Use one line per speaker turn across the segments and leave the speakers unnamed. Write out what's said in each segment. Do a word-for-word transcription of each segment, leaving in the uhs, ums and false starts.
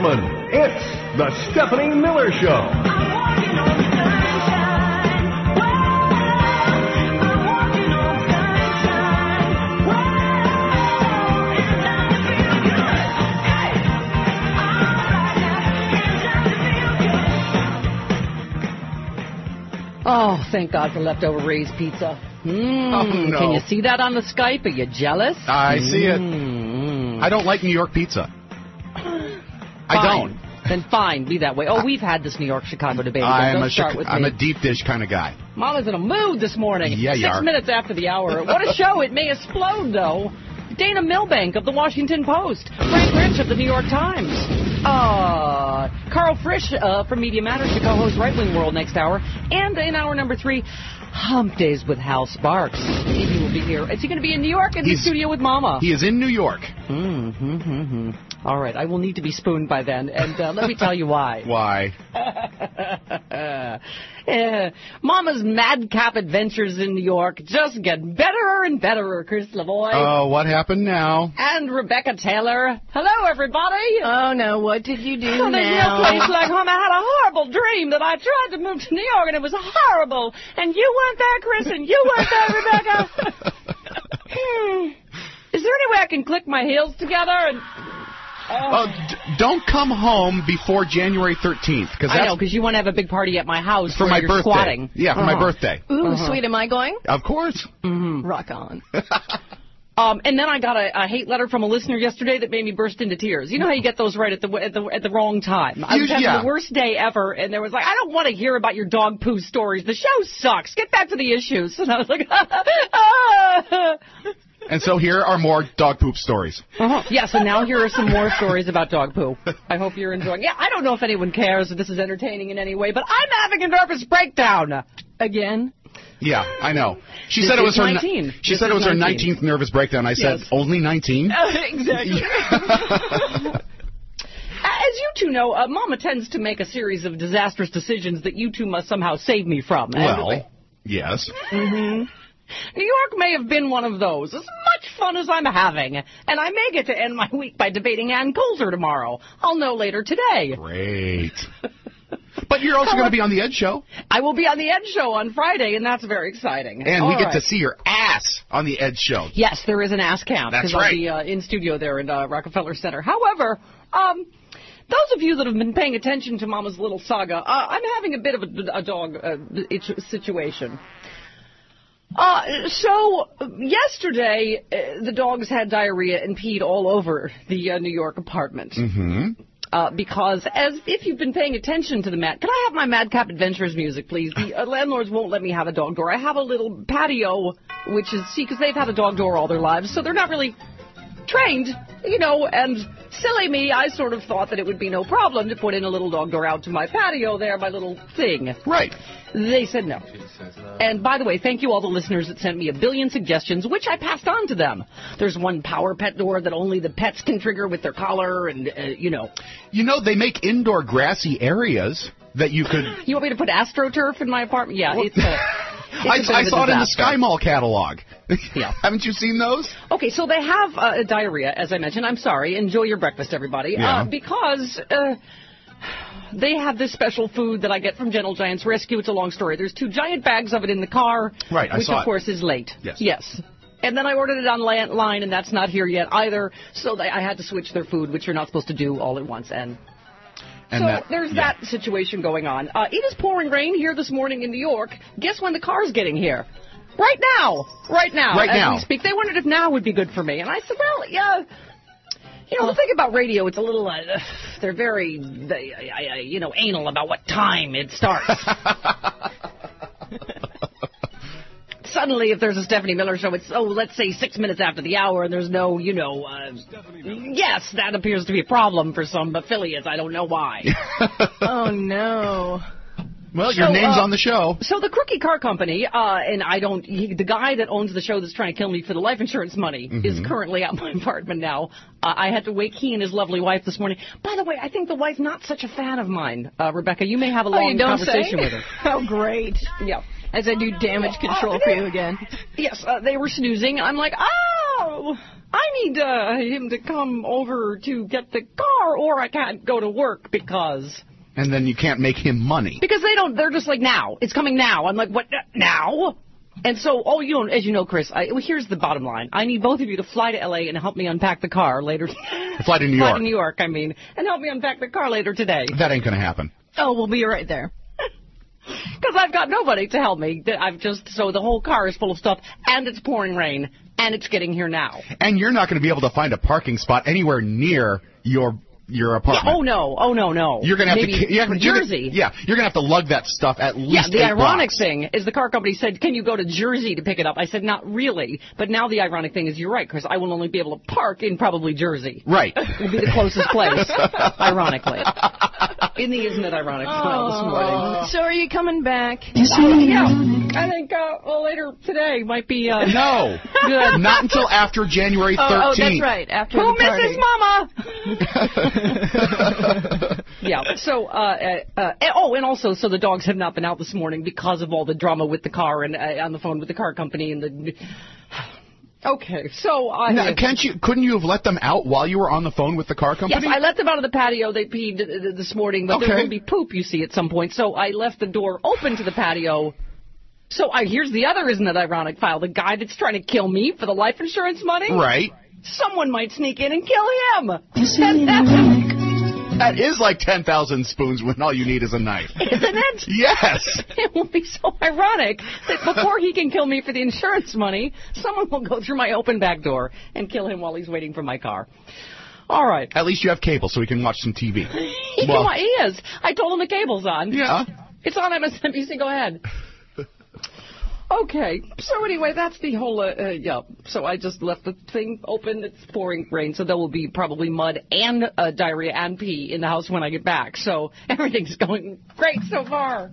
gentlemen, it's the Stephanie Miller Show.
Oh, thank God for leftover Ray's pizza. Mm,
oh, no.
Can you see that on the Skype? Are you jealous?
I see it.
Mm.
I don't like New York pizza.
Fine.
I don't.
Then fine, be that way. Oh, we've had this New York-Chicago debate.
I'm,
Don't
a,
start
Chica-
with
I'm
me.
a deep dish kind of guy.
Mama's in a mood this morning.
Yeah, you
Six
are.
minutes after the hour. What a show. It may explode, though. Dana Milbank of the Washington Post. Frank Rich of the New York Times. Uh, Carl Frisch uh, from Media Matters to co-host Right Wing World next hour. And in hour number three, Hump Days with Hal Sparks. He will be here. Is he going to be in New York in
He's,
the studio with Mama?
He is in New York.
Mm-hmm, mm-hmm. All right, I will need to be spooned by then, and uh, let me tell you why.
Why?
uh, Mama's madcap adventures in New York just get better and better, Chris Lavoie.
Oh, what happened now?
And Rebecca Taylor. Hello, everybody.
Oh, no, what did you do
oh,
now?
There's no place like home. I had a horrible dream that I tried to move to New York, and it was horrible. And you weren't there, Chris, and you weren't there, Rebecca. hmm. Is there any way I can click my heels together and...
Oh, uh, d- don't come home before January thirteenth. Cause that's
I know, because you want to have a big party at my house
for
where
my
you're
birthday.
squatting.
Yeah, for
uh-huh.
my birthday.
Ooh,
uh-huh.
sweet, am I going?
Of course.
Mm-hmm.
Rock on.
um, and then I got a, a hate letter from a listener yesterday that made me burst into tears. You know how you get those right at the at the, at the wrong time? I was having
yeah.
the worst day ever, and there was like, I don't want to hear about your dog poo stories. The show sucks. Get back to the issues. And I was like, ah.
And so here are more dog poop stories.
Uh-huh. Yeah, so now here are some more stories about dog poo. I hope you're enjoying. Yeah, I don't know if anyone cares if this is entertaining in any way, but I'm having a nervous breakdown. Again?
Yeah, I know. She
this
said it was her
nineteen.
She
this
said it was
nineteen.
her nineteenth nervous breakdown. I said,
yes.
Only nineteen?
Uh, exactly. As you two know, uh, Mama tends to make a series of disastrous decisions that you two must somehow save me from.
Well,
and,
yes.
Mm-hmm. New York may have been one of those. As much fun as I'm having. And I may get to end my week by debating Ann Coulter tomorrow. I'll know later today.
Great. But you're also going to be on the Ed Show.
I will be on the Ed Show on Friday, and that's very exciting.
And
All
we get
right.
to see your ass on the Ed Show.
Yes, there is an ass count.
That's
right.
right.
I'll be uh, in studio there in uh, Rockefeller Center. However, um... those of you that have been paying attention to Mama's little saga, uh, I'm having a bit of a, a dog uh, situation. Uh, so, yesterday, uh, the dogs had diarrhea and peed all over the uh, New York apartment.
Mm-hmm.
Uh, because, as if you've been paying attention to the Mad... Can I have my Madcap Adventures music, please? The uh, landlords won't let me have a dog door. I have a little patio, which is... See, because they've had a dog door all their lives, so they're not really trained, you know, and silly me, I sort of thought that it would be no problem to put in a little dog door out to my patio there, my little thing.
Right.
They said no. And by the way, thank you all the listeners that sent me a billion suggestions, which I passed on to them. There's one power pet door that only the pets can trigger with their collar and, uh, you know.
You know, they make indoor grassy areas that you could...
You want me to put AstroTurf in my apartment? Yeah, it's... Uh,
I, I saw it in the Sky Mall catalog.
Yeah.
Haven't you seen those?
Okay, so they have uh, diarrhea, as I mentioned. I'm sorry. Enjoy your breakfast, everybody.
Yeah.
Uh, because uh, they have this special food that I get from Gentle Giants Rescue. It's a long story. There's two giant bags of it in the car,
right, I
which,
saw
of course,
it.
is late.
Yes.
Yes. And then I ordered it online, and that's not here yet either. So they, I had to switch their food, which you're not supposed to do all at once. And...
And
so
that,
there's
yeah.
that situation going on. Uh, it is pouring rain here this morning in New York. Guess when the car's getting here? Right now. Right now.
Right
as
now.
we speak. They wondered if now would be good for me. And I said, well, yeah. You know, the thing about radio, it's a little, uh, they're very, they, uh, you know, anal about what time it starts. Suddenly, if there's a Stephanie Miller show, it's, oh, let's say six minutes after the hour, and there's no, you know, uh, yes, that appears to be a problem for some affiliates. I don't know why.
Oh, no.
Well, your
so,
name's
uh,
on the show.
So the Crookie Car Company, uh, and I don't, he, the guy that owns the show that's trying to kill me for the life insurance money
Mm-hmm.
is currently at my apartment now. Uh, I had to wake he and his lovely wife this morning. By the way, I think the wife's not such a fan of mine. Uh, Rebecca, you may have a long
oh, you don't
conversation
say?
with her.
Oh, great.
Yeah.
As I do damage control
uh,
for you again.
Yes, uh, they were snoozing. I'm like, oh, uh, I need uh, him to come over to get the car, or I can't go to work because...
And then you can't make him money.
Because they don't, they're just like, now. It's coming now. I'm like, what, now? And so, oh, you know, as you know, Chris, I, well, here's the bottom line. I need both of you to fly to L A and help me unpack the car later.
Fly to New
fly
York.
to New York, I mean, and help me unpack the car later today.
That ain't going to happen.
Oh, we'll be right there.
Because I've got nobody to help me. I've just, so the whole car is full of stuff, and it's pouring rain, and it's getting here now.
And you're not going to be able to find a parking spot anywhere near your your apartment.
Yeah, oh, no. Oh, no, no.
You're going to have
Maybe
to... You're,
Jersey.
You're, yeah, you're going to have to lug that stuff at least
Yeah, the
eight
ironic
blocks.
thing is the car company said, can you go to Jersey to pick it up? I said, not really. But now the ironic thing is you're right, Chris. I will only be able to park in probably Jersey.
Right.
Will be the closest place, ironically. In the Isn't It Ironic smile this morning.
So are you coming back?
Yeah, I think, uh, well, later today might be, uh...
No.
Good.
Not until after January thirteenth.
Oh, oh, that's right. After
Who
the party.
misses Mama? Yeah, so, uh, uh, uh, oh, and also, so the dogs have not been out this morning because of all the drama with the car and uh, on the phone with the car company and the... Okay, so... Uh,
now, can't you, couldn't you have let them out while you were on the phone with the car company?
Yes, I let them out of the patio. They peed uh, this morning, but
Okay.
there will be poop, you see, at some point. So I left the door open to the patio. So I, here's the other, isn't it ironic, file? The guy that's trying to kill me for the life insurance money?
Right.
Someone might sneak in and kill him. That,
That is like ten thousand spoons when all you need is a knife.
isn't it?
Yes.
It will be so ironic that before he can kill me for the insurance money, someone will go through my open back door and kill him while he's waiting for my car. All right.
At least you have cable so we can watch some T V.
He,
Well-
can wa- he is. I told him the cable's on.
Yeah.
It's on M S N B C. Go ahead. Okay. So anyway, that's the whole, uh, uh, yeah. So I just left the thing open. It's pouring rain, so there will be probably mud and uh, diarrhea and pee in the house when I get back. So everything's going great so far.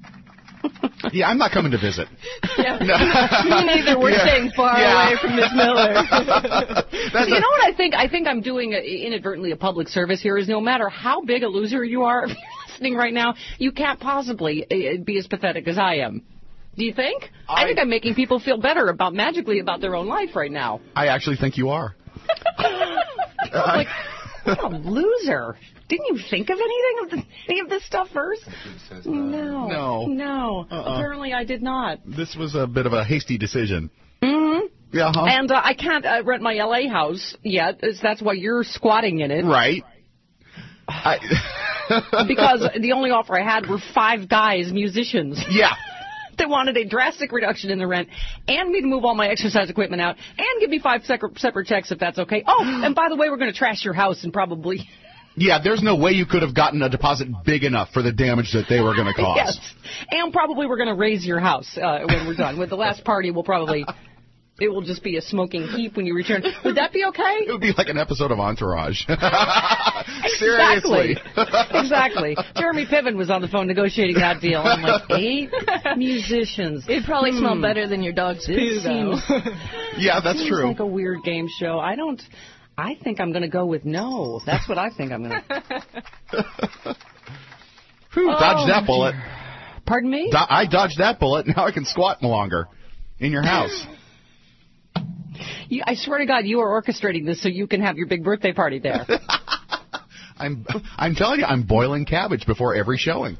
Yeah, I'm not coming to visit.
Yeah.
No.
Me neither. We're
Yeah.
staying far
Yeah.
away from Miss Miller.
That's
You
a-
know what I think? I think I'm doing a, inadvertently a public service here is no matter how big a loser you are, if you're listening right now, you can't possibly uh, be as pathetic as I am. Do you think? I,
I-
think I'm making people feel better about magically about their own life right now.
I actually think you are.
Like, what a loser. Didn't you think of anything of the, any of this stuff first? No.
No.
No.
Uh-uh.
Apparently I did not.
This was a bit of a hasty decision.
Mm-hmm.
Yeah, huh?
And uh, I can't uh, rent my L A house yet. Is That's why you're squatting in it.
Right. I,
Because the only offer I had were five guys, musicians.
yeah.
They wanted a drastic reduction in the rent and me to move all my exercise equipment out and give me five separate, separate checks if that's okay. Oh, and by the way, we're going to trash your house and probably...
Yeah, there's no way you could have gotten a deposit big enough for the damage that they were going to cause.
Yes. And probably we're going to raise your house uh, when we're done. With the last party, we'll probably... It will just be a smoking heap when you return. Would that be okay?
It would be like an episode of Entourage.
Exactly.
Seriously.
Exactly. Jeremy Piven was on the phone negotiating that deal. I'm like, eight musicians.
It'd probably
Hmm.
smell better than your dog's poo,
This
though.
seems,
Yeah, that's
seems
true.
like a weird game show. I don't... I think I'm going to go with no. That's what I think I'm going to...
Whew, dodged
Oh,
that bullet.
Pardon me?
Do- I dodged that bullet. Now I can squat no longer in your house.
You, I swear to God, you are orchestrating this so you can have your big birthday party there.
I'm I'm telling you, I'm boiling cabbage before every showing.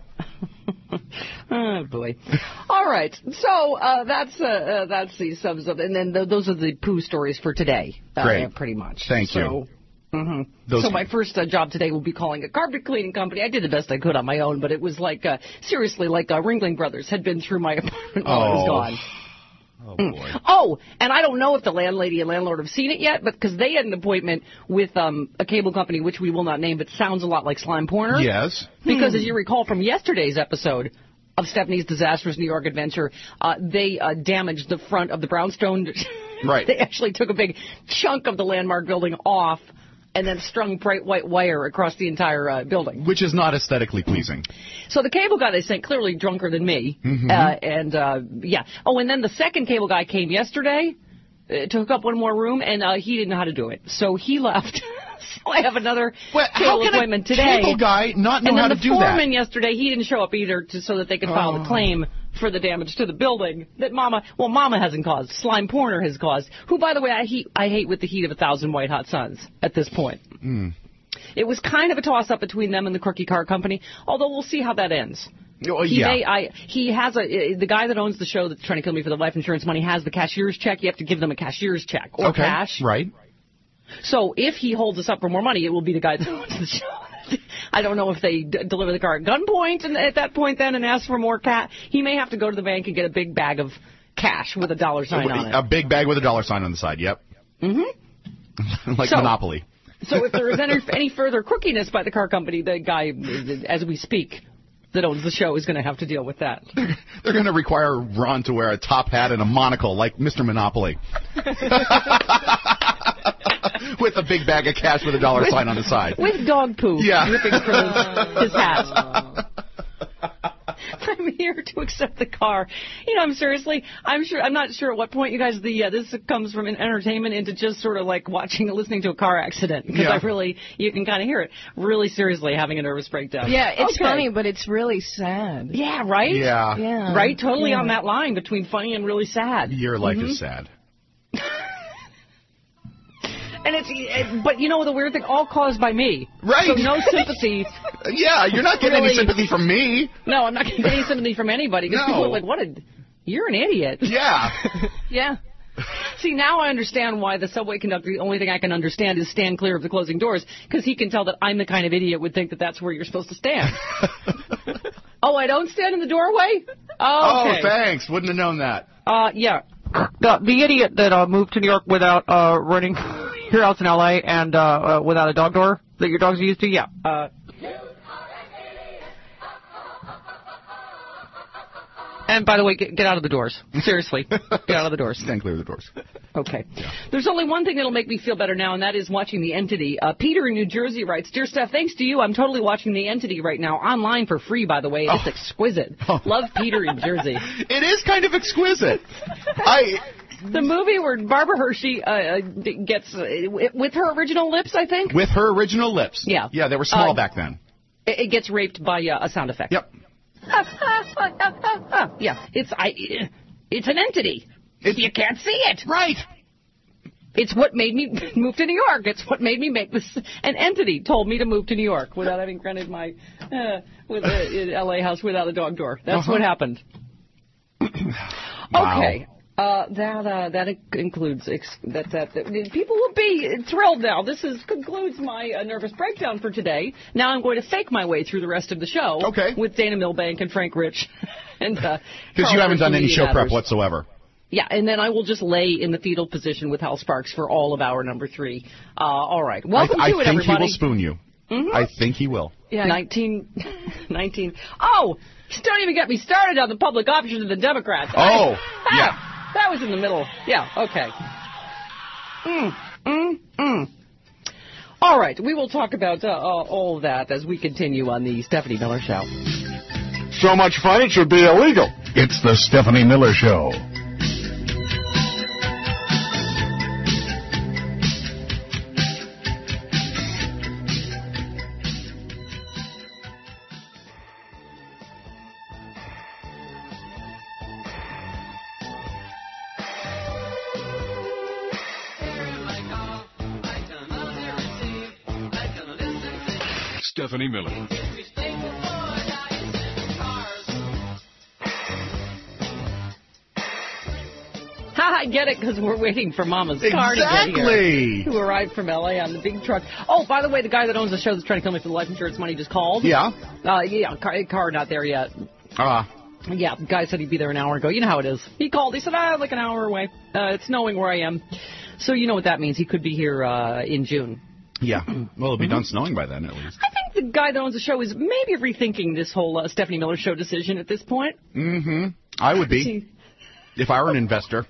Oh boy! All right, so uh, that's uh, uh, that's the sums of, and then th- those are the poo stories for today. Uh,
Great.
pretty much.
Thank
so,
you.
hmm
Those-
So my first uh, job today will be calling a carpet cleaning company. I did the best I could on my own, but it was like uh, seriously like uh, Ringling Brothers had been through my apartment while I was
Oh.
gone.
Oh boy.
Oh, and I don't know if the landlady and landlord have seen it yet, but because they had an appointment with um, a cable company, which we will not name, but sounds a lot like Slime Porner.
Yes.
Because as you recall from yesterday's episode of Stephanie's Disastrous New York Adventure, uh, they uh, damaged the front of the brownstone.
Right.
They actually took a big chunk of the Landmark building off and then strung bright white wire across the entire uh, building.
Which is not aesthetically pleasing.
So the cable guy they sent, clearly drunker than me.
Mhm.
Uh, and, uh, yeah. Oh, and then the second cable guy came yesterday uh, to hook up one more room, and uh, he didn't know how to do it. So he left. So I have another
Well,
cable
how can
appointment
a
today.
cable guy not know
and then
how
the
to do
foreman
that?
yesterday, he didn't show up either to, so that they could file
Oh.
the claim for the damage to the building that Mama, well, Mama hasn't caused. Slime Porner has caused, who, by the way, I hate, I hate with the heat of a thousand white hot suns at this point.
Mm.
It was kind of a toss-up between them and the Crookie Car Company, although we'll see how that ends.
Oh,
he
yeah.
may, I, he has a, the guy that owns the show that's trying to kill me for the life insurance money has the cashier's check. You have to give them a cashier's check or
okay.
cash.
Right.
So if he holds us up for more money, it will be the guy that owns the show. I don't know if they d- deliver the car at gunpoint and at that point then and ask for more cash. He may have to go to the bank and get a big bag of cash with a dollar sign on it.
A big bag with a dollar sign on the side, yep.
Mm-hmm.
Like
so,
Monopoly.
So if there is any, any further crookiness by the car company, the guy, as we speak, that owns the show is going to have to deal with that.
They're going to require Ron to wear a top hat and a monocle like Mister Monopoly. With a big bag of cash with a dollar with, sign on the side.
With dog poo
yeah.
dripping from his, his hat. I'm here to accept the car. You know, I'm seriously, I'm sure, I'm not sure at what point you guys, the uh, this comes from entertainment into just sort of like watching, listening to a car accident. Because
yeah.
I really, you can kind of hear it. Really seriously having a nervous breakdown.
Yeah, it's
okay.
funny, but it's really sad.
Yeah, right?
Yeah.
yeah.
Right? Totally
yeah.
on that line between funny and really sad.
Your life
mm-hmm.
is sad.
And it's, it, but you know the weird thing, all caused by me.
Right.
So no sympathy.
Yeah, you're not getting
really,
any sympathy from me.
No, I'm not getting any sympathy from anybody. Because
no.
people are like, what a, you're an idiot.
Yeah.
Yeah. See, now I understand why the subway conductor, the only thing I can understand is stand clear of the closing doors, because he can tell that I'm the kind of idiot would think that that's where you're supposed to stand. Oh, I don't stand in the doorway? Oh, okay.
Oh, thanks. Wouldn't have known that.
Uh, yeah. The, the idiot that uh, moved to New York without uh, running your house in L A and uh, uh, without a dog door that your dogs are used to, yeah. Uh, and by the way, get, get out of the doors. Seriously, get out of the doors.
Stand clear of the doors.
Okay. Yeah. There's only one thing that'll make me feel better now, and that is watching The Entity. Uh, Peter in New Jersey writes, Dear Steph, thanks to you, I'm totally watching The Entity right now, online for free, by the way. It's
oh.
exquisite.
Oh.
Love Peter in Jersey.
It is kind of exquisite. I...
The movie where Barbara Hershey uh, gets, uh, with her original lips, I think?
With her original lips.
Yeah.
Yeah, they were small
uh,
back then.
It, it gets raped by uh, a sound effect.
Yep.
Yeah, it's I. It's an entity. It, you can't see it.
Right.
It's what made me move to New York. It's what made me make this. An entity told me to move to New York without having rented my uh, with a, L A house without a dog door. That's
uh-huh.
what happened.
Wow.
Okay. Uh, that uh, that includes ex- that, that that people will be thrilled now. This is concludes my uh, nervous breakdown for today. Now I'm going to fake my way through the rest of the show.
Okay.
With Dana Milbank and Frank Rich, and because
uh, you haven't done any show
matters.
prep whatsoever.
Yeah, and then I will just lay in the fetal position with Hal Sparks for all of hour number three. Uh, all right, welcome
I,
to
I
it,
think
everybody.
he will spoon you.
Mm-hmm.
I think he will.
Yeah, nineteen, nineteen. Oh, don't even get me started on the public option of the Democrats.
Oh,
I,
yeah.
Ah, that was in the middle. Yeah, okay. Mm, mm, mm. All right, we will talk about uh, all of that as we continue on the Stephanie Miller Show.
So much fun it should be illegal. It's the Stephanie Miller Show. Stephanie Miller.
I get it, because we're waiting for Mama's car
exactly.
to get here. Who arrived from L A on the big truck. Oh, by the way, the guy that owns the show that's trying to kill me for the life insurance money just called.
Yeah.
Uh, yeah, car, car not there yet.
Ah.
Uh, yeah, the guy said he'd be there an hour ago. You know how it is. He called. He said, ah, like an hour away. Uh, it's snowing where I am. So you know what that means. He could be here uh, in June.
Yeah. Well, it'll be mm-hmm. done snowing by then, at least.
I think the guy that owns the show is maybe rethinking this whole uh, Stephanie Miller Show decision at this point.
Mm-hmm. I would be. If I were an investor.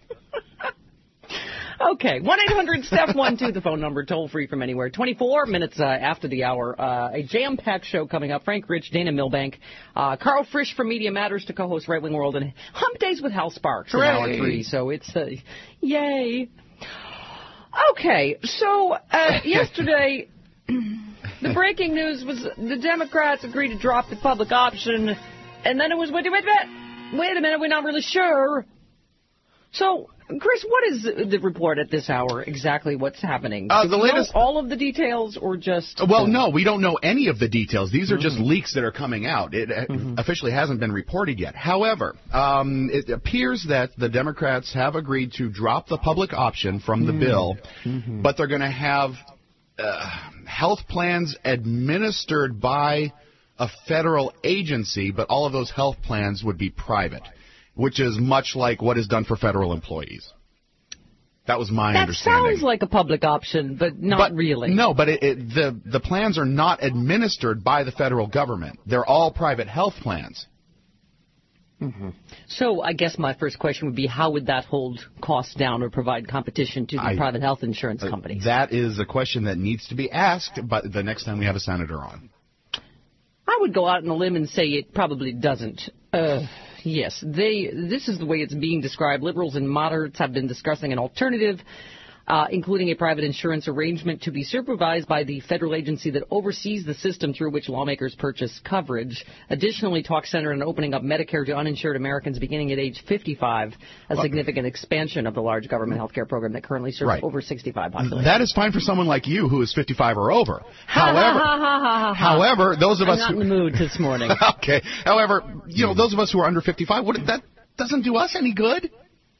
Okay, one eight hundred S T E P H one two, the phone number, toll free from anywhere. twenty-four minutes uh, after the hour, uh, a jam-packed show coming up. Frank Rich, Dana Milbank, uh, Carl Frisch from Media Matters to co-host Right Wing World, and Hump Days with Hal Sparks in hour three. So it's, uh, yay. Okay, so uh, yesterday, the breaking news was the Democrats agreed to drop the public option, and then it was, wait, wait, wait. wait a minute, we're not really sure. So, Chris, what is the report at this hour? Exactly what's happening?
Uh,
Do
the
we
latest,
know all of the details, or just?
Well, no, we don't know any of the details. These are
mm-hmm.
just leaks that are coming out. It mm-hmm. officially hasn't been reported yet. However, um, it appears that the Democrats have agreed to drop the public option from the mm-hmm. bill, mm-hmm. but they're going to have uh, health plans administered by a federal agency, but all of those health plans would be private, which is much like what is done for federal employees. That was my
that
understanding.
That sounds like a public option, but not
but,
really.
No, but it, it, the the plans are not administered by the federal government. They're all private health plans.
Mm-hmm. So I guess my first question would be, how would that hold costs down or provide competition to the I, private health insurance uh, companies?
That is a question that needs to be asked, but the next time we have a senator on.
I would go out on a limb and say it probably doesn't. Uh, yes, they. This is the way it's being described. Liberals and moderates have been discussing an alternative, uh, including a private insurance arrangement to be supervised by the federal agency that oversees the system through which lawmakers purchase coverage. Additionally, talks centered on opening up Medicare to uninsured Americans beginning at age fifty-five, a well, significant expansion of the large government health care program that currently serves
right.
over sixty-five population.
That is fine for someone like you who is fifty-five or over. However, however, those of
I'm
us
not
who,
in the mood this morning.
Okay. However, you know, those of us who are under fifty-five, what, that doesn't do us any good.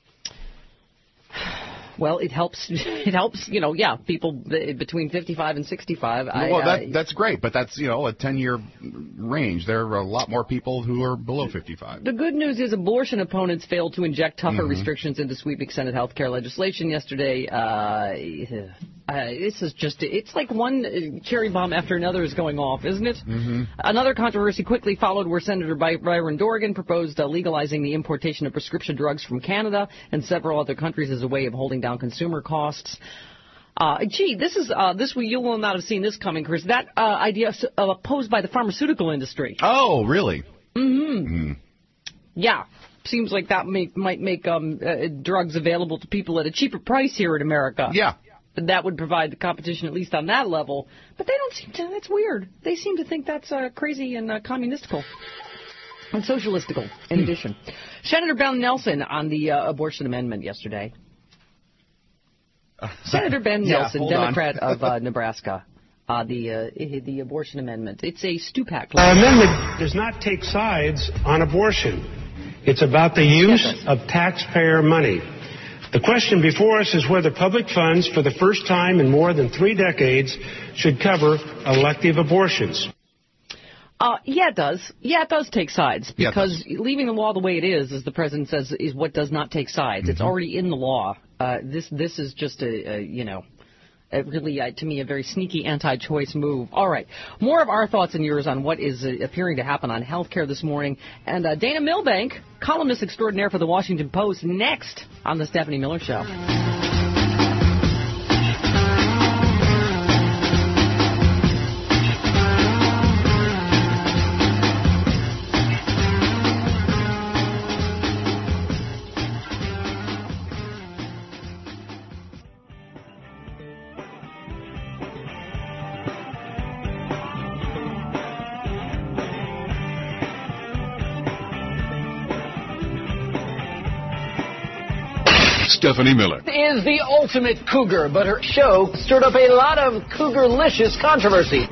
Well, it helps. It helps, you know, yeah, people between fifty-five and sixty-five. I,
well, that,
uh,
that's great, but that's, you know, a ten-year range. There are a lot more people who are below fifty-five.
The good news is abortion opponents failed to inject tougher
mm-hmm.
restrictions into sweeping Senate health care legislation yesterday. Uh, uh, this is just, it's like one cherry bomb after another is going off, isn't it?
Mm-hmm.
Another controversy quickly followed where Senator Byron Dorgan proposed uh, legalizing the importation of prescription drugs from Canada and several other countries as a way of holding down consumer costs. Uh, gee, this is uh, this you will not have seen this coming, Chris. That uh, idea uh, posed by the pharmaceutical industry.
Oh, really?
Mm-hmm.
Mm.
Yeah, seems like that may, might make um, uh, drugs available to people at a cheaper price here in America.
Yeah.
That would provide the competition, at least on that level. But they don't seem to. That's weird. They seem to think that's uh, crazy and uh, communistical. And socialistical, in addition. Senator Ben Nelson on the uh, abortion amendment yesterday. Senator Ben
yeah,
Nelson, Democrat of uh, Nebraska, uh, the uh, the abortion amendment. It's a Stupak.
Our amendment does not take sides on abortion. It's about the use of taxpayer money. The question before us is whether public funds, for the first time in more than three decades, should cover elective abortions.
Uh, yeah, it does. Yeah, it does take sides, because
yeah,
leaving the law the way it is, as the president says, is what does not take sides. Mm-hmm. It's already in the law. Uh, this this is just a, a you know, a really, uh, to me, a very sneaky anti-choice move. All right. More of our thoughts and yours on what is uh, appearing to happen on health care this morning. And uh, Dana Milbank, columnist extraordinaire for the Washington Post, next on the Stephanie Miller Show.
Stephanie Miller
is the ultimate cougar, but her show stirred up a lot of cougar-licious controversy.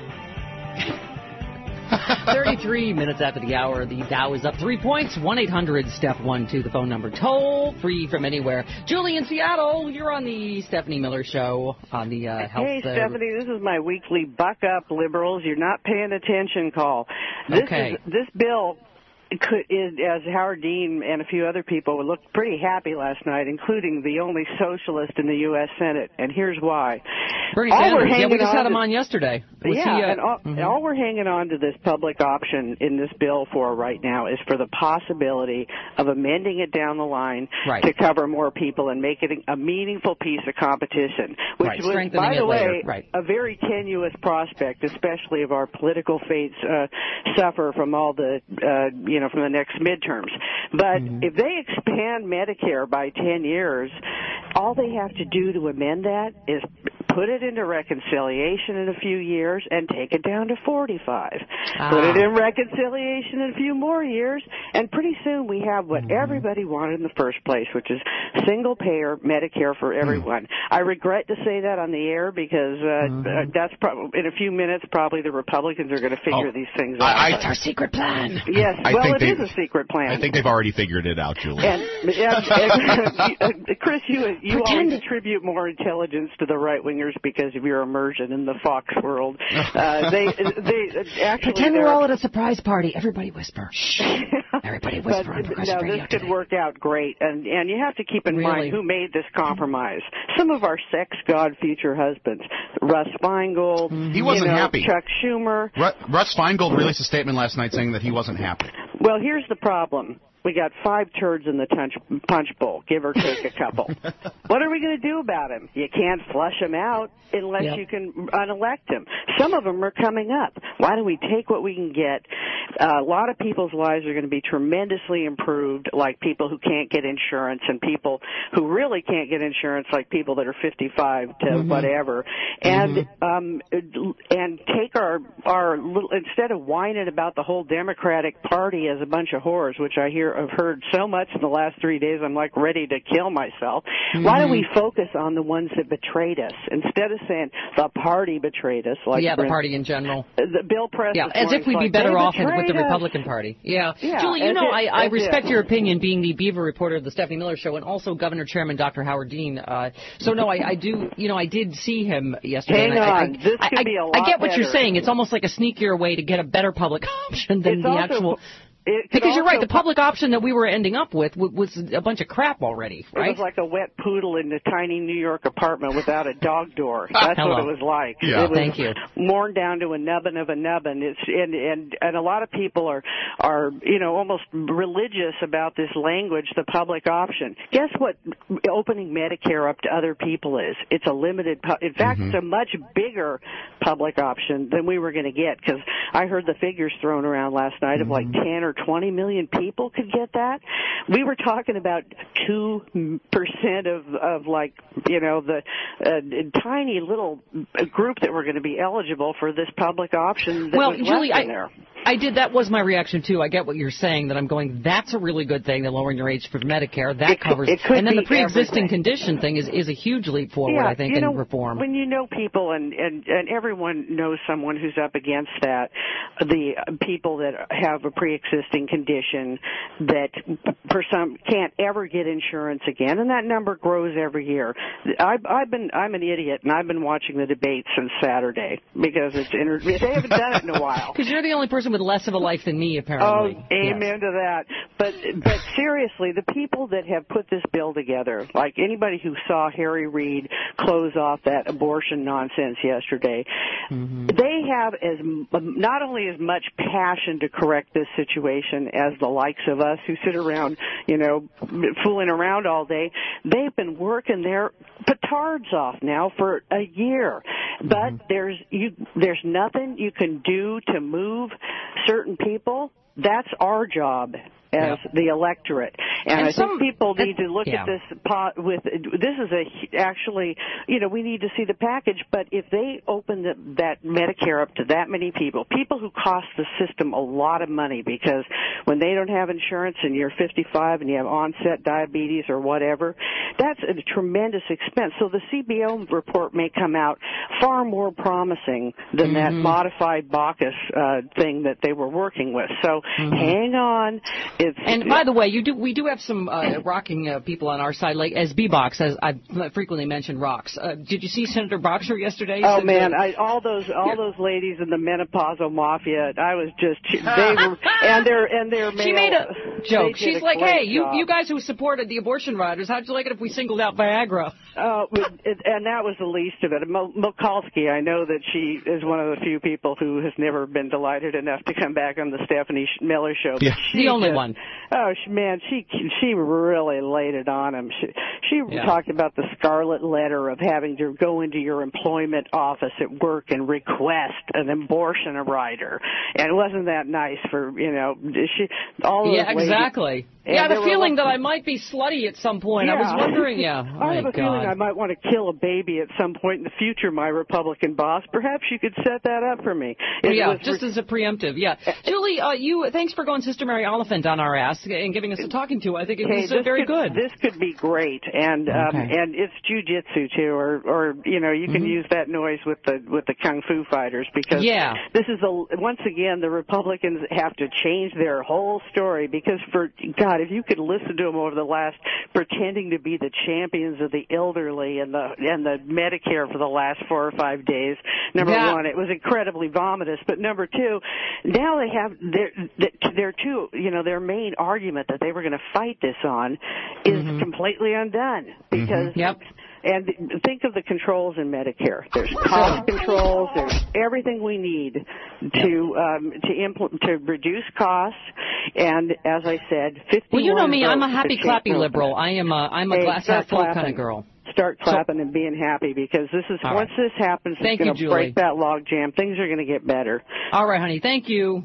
thirty-three minutes after the hour, the Dow is up three points. one eight hundred step one two, the phone number. Toll free from anywhere. Julie in Seattle, you're on the Stephanie Miller Show on the uh, health.
Hey, Stephanie, this is my weekly buck up, liberals. You're not paying attention call. This
okay.
Is, this bill could, is, as Howard Dean and a few other people looked pretty happy last night, including the only socialist in the U S Senate, and here's why.
Bernie
all
Sanders.
We're
yeah, we just had
to,
him on yesterday. Was
yeah,
he, uh,
and all,
mm-hmm.
all we're hanging on to this public option in this bill for right now is for the possibility of amending it down the line
right.
to cover more people and make it a meaningful piece of competition, which
right.
was, by the way,
right.
a very tenuous prospect, especially if our political fates uh, suffer from all the, uh, you know, from the next midterms. But mm-hmm. if they expand Medicare by ten years, all they have to do to amend that is put it into reconciliation in a few years and take it down to forty-five.
Ah.
Put it in reconciliation in a few more years, and pretty soon we have what mm-hmm. everybody wanted in the first place, which is single-payer Medicare for everyone. Mm. I regret to say that on the air because uh, mm-hmm. that's probably in a few minutes probably the Republicans are going to figure oh, these things out.
I, I, it's our secret plan.
Yes,
I
well,
think
it
they,
is a secret plan.
I think they've already figured it out, Julie.
And, and, and Chris, you you always attribute more intelligence to the right-wingers because of your immersion in the Fox world. Uh, they they actually
pretend we're all at a surprise party. Everybody whisper. Shh. Everybody whisper on Progressive
no,
Radio
this could
today.
work out great, and and you have to keep in
really?
mind who made this compromise. Some of our sex god future husbands, Russ Feingold,
mm-hmm. he wasn't
you know,
happy.
Chuck Schumer.
Ru- Russ Feingold released a statement last night saying that he wasn't happy.
Well, here's the problem. We got five turds in the punch, punch bowl, give or take a couple. What are we going to do about them? You can't flush them out unless yep. you can unelect them. Some of them are coming up. Why don't we take what we can get? Uh, a lot of people's lives are going to be tremendously improved, like people who can't get insurance and people who really can't get insurance, like people that are fifty-five to mm-hmm. whatever. And mm-hmm. um, and take our our little, instead of whining about the whole Democratic Party as a bunch of whores, which I hear. I've heard so much in the last three days, I'm like ready to kill myself. Mm-hmm. Why don't we focus on the ones that betrayed us instead of saying the party betrayed us? Like
yeah, the party in general.
The Bill Press.
Yeah, as if we'd
like,
be better off with the
us.
Republican Party. Yeah,
yeah
Julie, you know,
it,
I, I respect
it.
your opinion, being the Beaver reporter of the Stephanie Miller Show, and also Governor Chairman Doctor Howard Dean. Uh, so no, I, I do, you know, I did see him yesterday.
Hang
and I,
on,
I,
this
I,
could
I,
be a lot
I get what
better.
you're saying. It's almost like a sneakier way to get a better public option than
it's
the
also,
actual.
It
because you're right, the
po-
public option that we were ending up with was a bunch of crap already, right?
It was like a wet poodle in a tiny New York apartment without a dog door. That's
Hello.
what it was like.
Yeah.
It was
Thank you.
Worn down to a nubbin of a nubbin. It's and and and a lot of people are are you know almost religious about this language, the public option. Guess what? Opening Medicare up to other people is it's a limited. Pu- in fact, mm-hmm. it's a much bigger public option than we were going to get because I heard the figures thrown around last night of like ten or twenty million people could get that. We were talking about two percent of, of like, you know, the uh, tiny little group that were going to be eligible for this public option that
well,
was
Julie,
left in
I,
there.
I did. That was my reaction, too. I get what you're saying, that I'm going, that's a really good thing, that lowering your age for Medicare. That
it
covers
it. Could
and then
be
the pre-existing
everything.
condition thing is, is a huge leap forward,
yeah,
I think,
you know,
in reform.
When you know people, and, and, and everyone knows someone who's up against that, the people that have a pre-existing condition that for some can't ever get insurance again, and that number grows every year. I've, I've been, I'm an idiot, and I've been watching the debate since Saturday because it's inter- they haven't done it in a while.
Because you're the only person with less of a life than me, apparently.
Oh, amen
yes.
to that. But but seriously, the people that have put this bill together, like anybody who saw Harry Reid close off that abortion nonsense yesterday, mm-hmm. they have as not only as much passion to correct this situation as the likes of us who sit around, you know, fooling around all day. They've been working their petards off now for a year. But mm-hmm. there's you there's nothing you can do to move certain people. That's our job as yeah. the electorate. And, and I some, think people need to look
yeah.
at this pot with, this is a, actually, you know, we need to see the package, but if they open the, that Medicare up to that many people, people who cost the system a lot of money because when they don't have insurance and you're fifty-five and you have onset diabetes or whatever, that's a tremendous expense. So the C B O report may come out far more promising than mm-hmm. that modified Baucus uh, thing that they were working with. So mm-hmm. hang on. It's,
and by the way, you do we do have some uh, rocking uh, people on our side, like as B-Box, as I frequently mentioned, rocks. Uh, did you see Senator Boxer yesterday?
Oh
Said,
man,
uh,
I, all those all yeah. those ladies in the menopausal mafia. I was just they were and their and their male,
she made a joke. She's
a
like, hey, you
job.
you guys who supported the abortion riders, how'd you like it if we singled out Viagra?
Oh, uh, and that was the least of it. Mikulski, I know that she is one of the few people who has never been delighted enough to come back on the Stephanie Miller Show.
Yeah.
The only
just,
one.
Oh man, she she really laid it on him. She she yeah. talked about the scarlet letter of having to go into your employment office at work and request an abortion rider, and wasn't that nice for you know she all those
yeah
ladies,
exactly. Yeah, I have
there
a
were
feeling
lot-
that I might be slutty at some point.
Yeah.
I was wondering, yeah. Oh,
I have
my
a feeling
God.
I might want to kill a baby at some point in the future, my Republican boss. Perhaps you could set that up for me. It
yeah,
was
just
re-
as a preemptive, yeah. Julie, uh, you thanks for going Sister Mary Oliphant on our ass and giving us a talking to. I think it
Hey,
was uh,
this
very
could,
good.
This could be great, and um,
Okay.
and it's jujitsu too, or or you know you can
Mm-hmm.
use that noise with the with the kung fu fighters because
Yeah.
this is a once again the Republicans have to change their whole story because for God, if you could listen to them over the last pretending to be the champions of the elderly and the and the Medicare for the last four or five days. Number
Yeah.
one, it was incredibly vomitous, but number two, now they have their their two you know their main argument that they were going to fight this on is
Mm-hmm.
completely undone because
Yep.
and think of the controls in Medicare. There's cost controls. There's everything we need to um, to implement to reduce costs. And as I said, fifty.
Well, you know me. I'm a happy clappy liberal. I am a I'm a
Hey,
glass
start
half full
clapping.
kind of girl.
Start clapping and being happy because this is
All
once
right.
this happens,
Thank
it's
you,
going to
Julie.
break that log jam. Things are going to get better.
All right, honey. Thank you.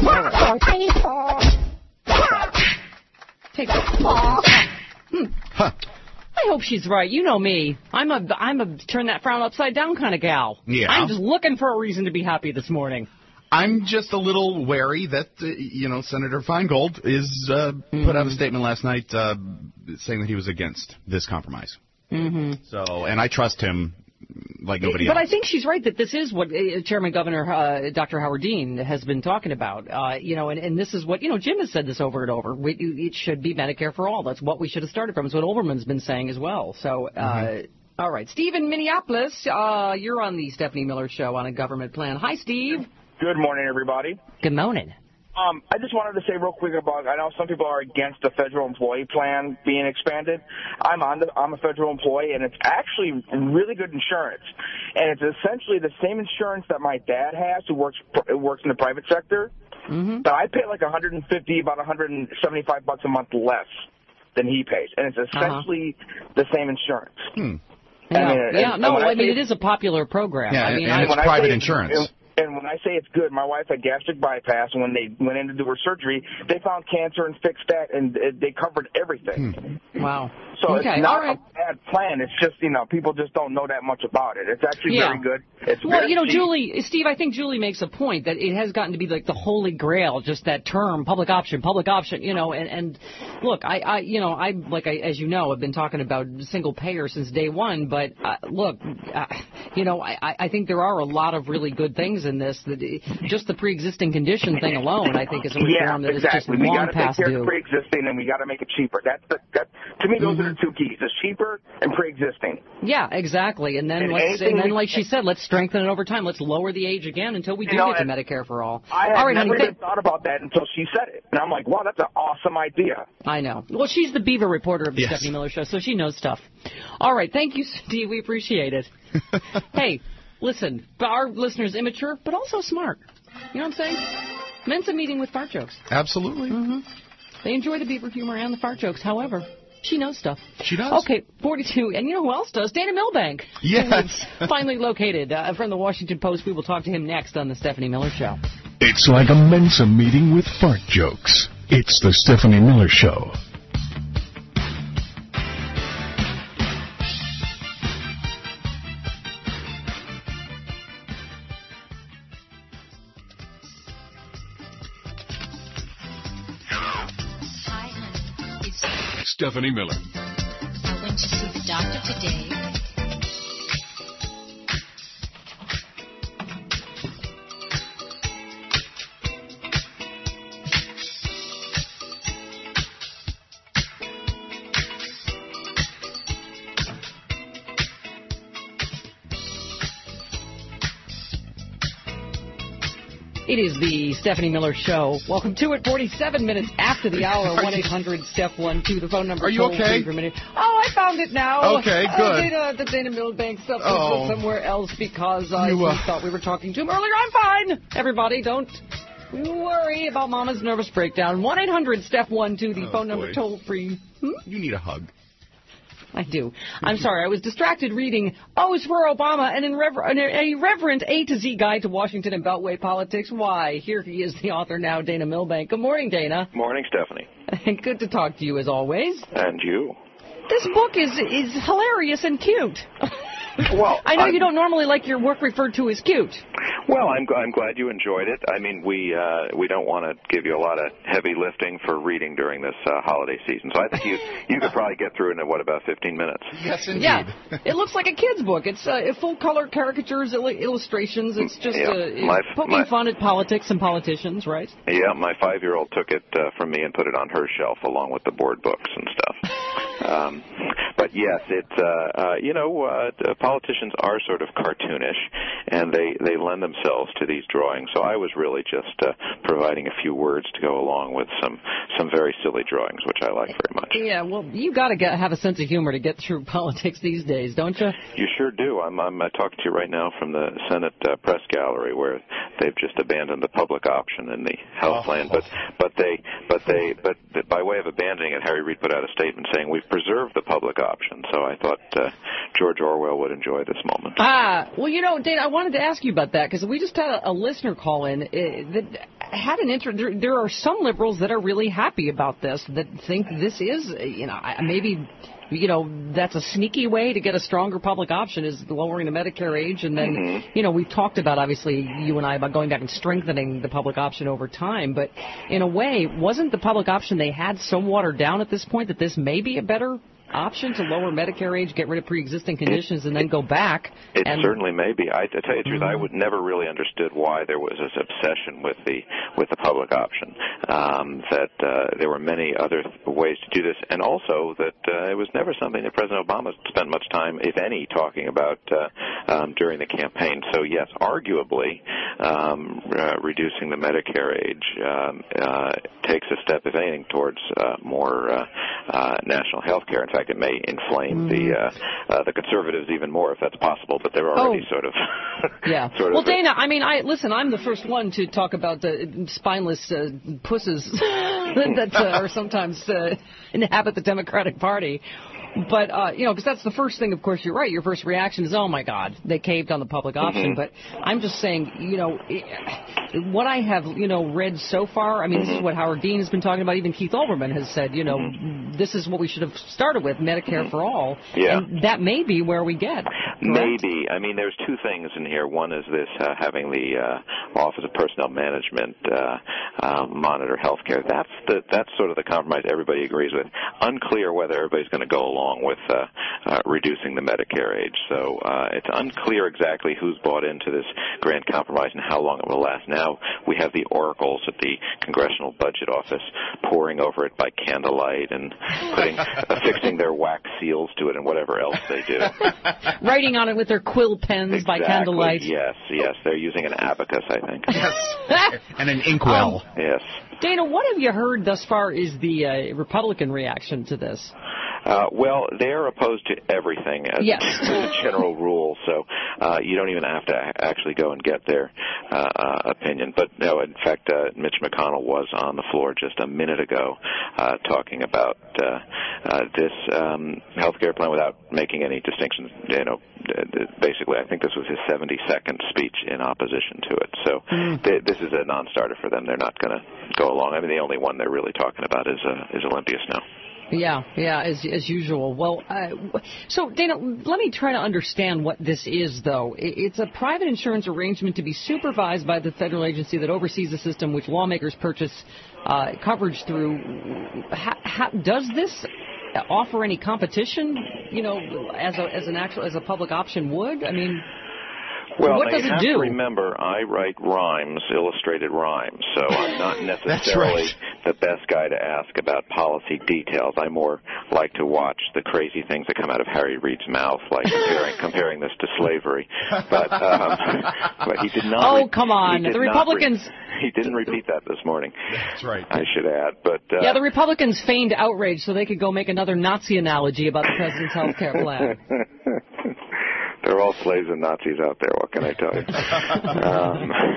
Take that. Hmm.
Huh.
I hope she's right. You know me. I'm a I'm a turn that frown upside down kind of gal.
Yeah.
I'm just looking for a reason to be happy this morning.
I'm just a little wary that, uh, you know, Senator Feingold is uh,
Mm-hmm.
put out a statement last night uh, saying that he was against this compromise.
Mm-hmm.
So, and I trust him like nobody
But
else.
I think she's right that this is what uh, Chairman Governor uh, Doctor Howard Dean has been talking about. Uh, you know, and, and this is what, you know, Jim has said this over and over. We, it should be Medicare for all. That's what we should have started from. It's what Olbermann's been saying as well. So, uh,
Mm-hmm.
all right. Steve in Minneapolis, uh, you're on the Stephanie Miller Show on a government plan. Hi, Steve.
Good morning, everybody.
Good morning.
Um, I just wanted to say real quick about, I know some people are against the federal employee plan being expanded. I'm on the, I'm a federal employee, and it's actually really good insurance. And it's essentially the same insurance that my dad has, who works who works in the private sector.
Mm-hmm.
But I pay like one hundred fifty, about one hundred seventy-five bucks a month less than he pays, and it's essentially uh-huh. the same insurance.
Hmm.
Yeah,
I mean,
yeah.
and,
no,
and
I,
I
mean,
say,
it is a popular program.
Yeah,
I mean,
and
I,
it's
when I
private
say,
insurance.
And, And when I say it's good, my wife had gastric bypass, and when they went in to do her surgery, they found cancer and fixed that, and they covered everything.
Hmm.
Wow.
So
okay,
it's not
all right.
a bad plan. It's just, you know, people just don't know that much about it. It's actually
Yeah.
very good. It's
Well,
very
you know,
cheap.
Julie, Steve, I think Julie makes a point that it has gotten to be like the holy grail, just that term, public option, public option, you know, and, and look, I, I, you know, I, like I, as you know, I've been talking about single payer since day one, but uh, look, uh, you know, I, I think there are a lot of really good things in this. That just the pre-existing condition thing alone, I think, is a reform
yeah,
that
exactly.
is just
we
long
gotta
past
take care
due.
of pre-existing, and we got to make it cheaper. That's the, that, to me, those mm-hmm. are the two keys: it's cheaper and pre-existing.
Yeah, exactly. And then
and
let's, and then,
we,
like she said, let's strengthen it over time. Let's lower the age again until we do
you know,
get to Medicare for all.
I had
all right,
never
honey,
even
th-
thought about that until she said it, and I'm like, wow, that's an awesome idea.
I know. Well, she's the Beaver reporter of the
yes.
Stephanie Miller Show, so she knows stuff. All right, thank you, Steve. We appreciate it. Hey, listen, our listeners immature, but also smart. You know what I'm saying? Men's a meeting with fart jokes.
Absolutely.
Mm-hmm. They enjoy the Beaver humor and the fart jokes. However, she knows stuff.
She does.
Okay, forty-two. And you know who else does? Dana Milbank.
Yes.
Finally located uh, from the Washington Post. We will talk to him next on the Stephanie Miller Show.
It's like a Mensa meeting with fart jokes. It's the Stephanie Miller Show.
Hi, honey. It's
Stephanie Miller.
I went to see the doctor today.
It is the Stephanie Miller Show. Welcome to it. forty-seven minutes after the hour. one eight hundred Steph one two. The phone number.
Are you okay?
Per minute. Oh, I found it now.
Okay,
Uh,
good.
Dana, the Dana Milbank stuff
Oh.
was somewhere else because I
You, uh,
thought we were talking to him earlier. I'm fine. Everybody, don't worry about Mama's nervous breakdown. one eight hundred Steph one two. The
Oh,
phone number
boy.
toll free. Hmm?
You need a hug.
I do. I'm sorry. I was distracted reading O's for Obama, an irrever- an irreverent A to Z guide to Washington and Beltway politics. Why? Here he is, the author now, Dana Milbank. Good morning, Dana.
Morning, Stephanie.
Good to talk to you, as always.
And you.
This book is is hilarious and cute.
Well,
I know
I'm,
you don't normally like your work referred to as cute.
Well, I'm I'm glad you enjoyed it. I mean, we uh, we don't want to give you a lot of heavy lifting for reading during this uh, holiday season. So I think you you could probably get through it in what, about fifteen minutes.
Yes, indeed.
Yeah, it looks like a kid's book. It's uh, full color caricatures, il- illustrations. It's just
yeah,
uh,
my,
poking
my,
fun at politics and politicians, right?
Yeah, my five-year-old took it uh, from me and put it on her shelf along with the board books and stuff. Um, but yes, it's uh, uh, you know uh, politicians are sort of cartoonish, and they they lend themselves to these drawings. So I was really just uh, providing a few words to go along with some some very silly drawings, which I like very much.
Yeah, well, you got to have a sense of humor to get through politics these days, don't you?
You sure do. I'm I'm uh, talking to you right now from the Senate uh, press gallery, where they've just abandoned the public option in the House
oh.
plan, but but they but they but by way of abandoning it, Harry Reid put out a statement saying we've preserved the public option. So I thought uh, George Orwell would enjoy this moment.
Ah, well, you know, Dana, I wanted to ask you about that because we just had a, a listener call in uh, that had an interest. There, there are some liberals that are really happy about this, that think this is, you know, maybe, you know, that's a sneaky way to get a stronger public option is lowering the Medicare age. And then,
mm-hmm.
you know, we've talked about, obviously, you and I, about going back and strengthening the public option over time. But in a way, wasn't the public option they had so watered down at this point that this may be a better option to lower Medicare age, get rid of pre-existing conditions,
it,
and then
it,
go back?
It
and,
certainly may be. I, to tell you the truth,
mm-hmm.
I would never really understood why there was this obsession with the with the public option. Um, that uh, there were many other ways to do this, and also that uh, it was never something that President Obama spent much time, if any, talking about uh, um, during the campaign. So yes, arguably, um, uh, reducing the Medicare age um, uh, takes a step, if anything, towards uh, more uh, uh, national health care. In fact, it may inflame mm. the uh, uh, the conservatives even more if that's possible. But they're already
oh.
sort of
yeah.
sort
well,
of
Dana, I mean, I listen. I'm the first one to talk about the spineless uh, pusses that uh, are sometimes uh, inhabit the Democratic Party. But, uh, you know, because that's the first thing, of course, you're right. Your first reaction is, oh, my God, they caved on the public option. Mm-hmm. But I'm just saying, you know, what I have, you know, read so far, I mean, mm-hmm. this is what Howard Dean has been talking about. Even Keith Olbermann has said, you know, mm-hmm. this is what we should have started with, Medicare mm-hmm. for all.
Yeah.
And that may be where we get. Correct?
Maybe. I mean, there's two things in here. One is this, uh, having the uh, Office of Personnel Management uh, uh, monitor health care. That's, the, that's sort of the compromise everybody agrees with. Unclear whether everybody's going to go along with uh, uh, reducing the Medicare age. So uh, it's unclear exactly who's bought into this grand compromise and how long it will last. Now we have the oracles at the Congressional Budget Office poring over it by candlelight and putting, affixing their wax seals to it and whatever else they do.
Writing on it with their quill pens
exactly.
by candlelight.
Yes, yes. They're using an abacus, I think.
Yes. And an inkwell.
Um, yes.
Dana, what have you heard thus far is the uh, Republican reaction to this?
Uh, well, they're opposed to everything as,
yes.
as a general rule, so uh, you don't even have to actually go and get their uh, uh, opinion. But no, in fact, uh, Mitch McConnell was on the floor just a minute ago uh, talking about uh, uh, this um, health care plan without making any distinctions. You know, basically, I think this was his seventy-second speech in opposition to it. So mm. th- this is a non-starter for them. They're not going to go along. I mean, the only one they're really talking about is uh, is Olympia Snowe.
Yeah, yeah, as as usual. Well, uh, so Dana, let me try to understand what this is, though. It's a private insurance arrangement to be supervised by the federal agency that oversees the system which lawmakers purchase uh, coverage through. How, how, does this offer any competition? You know, as a as an actual as a public option would? I mean.
Well,
what
now
does
you
it
have
do?
to remember, I write rhymes, illustrated rhymes, so I'm not necessarily
right.
the best guy to ask about policy details. I more like to watch the crazy things that come out of Harry Reid's mouth, like comparing, comparing this to slavery. But, um, but he did not.
Oh,
re-
come on, the Republicans.
Re- he didn't repeat that this morning.
That's right.
I should add, but uh,
yeah, the Republicans feigned outrage so they could go make another Nazi analogy about the president's health care plan.
They're all slaves and Nazis out there. What can I tell you? um,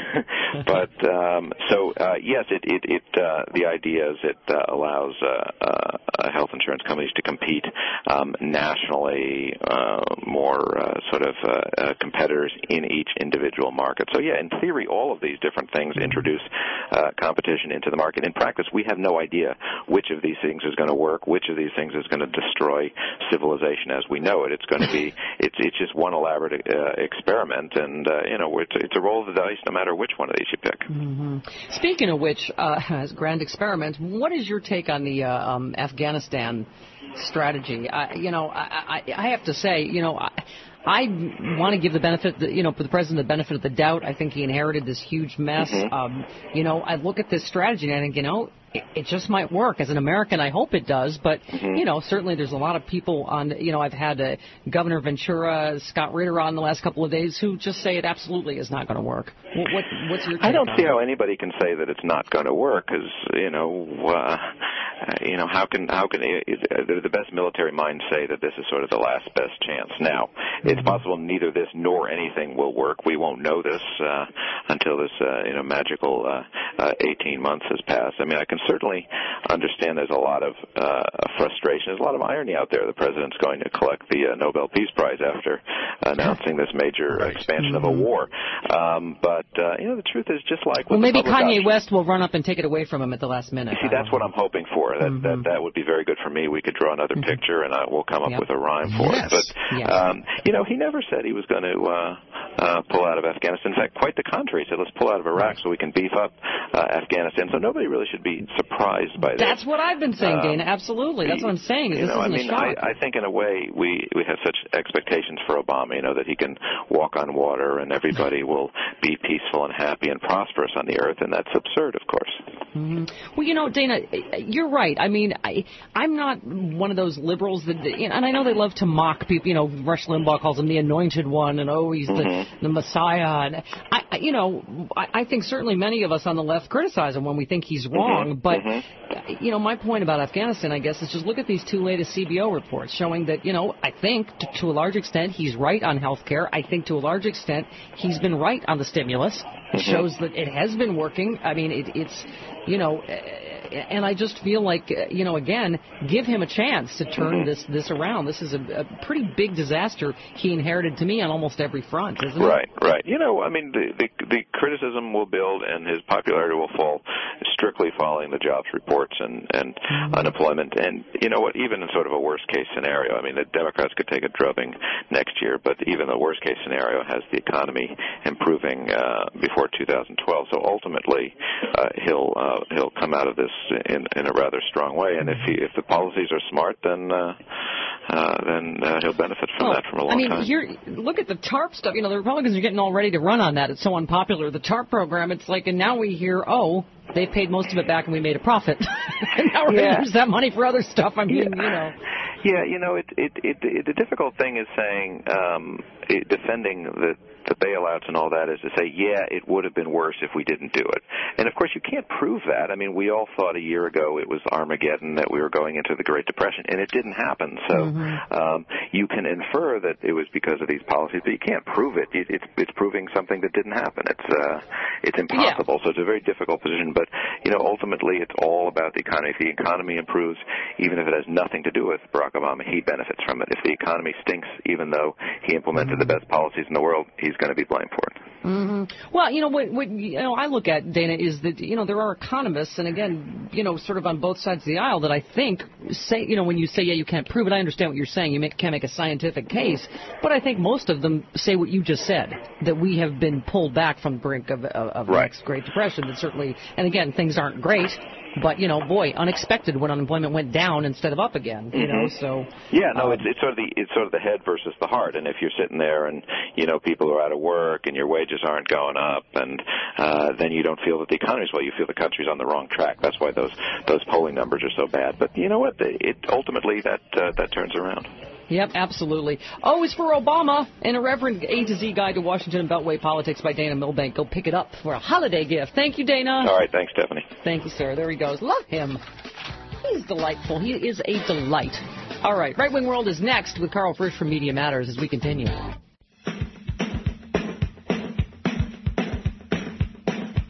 But um, so uh, yes, it it, it uh, the idea is it uh, allows uh, uh, health insurance companies to compete um, nationally, uh, more uh, sort of uh, uh, competitors in each individual market. So yeah, in theory, all of these different things introduce uh, competition into the market. In practice, we have no idea which of these things is going to work, which of these things is going to destroy civilization as we know it. It's going to be it's it's just one elaborate uh, experiment, and uh, you know it's, it's a roll of the dice no matter which one of these you pick.
Mm-hmm. Speaking of which, uh, as grand experiment, what is your take on the uh, um, Afghanistan strategy? I, you know, I, I, I have to say, you know. I, I want to give the benefit, you know, for the president the benefit of the doubt. I think he inherited this huge mess. Mm-hmm. Um, you know, I look at this strategy and I think, you know, it, it just might work. As an American, I hope it does. But, mm-hmm. you know, certainly there's a lot of people on, you know, I've had uh, Governor Ventura, Scott Ritter on the last couple of days who just say it absolutely is not going to work. What, what, what's your take
I don't
on
see
it?
how anybody can say that it's not going to work because, you know, uh, you know, how can, how can it, it, the best military minds say that this is sort of the last best chance? Now, mm-hmm. it's possible neither this nor anything will work. We won't know this uh, until this, uh, you know, magical uh, uh, eighteen months has passed. I mean, I can certainly understand there's a lot of uh, frustration. There's a lot of irony out there. The president's going to collect the uh, Nobel Peace Prize after announcing this major right. expansion mm-hmm. of a war. Um, but, uh, you know, the truth is just like...
Well, maybe Kanye
option,
West will run up and take it away from him at the last minute.
See, that's what I'm hoping for. That, mm-hmm. that that would be very good for me. We could draw another mm-hmm. picture, and uh, we'll come up yep. with a rhyme for
yes.
it. But,
yes.
um, you know, he never said he was going to uh, uh, pull out of Afghanistan. In fact, quite the contrary. He said, let's pull out of Iraq so we can beef up uh, Afghanistan. So nobody really should be surprised by that.
That's what I've been saying, Dana. Um, Absolutely. That's what I'm saying. This
you know,
isn't
I mean,
a shock.
I, I think in a way we, we have such expectations for Obama, you know, that he can walk on water and everybody will be peaceful and happy and prosperous on the earth, and that's absurd, of course.
Mm-hmm. Well, you know, Dana, you're right. I mean, I, I'm not one of those liberals that, you know, and I know they love to mock people. You know, Rush Limbaugh calls him the anointed one, and oh, he's mm-hmm. the, the Messiah. And I, you know, I, I think certainly many of us on the left criticize him when we think he's wrong.
Mm-hmm.
But,
mm-hmm.
you know, my point about Afghanistan, I guess, is just look at these two latest C B O reports showing that, you know, I think to, to a large extent he's right on health care. I think to a large extent he's been right on the stimulus. It mm-hmm. shows that it has been working. I mean, it, it's, you know, and I just feel like, you know, again, give him a chance to turn mm-hmm. this this around. This is a, a pretty big disaster he inherited to me on almost every front, isn't it?
Right, right. You know, I mean, the, the, the criticism will build and his popularity will fall strictly following the jobs reports and, and mm-hmm. unemployment. And you know what, even in sort of a worst-case scenario, I mean, the Democrats could take a drubbing next year, but even the worst-case scenario has the economy improving uh, before two thousand twelve. So ultimately, uh, he'll uh, he'll come out of this in, in a rather strong way. And if he, if the policies are smart, then uh, uh, then uh, he'll benefit from
well,
that from a long
I mean,
time.
Here, look at the TARP stuff. You know, the Republicans are getting all ready to run on that. It's so unpopular. The TARP program, it's like, and now we hear, oh, they paid most of it back and we made a profit. And now we're
yeah.
going to use that money for other stuff. I mean,
yeah.
you know.
Yeah, you know, it, it, it, it, the difficult thing is saying, um, it, defending the, the bailouts and all that is to say, yeah, it would have been worse if we didn't do it. And, of course, you can't prove that. I mean, we all thought a year ago it was Armageddon, that we were going into the Great Depression, and it didn't happen. So mm-hmm. um, you can infer that it was because of these policies, but you can't prove it. it it's, it's proving something that didn't happen. It's, uh, it's impossible. Yeah. So it's a very difficult position. But, you know, ultimately it's all about the economy. If the economy improves, even if it has nothing to do with Barack Obama, he benefits from it. If the economy stinks, even though he implemented mm-hmm. the best policies in the world, he's going to be blamed for it.
Mm-hmm. Well, you know, what, what you know, I look at, Dana, is that, you know, there are economists, and again, you know, sort of on both sides of the aisle that I think say, you know, when you say, yeah, you can't prove it, I understand what you're saying. You make, can't make a scientific case. But I think most of them say what you just said, that we have been pulled back from the brink of, of, of
right.
the next Great Depression. That certainly, and again, things aren't great. But, you know, boy, unexpected when unemployment went down instead of up again, you mm-hmm. know, so.
Yeah, no,
um,
it's, it's sort of the, it's sort of the head versus the heart. And if you're sitting there and, you know, people are out of work and your wages aren't going up, and, uh, then you don't feel that the economy's well, you feel the country's on the wrong track. That's why those, those polling numbers are so bad. But you know what? It, ultimately that, uh, that turns around.
Yep, absolutely. O is for Obama, an irreverent A to Z guide to Washington and Beltway politics by Dana Milbank. Go pick it up for a holiday gift. Thank you, Dana.
All right, thanks, Stephanie.
Thank you, sir. There he goes. Love him. He's delightful. He is a delight. All right, Right Wing World is next with Carl Frisch from Media Matters as we continue.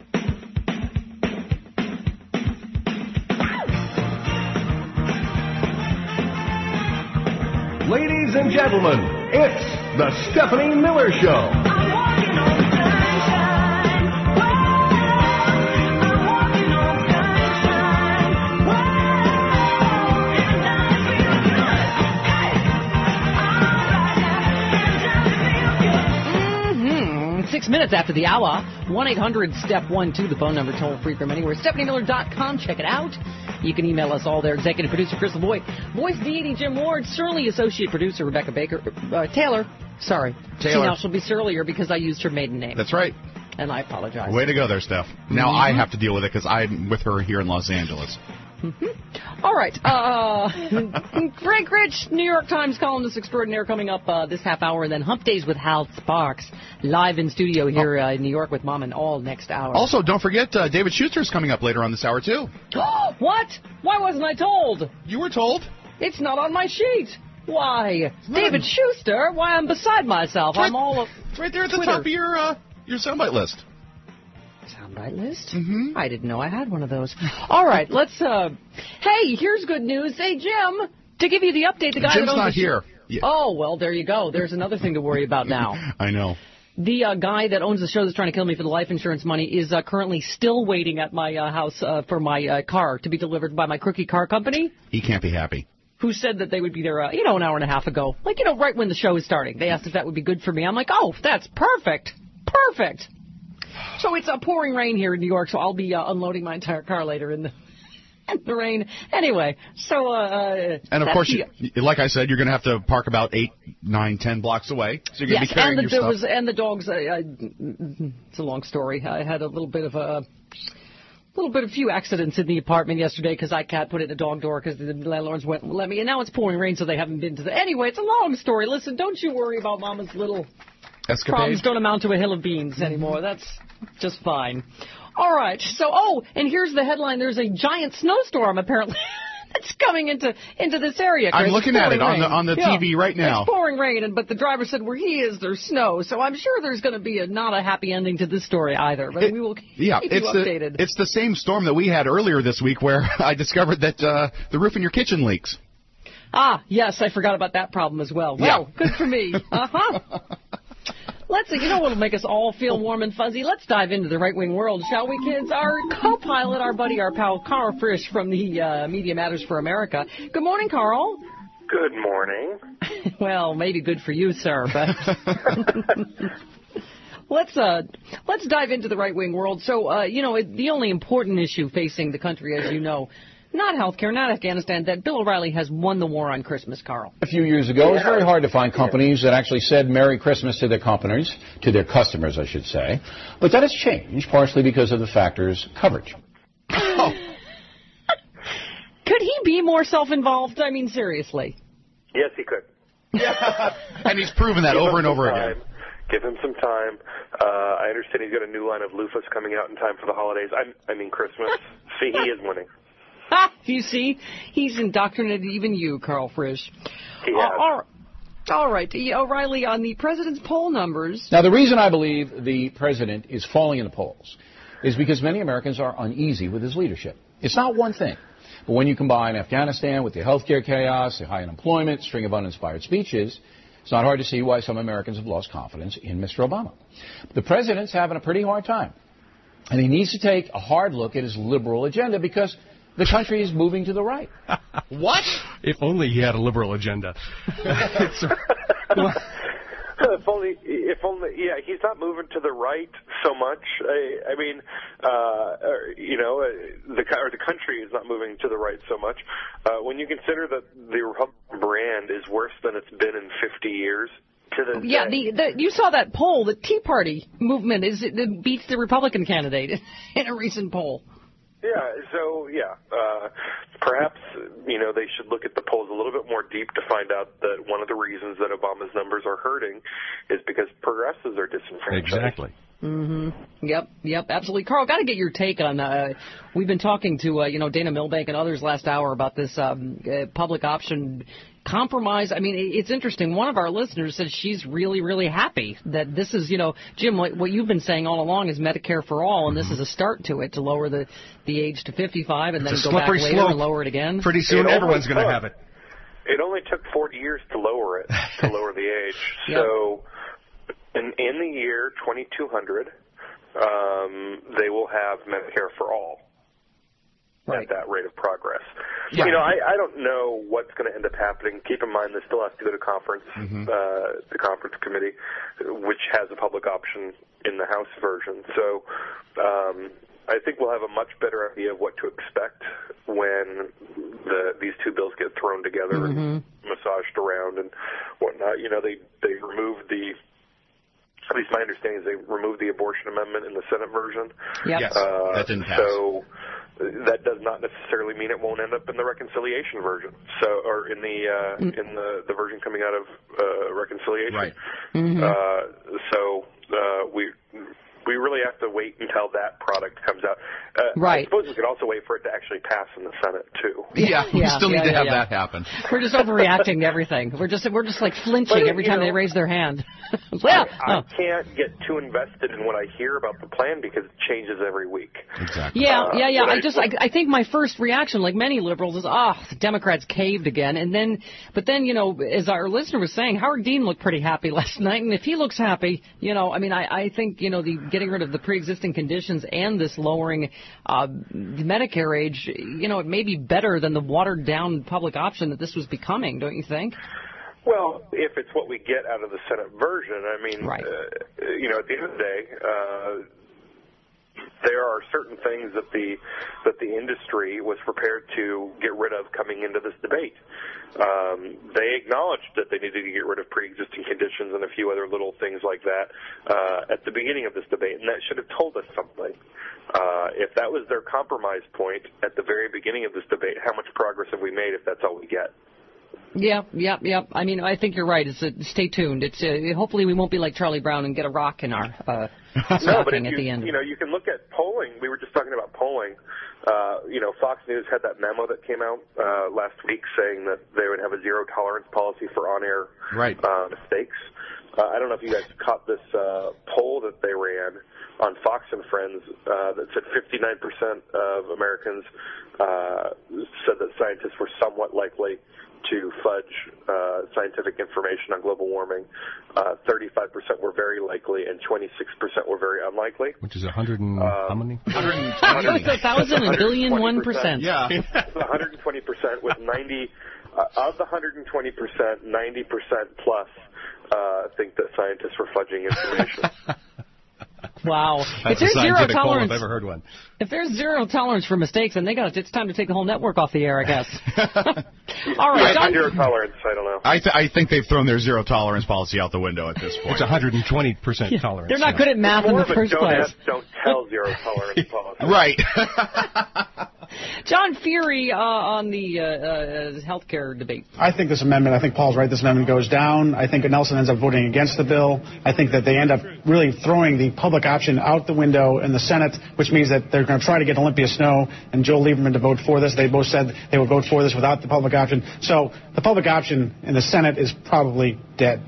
Ladies and gentlemen, it's the Stephanie Miller Show.
Six minutes after the hour, one eight hundred step one two, the phone number, toll free from anywhere. Stephanie Miller dot com, check it out. You can email us all there. Executive producer Chris LeVoy, voice deity Jim Ward, Surly associate producer Rebecca Baker, uh, Taylor. Sorry,
Taylor.
See, now she'll be surlier because I used her maiden name.
That's right.
And I apologize.
Way to go there, Steph. Now
Mm-hmm.
I have to deal with it because I'm with her here in Los Angeles.
Mm-hmm. All right. Uh, Frank Rich, New York Times columnist extraordinaire, coming up uh, this half hour, and then Hump Days with Hal Sparks, live in studio here uh, in New York with Mom and all next hour.
Also, don't forget, uh, David Schuster's coming up later on this hour, too.
What? Why wasn't I told?
You were told.
It's not on my sheet. Why? David Schuster? Why, I'm beside myself.
Right,
I'm all... Of
it's right there at the
Twitter.
top of your, uh, your soundbite list.
Soundbite list?
Mm-hmm.
I didn't know I had one of those. All right, let's, uh... Hey, here's good news. Hey, Jim, to give you the update, the guy
Jim's
that owns
not
the
here.
Show...
Yeah.
Oh, well, there you go. There's another thing to worry about now.
I know.
The uh, guy that owns the show that's trying to kill me for the life insurance money is uh, currently still waiting at my uh, house uh, for my uh, car to be delivered by my crookie car company.
He can't be happy.
Who said that they would be there, uh, you know, an hour and a half ago. Like, you know, right when the show is starting. They asked if that would be good for me. I'm like, oh, that's perfect. Perfect. So it's uh, pouring rain here in New York, so I'll be uh, unloading my entire car later in the, in the rain. Anyway, so... Uh,
and, of course,
the,
you, like I said, you're going to have to park about eight, nine, ten blocks away. So you're going to
yes,
be carrying
and the,
your
there
stuff.
Was, and the dogs, uh, I, it's a long story. I had a little bit of a... little bit of few accidents in the apartment yesterday because I can't put it in a dog door because the landlords wouldn't let me. And now it's pouring rain, so they haven't been to the... Anyway, it's a long story. Listen, don't you worry about Mama's little...
Escapade?
Problems don't amount to a hill of beans anymore. That's just fine. All right. So, oh, and here's the headline. There's a giant snowstorm, apparently, that's coming into into this area.
I'm
Chris.
looking at it on the on the
yeah.
T V right now.
It's pouring rain, and, but the driver said where he is, there's snow. So I'm sure there's going to be a, not a happy ending to this story either. But
it,
we will keep
yeah,
you
it's
updated.
The, it's the same storm that we had earlier this week where I discovered that uh, the roof in your kitchen leaks.
Ah, yes, I forgot about that problem as well. Well,
yeah.
Good for me. Uh-huh. Let's, you know what will make us all feel warm and fuzzy? Let's dive into the right-wing world, shall we, kids? Our co-pilot, our buddy, our pal, Carl Frisch from the uh, Media Matters for America. Good morning, Carl.
Good morning.
Well, maybe good for you, sir, but... Let's uh, let's dive into the right-wing world. So, uh, you know, it, the only important issue facing the country, as you know, not healthcare, not Afghanistan, that Bill O'Reilly has won the war on Christmas, Carl.
A few years ago, it was very hard to find companies that actually said Merry Christmas to their companies, to their customers, I should say. But that has changed, partially because of the factors coverage.
Oh. Could he be more self-involved? I mean, seriously.
Yes, he could.
Yeah. And he's proven that
Give
over
him
and over
time.
again.
Give him some time. Uh, I understand he's got a new line of loofahs coming out in time for the holidays. I, I mean, Christmas. See, he is winning.
Ha! You see, he's indoctrinated even you, Carl Frisch.
He
uh,
has.
all, all right, O'Reilly, on the president's poll numbers.
Now, the reason I believe the president is falling in the polls is because many Americans are uneasy with his leadership. It's not one thing. But when you combine Afghanistan with the healthcare chaos, the high unemployment, string of uninspired speeches, it's not hard to see why some Americans have lost confidence in Mister Obama. The president's having a pretty hard time. And he needs to take a hard look at his liberal agenda because the country is moving to the right.
What? If only he had a liberal agenda.
if only, if only, yeah, he's not moving to the right so much. I, I mean, uh, you know, the or the country is not moving to the right so much. Uh, when you consider that the Republican brand is worse than it's been in fifty years. To this
yeah,
day.
the, the you saw that poll. The Tea Party movement is it beats the Republican candidate in a recent poll.
Yeah, so, yeah, uh, perhaps, you know, they should look at the polls a little bit more deep to find out that one of the reasons that Obama's numbers are hurting is because progressives are disenfranchised.
Exactly.
Mm-hmm. Yep, yep, absolutely. Carl, got to get your take on, uh, we've been talking to, uh, you know, Dana Milbank and others last hour about this um, uh, public option compromise. I mean, it's interesting. One of our listeners says she's really, really happy that this is, you know, Jim, what, what you've been saying all along is Medicare for all, and this is a start to it, to lower the, the age to fifty-five and
it's
then
a
go back
slippery
later
slope.
and lower it again.
Pretty soon
it
everyone's going to
took,
have it.
it only took forty years to lower it, to lower the age.
Yep.
So in, in the year twenty-two hundred, um, they will have Medicare for all. Right. At that rate of progress.
Yeah.
You know, I, I don't know what's going to end up happening. Keep in mind, this still has to go to conference, mm-hmm. uh, the conference committee, which has a public option in the House version. So um, I think we'll have a much better idea of what to expect when the, these two bills get thrown together mm-hmm. and massaged around and whatnot. You know, they, they removed the... At least my understanding is they removed the abortion amendment in the Senate version.
Yep.
Yes,
uh,
that didn't pass.
So that does not necessarily mean it won't end up in the reconciliation version. So, or in the uh, mm. in the, the version coming out of uh, reconciliation.
Right.
Mm-hmm.
Uh, so uh, we. We really have to wait until that product comes out. Uh,
right.
I suppose we could also wait for it to actually pass in the Senate too.
Yeah, we
yeah,
still
yeah,
need
yeah,
to have
yeah.
that happen.
We're just overreacting to everything. We're just we're just like flinching
but,
every time
know,
they raise their hand. well,
I, I
oh.
can't get too invested in what I hear about the plan because it changes every week.
Exactly.
Yeah,
uh,
yeah, yeah. I
I,
just I, I think my first reaction, like many liberals, is ah, oh, the Democrats caved again. And then, but then you know, as our listener was saying, Howard Dean looked pretty happy last night, and if he looks happy, you know, I mean, I I think you know the getting rid of the pre-existing conditions and this lowering uh, the Medicare age, you know, it may be better than the watered-down public option that this was becoming, don't you think?
Well, if it's what we get out of the Senate version, I mean,
right.
uh, you know, at the end of the day, uh, there are certain things that the that the industry was prepared to get rid of coming into this debate. Um, they acknowledged that they needed to get rid of pre-existing conditions and a few other little things like that uh, at the beginning of this debate, and that should have told us something. Uh, if that was their compromise point at the very beginning of this debate, how much progress have we made if that's all we get?
Yeah, yeah, yeah. I mean, I think you're right. It's a, stay tuned. It's a, hopefully we won't be like Charlie Brown and get a rock in our uh,
no, but if
at
you,
the end.
You know, you can look at polling. We were just talking about polling. Uh, you know, Fox News had that memo that came out uh, last week saying that they would have a zero tolerance policy for on-air
right.
uh, mistakes. Uh, I don't know if you guys caught this uh, poll that they ran on Fox and Friends uh, that said fifty-nine percent of Americans uh, said that scientists were somewhat likely to fudge uh, scientific information on global warming. Uh, thirty-five percent were very likely, and twenty-six percent were very unlikely.
Which is a hundred and
um,
how many?
one hundred twenty.
It's a thousand, a billion, one percent.
Yeah.
one hundred twenty percent with ninety, uh, of the one hundred twenty percent, ninety percent plus uh, think that scientists were fudging information.
Wow.
That's
if there's
a
zero
scientific poll
tolerance,
if I've ever heard one.
If there's zero tolerance for mistakes, then they got it's time to take the whole network off the air, I guess. All right,
yeah,
John.
Zero tolerance, I don't know.
I, th- I think they've thrown their zero tolerance policy out the window at this point.
It's one hundred twenty percent
Yeah,
tolerance.
they're not
yeah.
good at math
More
in the
of a
first
don't
place.
ask, don't tell zero tolerance policy.
Right.
John Fury uh, on the uh, uh, health care debate.
I think this amendment, I think Paul's right, this amendment goes down. I think Nelson ends up voting against the bill. I think that they end up really throwing the public option out the window in the Senate, which means that they're going to try to get Olympia Snowe and Joe Lieberman to vote for this. They both said they would vote for this without the public option. So the public option in the Senate is probably dead.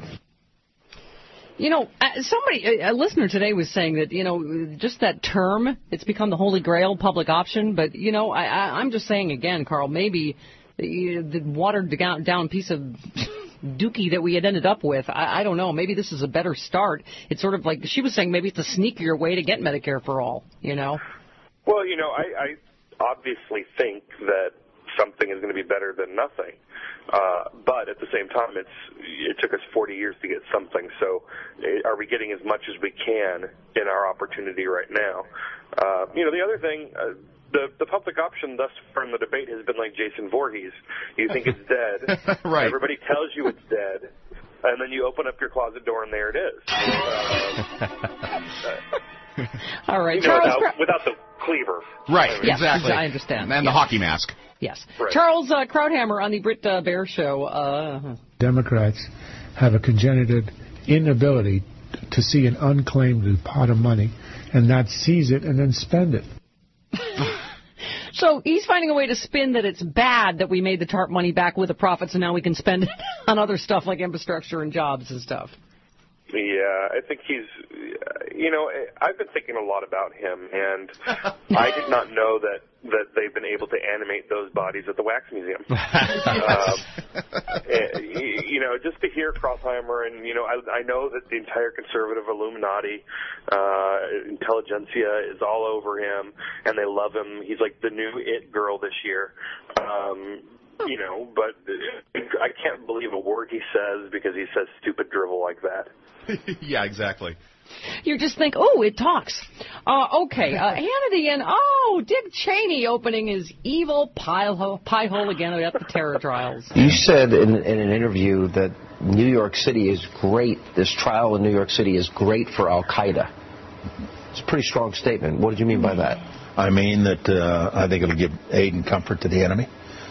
You know, uh, somebody, a, a listener today was saying that, you know, just that term, it's become the holy grail public option. But, you know, I, I, I'm just saying again, Carl, maybe the, the watered down, down piece of dookie that we had ended up with, I, I don't know, maybe this is a better start. It's sort of like, she was saying maybe it's a sneakier way to get Medicare for all, you know?
Well, you know, I, I obviously think that something is going to be better than nothing. Uh, but at the same time, it's it took us forty years to get something. So, are we getting as much as we can in our opportunity right now? Uh, you know, the other thing, uh, the the public option thus far in the debate has been like Jason Voorhees. You think it's dead,
right?
Everybody tells you it's dead, and then you open up your closet door and there it is. Uh, uh,
All right,
you know,
Charles.
without, without the cleaver.
Right,
yes,
exactly.
I understand.
And
yes.
the hockey mask.
Yes.
Right.
Charles uh, Krauthammer on the Britt uh, Bear Show. Uh,
Democrats have a congenital inability to see an unclaimed pot of money and not seize it and then spend it.
So he's finding a way to spin that it's bad that we made the TARP money back with the profits and now we can spend it on other stuff like infrastructure and jobs and stuff.
Yeah, I think he's, you know, I've been thinking a lot about him, and I did not know that, that they've been able to animate those bodies at the Wax Museum. um, you know, just to hear Krautheimer, and, you know, I, I know that the entire conservative Illuminati, uh, intelligentsia is all over him, and they love him. He's like the new it girl this year. Um You know, but I can't believe a word he says because he says stupid drivel like that.
Yeah, exactly.
You just think, oh, it talks. Uh, okay, uh, Hannity and, oh, Dick Cheney opening his evil pie hole, pie hole again at the terror trials.
You said in, in an interview that New York City is great, this trial in New York City is great for Al-Qaeda. It's a pretty strong statement. What did you mean by that?
I mean that uh, I think it'll give aid and comfort to the enemy.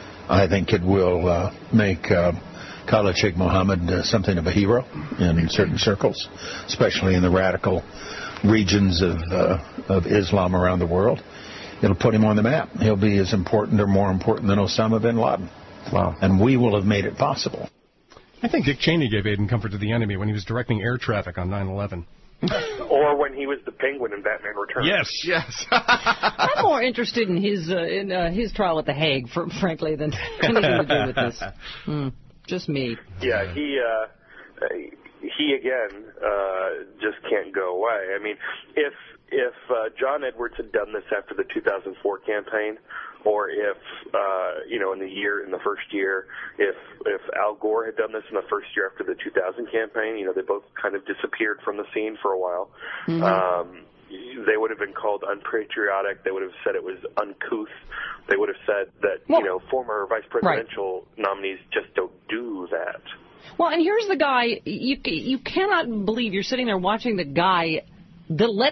I think it will uh, make uh, Khalid Sheikh Mohammed uh, something of a hero in certain circles, especially in the radical regions of uh, of Islam around the world. It'll put him on the map. He'll be as important or more important than Osama bin Laden. Wow. And we will have made it possible.
I think Dick Cheney gave aid and comfort to the enemy when he was directing air traffic on nine eleven.
Or when he was the Penguin in Batman Returns.
Yes,
yes.
I'm more interested in his uh, in uh, his trial at The Hague, for, frankly, than anything to do with this. Mm, just me.
Yeah, he uh, he again uh, just can't go away. I mean, if if uh, John Edwards had done this after the two thousand four campaign, or if uh, you know in the year in the first year, if if Al Gore had done this in the first year after the two thousand campaign, you know they both kind of disappeared from the scene for a while. Mm-hmm. Um, they would have been called unpatriotic. They would have said it was uncouth. They would have said that well, you know former vice presidential right. nominees just don't do that.
Well, and here's the guy. You you cannot believe you're sitting there watching the guy that let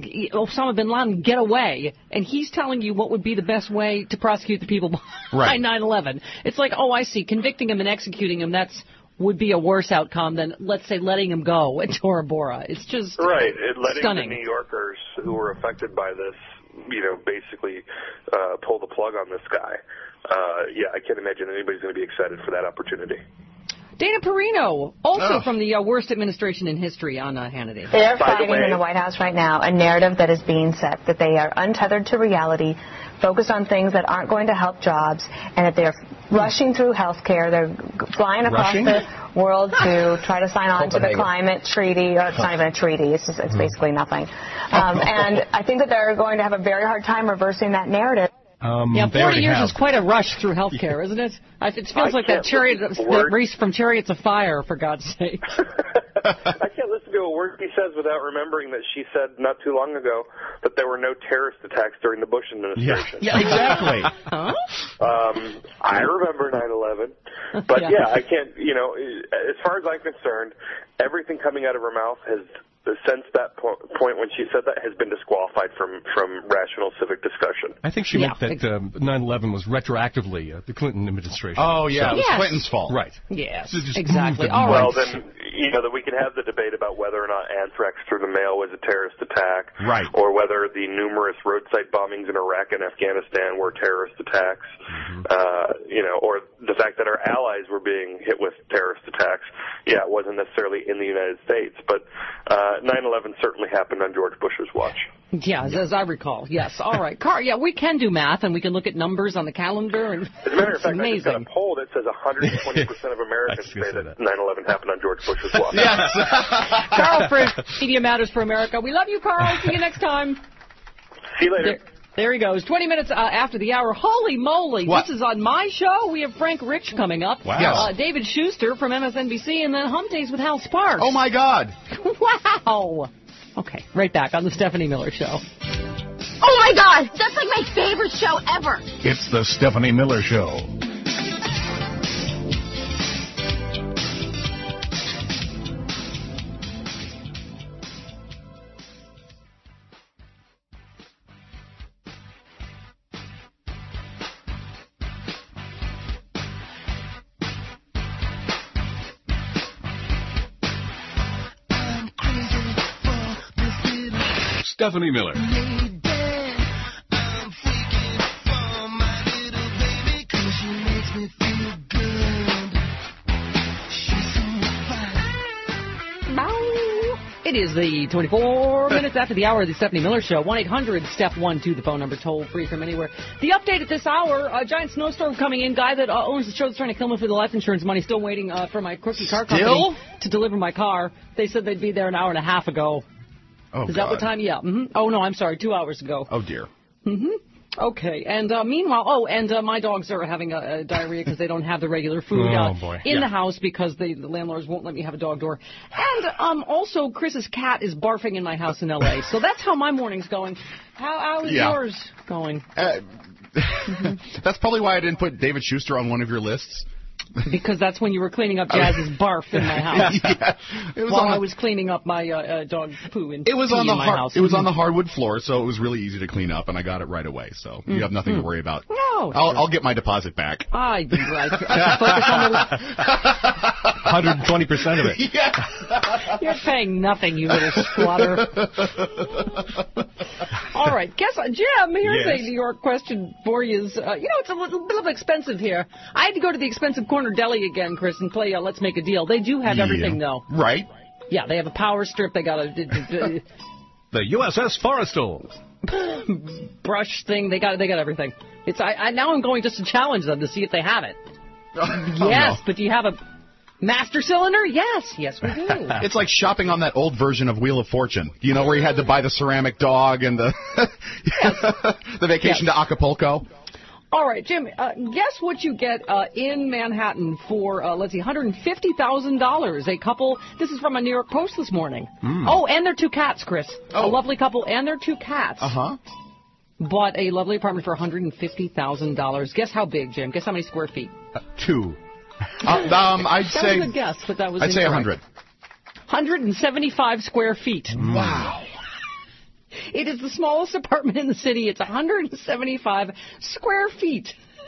Osama bin Laden get away, and he's telling you what would be the best way to prosecute the people behind right. nine eleven. It's like, oh, I see, convicting him and executing him, that's would be a worse outcome than, let's say, letting him go at Tora Bora. It's just
right. It letting
stunning.
The New Yorkers who were affected by this, you know, basically uh, pull the plug on this guy. Uh, yeah, I can't imagine anybody's going to be excited for that opportunity.
Dana Perino, also
oh.
from the uh, worst administration in history on uh, Hannity.
They're fighting the in the White House right now a narrative that is being set, that they are untethered to reality, focused on things that aren't going to help jobs, and that they're rushing through health care. They're flying across rushing? the world to try to sign on to the climate treaty. Or it's not even a treaty. It's, just, it's basically nothing. Um, and I think that they're going to have a very hard time reversing that narrative.
Um,
yeah, forty years
have.
is quite a rush through health care, isn't it? It feels I like that chariot, that race from Chariots of Fire, for God's sake.
I can't listen to a word he says without remembering that she said not too long ago that there were no terrorist attacks during the Bush administration.
Yeah, yeah exactly.
Huh?
Um, I remember nine eleven. But, yeah. yeah, I can't, you know, as far as I'm concerned, everything coming out of her mouth has since that po- point when she said that has been disqualified from, from rational civic discussion.
I think she
yeah.
meant that um, nine eleven was retroactively uh, the Clinton administration.
Oh, yeah, so, it was
yes.
Clinton's fault.
Right.
Yes,
so
exactly.
All
well,
right.
then, you know, that we can have the debate about whether or not anthrax through the mail was a terrorist attack.
Right.
Or whether the numerous roadside bombings in Iraq and Afghanistan were terrorist attacks. Mm-hmm. Uh, you know, or the fact that our allies were being hit with terrorist attacks. Yeah, it wasn't necessarily in the United States, but uh, nine eleven certainly happened on George Bush's watch.
Yeah, as, as I recall. Yes. All right. Car, yeah, we can do math, and we can look at numbers on the calendar. And
as a matter of fact,
amazing.
I just got a poll that says one hundred twenty percent of Americans say that nine eleven happened on George Bush's watch.
Yes.
Carl Frick, Media Matters for America. We love you, Carl. See you next time.
See you later.
There, there he goes. twenty minutes uh, after the hour. Holy moly.
What?
This is on my show. We have Frank Rich coming up.
Wow.
Uh, David Schuster from M S N B C, and then Hump Days with Hal Sparks.
Oh, my God.
Wow. Okay, right back on the Stephanie Miller Show.
Oh, my God. That's like my favorite show ever.
It's the Stephanie Miller Show.
Stephanie Miller.
It is the twenty-four minutes after the hour of the Stephanie Miller Show. one eight hundred step one two, the phone number, toll free from anywhere. The update at this hour, a giant snowstorm coming in. Guy that uh, owns the show is trying to kill me for the life insurance money. Still waiting uh, for my quirky car company
Still?
to deliver my car. They said they'd be there an hour and a half ago.
Oh,
Is that
God.
what time? Yeah. Mm-hmm. Oh, no, I'm sorry. Two hours ago.
Oh, dear.
Mm-hmm. Okay, and uh, meanwhile, oh, and uh, my dogs are having a, a diarrhea because they don't have the regular food
Oh,
uh,
boy.
in
Yeah.
the house because they, the landlords won't let me have a dog door. And um, also, Chris's cat is barfing in my house in L A So that's how my morning's going. How, how is
Yeah.
yours going?
Uh, that's probably why I didn't put David Schuster on one of your lists.
Because that's when you were cleaning up Jazz's barf in my house.
Yeah. It was
while
on
I
the-
was cleaning up my uh, uh, dog's poo and
It was
pee
on the
in my
har-
house.
it was on the hardwood floor, so it was really easy to clean up, and I got it right away. So you have nothing to worry about.
No,
I'll, I'll get my deposit back.
I'd be right. I focus on the
one hundred twenty percent of it.
You're paying nothing, you little squatter. All right, guess what, Jim, here's
Yes.
a New York question for you. Uh, you know, it's a little bit of expensive here. I had to go to the expensive corner deli again, Chris, and play uh, Let's Make a Deal. They do have everything, though.
Right.
Yeah, they have a power strip. They got a d- d- d-
The U S S Forrestal.
brush thing. They got they got everything. It's I, I now I'm going just to challenge them to see if they have it.
Oh,
yes,
no.
but do you have a master cylinder? Yes, yes we do.
It's like shopping on that old version of Wheel of Fortune. You know, where you had to buy the ceramic dog and the the vacation
Yes.
to Acapulco.
All right, Jim, uh, guess what you get uh, in Manhattan for, uh, let's see, one hundred fifty thousand dollars. A couple, this is from a New York Post this morning.
Mm.
Oh, and their two cats, Chris.
Oh.
A lovely couple and their two cats.
Uh-huh.
Bought a lovely apartment for one hundred fifty thousand dollars. Guess how big, Jim? Guess how many square feet?
Uh, two. Uh, um, I'd
that
say.
was a guess, but that was
I'd say
incorrect.
one hundred.
one hundred seventy-five square feet.
Wow.
It is the smallest apartment in the city. It's one hundred seventy-five square feet.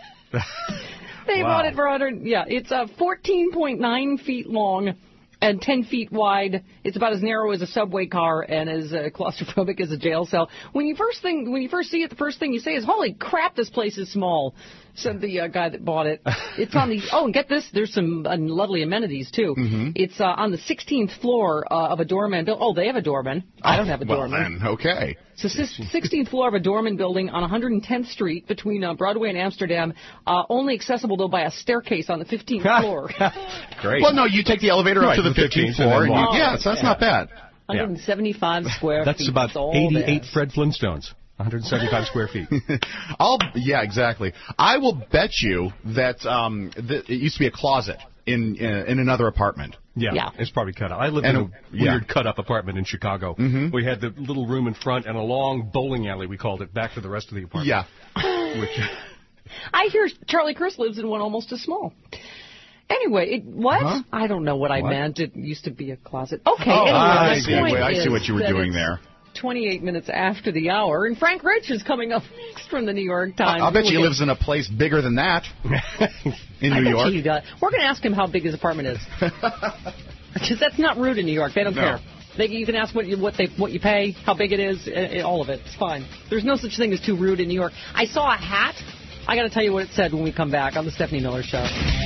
They
Wow.
bought it for one hundred. Yeah, it's uh, fourteen point nine feet long and ten feet wide. It's about as narrow as a subway car and as uh, claustrophobic as a jail cell. When you first thing, when you first see it, the first thing you say is, "Holy crap, this place is small." Said the uh, guy that bought it. It's on the. Oh, and get this, there's some uh, lovely amenities too.
Mm-hmm.
It's uh, on the sixteenth floor uh, of a doorman building. Oh, they have a doorman. I don't have a
well,
doorman.
Then, okay.
It's the sixteenth floor of a doorman building on one hundred tenth Street between uh, Broadway and Amsterdam. Uh, only accessible, though, by a staircase on the fifteenth floor.
Great.
Well, no, you take the elevator
Right,
up to the
to the
fifteenth
fifteenth and
floor.
then
And you,
walk.
yeah, so that's not bad.
one hundred seventy-five square
That's
feet.
about
That's all
eighty-eight
there.
Fred Flintstones. one hundred seventy-five square feet.
I'll yeah, exactly. I will bet you that um, th- it used to be a closet in uh, in another apartment.
Yeah,
Yeah.
it's probably cut out. I lived
And
in a
a- yeah.
weird cut-up apartment in Chicago.
Mhm.
We had the little room in front and a long bowling alley, we called it, back to the rest of the apartment.
Yeah.
Which,
I hear Charlie Chris lives in one almost as small. Anyway, it, what?
Huh?
I don't know what I
What?
meant. It used to be a closet. Okay,
Oh,
anyway,
I
my
see.
point
Wait, I see
is
what you were
that
doing
it's
there.
twenty-eight minutes after the hour, and Frank Rich is coming up next from the New York Times.
I'll bet you he
We'll
lives in a place bigger than that in
I
New
bet
York.
He does. We're going to ask him how big his apartment is. Because that's not rude in New York. They don't
No.
care. They, you can ask what you what they what you pay, how big it is, uh, all of it. It's fine. There's no such thing as too rude in New York. I saw a hat. I got to tell you what it said when we come back on the Stephanie Miller Show.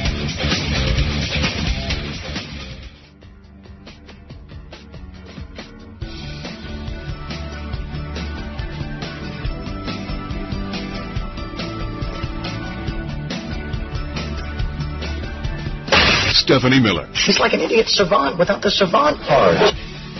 Stephanie Miller.
She's like an idiot savant without the savant part.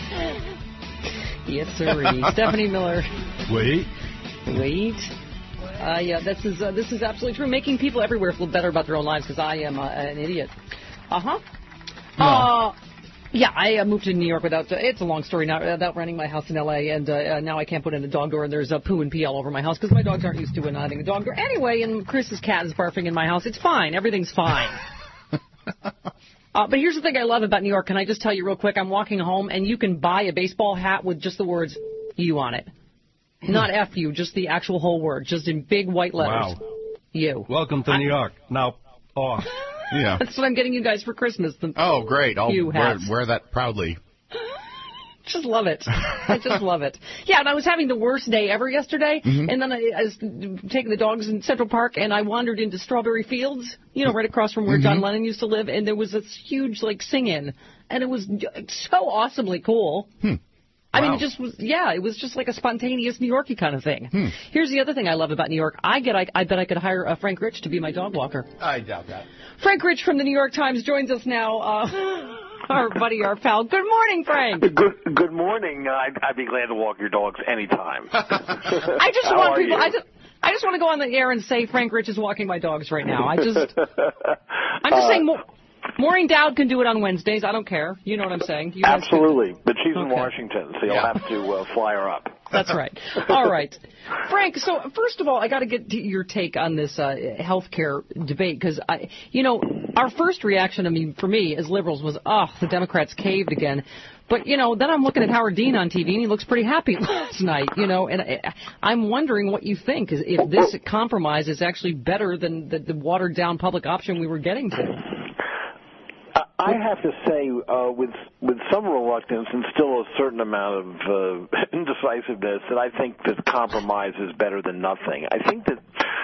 Yes, sir. Stephanie Miller.
wait.
Wait. Uh, yeah, this is uh, this is absolutely true. Making people everywhere feel better about their own lives because I am uh, an idiot. Uh-huh.
No.
Uh Yeah, I uh, moved to New York without. Uh, it's a long story now. Without renting my house in L A, and uh, uh, now I can't put in a dog door, and there's uh, poo and pee all over my house because my dogs aren't used to it not having a dog door. Anyway, and Chris's cat is barfing in my house. It's fine. Everything's fine. Uh, but here's the thing I love about New York. Can I just tell you real quick? I'm walking home, and you can buy a baseball hat with just the words "you" on it. Not F you, just the actual whole word, just in big white letters.
Wow.
You.
Welcome to
I-
New York. Now off.
Yeah.
That's what I'm getting you guys for Christmas. The
Oh, great. I'll
You
wear,
hats.
wear that proudly.
Just love it. I just love it. Yeah, and I was having the worst day ever yesterday,
Mhm.
and then I, I was taking the dogs in Central Park, and I wandered into Strawberry Fields, you know, right across from where
Mhm.
John Lennon used to live, and there was this huge, like, sing-in, and it was so awesomely cool.
Hmm.
I mean,
Wow.
it just was, yeah, it was just like a spontaneous New Yorkie kind of thing.
Hmm.
Here's the other thing I love about New York. I get, I, I bet I could hire uh, Frank Rich to be my dog walker.
I doubt that.
Frank Rich from the New York Times joins us now. Uh, our buddy, our pal. Good morning, Frank.
Good Good morning. Uh, I'd, I'd be glad to walk your dogs anytime.
I just
How
want
are
people.
you?
I just. I just want to go on the air and say Frank Rich is walking my dogs right now. I just, I'm just
Uh,
saying, Mo- Maureen Dowd can do it on Wednesdays. I don't care. You know what I'm saying? You guys can-
Absolutely. But she's in
Okay.
Washington, so you'll
Yeah.
have to uh, fly her up.
That's right. All right. Frank, so first of all, I got to get to your take on this uh, health care debate because, I, you know, our first reaction, I mean, for me as liberals was, oh, the Democrats caved again. But, you know, then I'm looking at Howard Dean on T V, and he looks pretty happy last night, you know, and I, I'm wondering what you think, is if this compromise is actually better than the, the watered-down public option we were getting to.
I have to say, uh, with with some reluctance and still a certain amount of uh, indecisiveness, that I think that compromise is better than nothing. I think that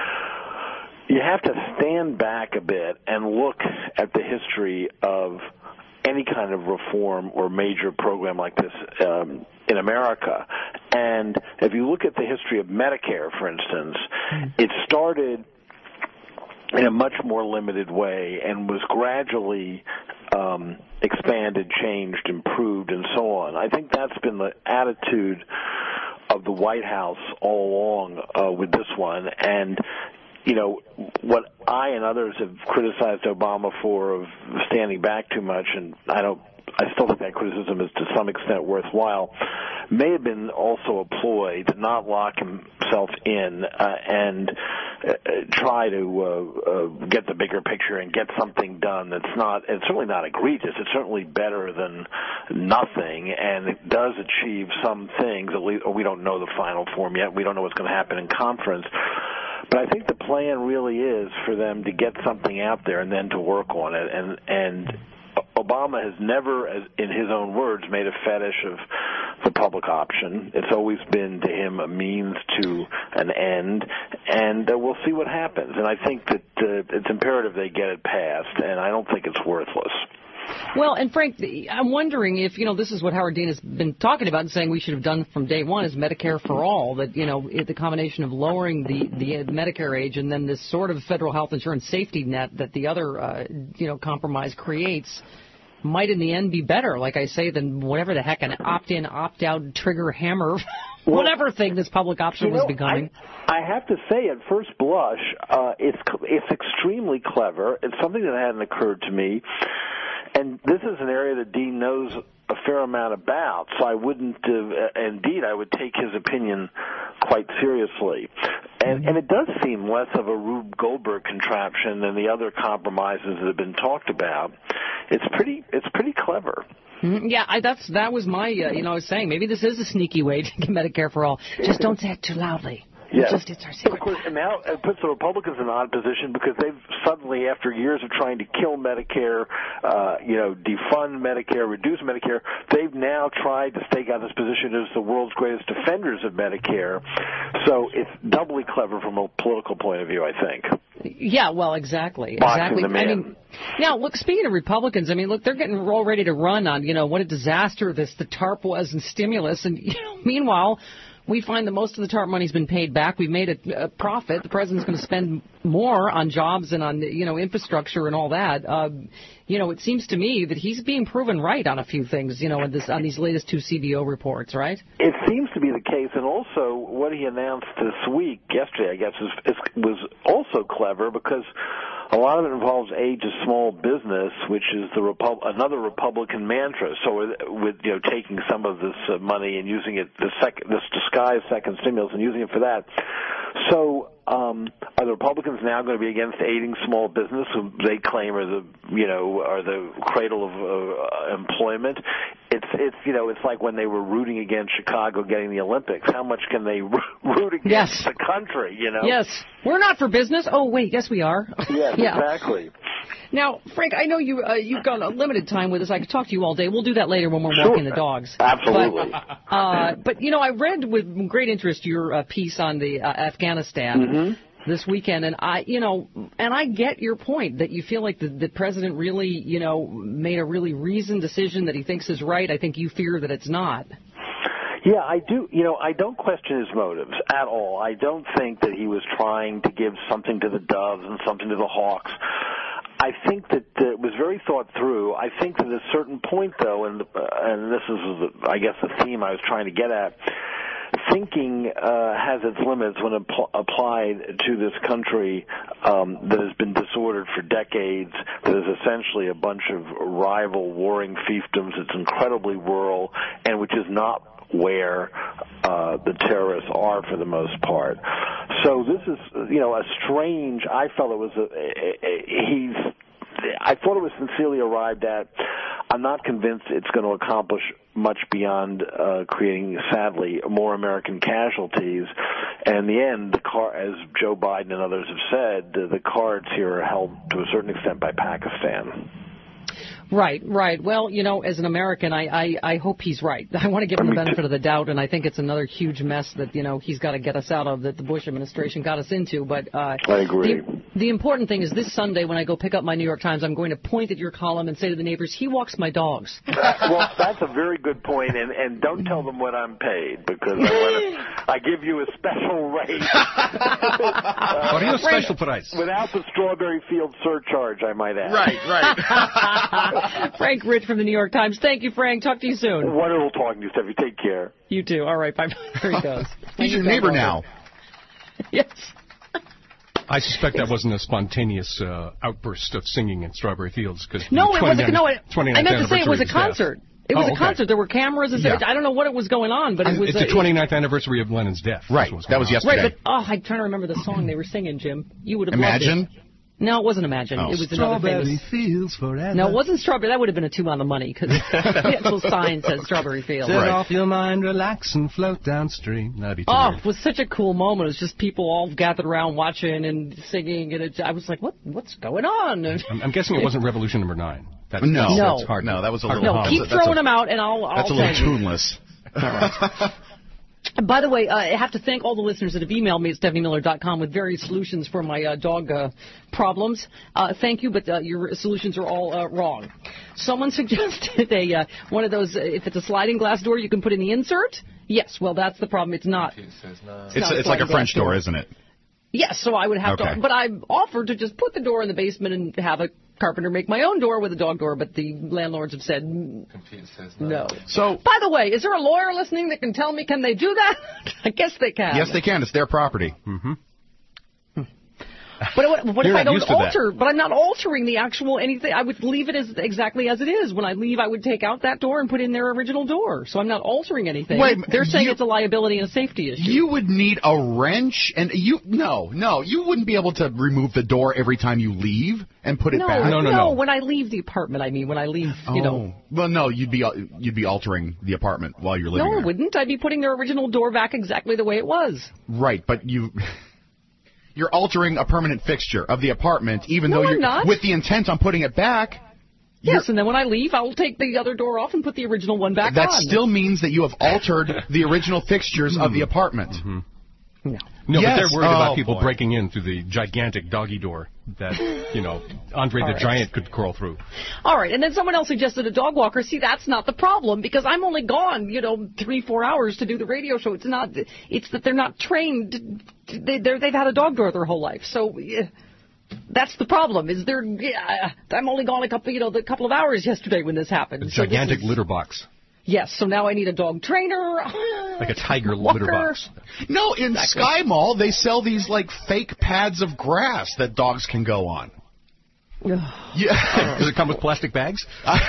you have to stand back a bit and look at the history of any kind of reform or major program like this um, in America. And if you look at the history of Medicare, for instance, it started in a much more limited way and was gradually um, expanded, changed, improved, and so on. I think that's been the attitude of the White House all along uh, with this one. And, you know, what I and others have criticized Obama for of standing back too much, and I don't, I still think that criticism is to some extent worthwhile, may have been also a ploy to not lock himself in uh, and uh, try to uh, uh, get the bigger picture and get something done that's not, it's certainly not egregious, it's certainly better than nothing, and it does achieve some things. At least, we don't know the final form yet, we don't know what's going to happen in conference. But I think the plan really is for them to get something out there and then to work on it. And and Obama has never, as in his own words, made a fetish of the public option. It's always been to him a means to an end, and uh, we'll see what happens. And I think that uh, it's imperative they get it passed, and I don't think it's worthless.
Well, and Frank, I'm wondering if, you know, this is what Howard Dean has been talking about and saying we should have done from day one is Medicare for all, that, you know, the combination of lowering the, the Medicare age and then this sort of federal health insurance safety net that the other, uh, you know, compromise creates might in the end be better, like I say, than whatever the heck an opt-in, opt-out, trigger, hammer, whatever thing this public option
You know,
was becoming.
I, I have to say, at first blush, uh, it's it's extremely clever. It's something that hadn't occurred to me. And this is an area that Dean knows a fair amount about, so I wouldn't, uh, indeed, I would take his opinion quite seriously. And, and it does seem less of a Rube Goldberg contraption than the other compromises that have been talked about. It's pretty, it's pretty clever.
Mm, Yeah, I, that's that was my, uh, you know, I was saying maybe this is a sneaky way to get Medicare for all. Just don't say it too loudly.
Yes.
Just, it's our secret.
Of course, and now it puts the Republicans in an odd position because they've suddenly, after years of trying to kill Medicare, uh, you know, defund Medicare, reduce Medicare, they've now tried to stake out this position as the world's greatest defenders of Medicare. So it's doubly clever from a political point of view, I think.
Yeah, well, exactly.
Boxing
exactly.
them
I
in.
mean, now, look, speaking of Republicans, I mean, look, they're getting all ready to run on, you know, what a disaster this, the TARP was and stimulus. And, you know, meanwhile, we find that most of the TARP money's been paid back. We've made a, a profit. The president's going to spend more on jobs and on, you know, infrastructure and all that. Uh, you know, it seems to me that he's being proven right on a few things, you know, in this, on these latest two C B O reports, right?
It seems to be the case, and also what he announced this week, yesterday, I guess, is, is, was also clever because a lot of it involves aid to small business, which is the Repu- another Republican mantra. So with, with you know taking some of this uh, money and using it, the sec- this disguised second stimulus, and using it for that. So um, are the Republicans now going to be against aiding small business, who they claim are the you know are the cradle of uh, employment? It's it's you know it's like when they were rooting against Chicago getting the Olympics. How much can they root against
Yes.
the country? You know.
Yes. We're not for business. Oh, wait, yes, we are.
Yes,
Yeah.
exactly.
Now, Frank, I know you, uh, you've got a limited time with us. I could talk to you all day. We'll do that later when we're
Sure.
walking the dogs.
Absolutely.
But, uh, but, you know, I read with great interest your uh, piece on the uh, Afghanistan
Mm-hmm.
this weekend, and I, you know, and I get your point that you feel like the, the president really, you know, made a really reasoned decision that he thinks is right. I think you fear that it's not.
Yeah, I do. You know, I don't question his motives at all. I don't think that he was trying to give something to the doves and something to the hawks. I think that uh, it was very thought through. I think that at a certain point, though, and uh, and this is, the, I guess, the theme I was trying to get at, thinking uh, has its limits when apl- applied to this country um, that has been disordered for decades, that is essentially a bunch of rival warring fiefdoms. It's incredibly rural, and which is not where uh, the terrorists are for the most part. So this is, you know, a strange, I felt it was, a, a, a, he's, I thought it was sincerely arrived at. I'm not convinced it's going to accomplish much beyond uh, creating, sadly, more American casualties. And in the end, the car, as Joe Biden and others have said, the, the cards here are held to a certain extent by Pakistan.
Right, right. Well, you know, as an American, I, I, I hope he's right. I want to give him the benefit of the doubt, and I think it's another huge mess that, you know, he's got to get us out of, that the Bush administration got us into. But uh,
I agree.
The, the important thing is this Sunday when I go pick up my New York Times, I'm going to point at your column and say to the neighbors, he walks my dogs.
Well, that's a very good point, and, and don't tell them what I'm paid, because I, want to, I give you a special rate. uh,
what are your special price?
Without the Strawberry Field surcharge, I might add.
Right, right.
Frank Rich from the New York Times. Thank you, Frank. Talk to you soon.
Wonderful talking to you, Steffi. Take care.
You too. All right. Bye. There he goes.
He's your neighbor now.
Yes.
I suspect that wasn't a spontaneous uh, outburst of singing in Strawberry Fields. Cause
no, it wasn't. No, it, I meant to say it was a
death.
concert. It was
oh,
a
okay.
concert. There were cameras. And
yeah.
I don't know what it was going on, but it was.
It's
uh,
the twenty-ninth anniversary of Lennon's death.
Right. That was yesterday.
Right, but oh, I'm trying to remember the song they were singing, Jim. You would have
Imagine.
loved it. No, it wasn't Imagine.
Oh.
It was
Strawberry
another famous.
Fields forever.
No, it wasn't Strawberry. That would have been a two on the money because the actual sign says Strawberry Fields.
Set
right.
off your mind, relax, and float downstream. That'd be too
Oh,
weird.
it was such a cool moment. It was just people all gathered around watching and singing, and it, I was like, "What? What's going on?"
I'm, I'm guessing it wasn't Revolution Number Nine. That's,
no,
that's,
no,
that's hard.
No, that was a little.
No,
hard.
keep
that's
throwing
a,
them out, and I'll. I'll
That's a little
tell you.
tuneless.
All right. By the way, uh, I have to thank all the listeners that have emailed me at Stephanie Miller dot com with various solutions for my uh, dog uh, problems. Uh, thank you, but uh, your solutions are all uh, wrong. Someone suggested a uh, one of those, uh, if it's a sliding glass door, you can put in the insert. Yes, well, that's the problem. It's not. It's,
it's,
not
it's like a French door, door, isn't it?
Yes, so I would have
okay.
to, but I offered to just put the door in the basement and have a carpenter make my own door with a dog door, but the landlords have said no.
So,
by the way, is there a lawyer listening that can tell me, can they do that? I guess they can.
Yes, they can. It's their property.
Mm-hmm.
But what, what if
You're
I don't
used to
alter?
that.
But I'm not altering the actual anything. I would leave it as exactly as it is. When I leave, I would take out that door and put in their original door. So I'm not altering anything.
Wait,
They're saying
you,
it's a liability and a safety issue.
You would need a wrench, and you no, no, you wouldn't be able to remove the door every time you leave and put it
no,
back.
No, no,
no.
no.
When I leave the apartment, I mean, when I leave, you
oh.
know.
Well, no, you'd be you'd be altering the apartment while you're living
No,
there.
I wouldn't. I'd be putting their original door back exactly the way it was.
Right, but you. You're altering a permanent fixture of the apartment, even
No,
though
I'm
you're
not.
with the intent on putting it back.
Yes, and then when I leave, I will take the other door off and put the original one back
that
on.
That still means that you have altered the original fixtures of the apartment.
Mm-hmm.
No.
No,
yes.
but they're worried
oh,
about people
boy.
breaking in through the gigantic doggy door that, you know, Andre
All
the
right.
Giant could crawl through.
All right, and then someone else suggested a dog walker. See, that's not the problem because I'm only gone, you know, three, four hours to do the radio show. It's not. It's that they're not trained. They, they're, they've had a dog door their whole life, so. Yeah. That's the problem. Is there? Yeah, I'm only gone a couple, you know, the couple of hours yesterday when this happened.
A
so
gigantic
this is,
litter box.
Yes, so now I need a dog trainer.
Like a tiger
walker.
litter box.
No, in
Exactly.
Sky Mall, they sell these, like, fake pads of grass that dogs can go on. Yeah.
Does it come with plastic bags?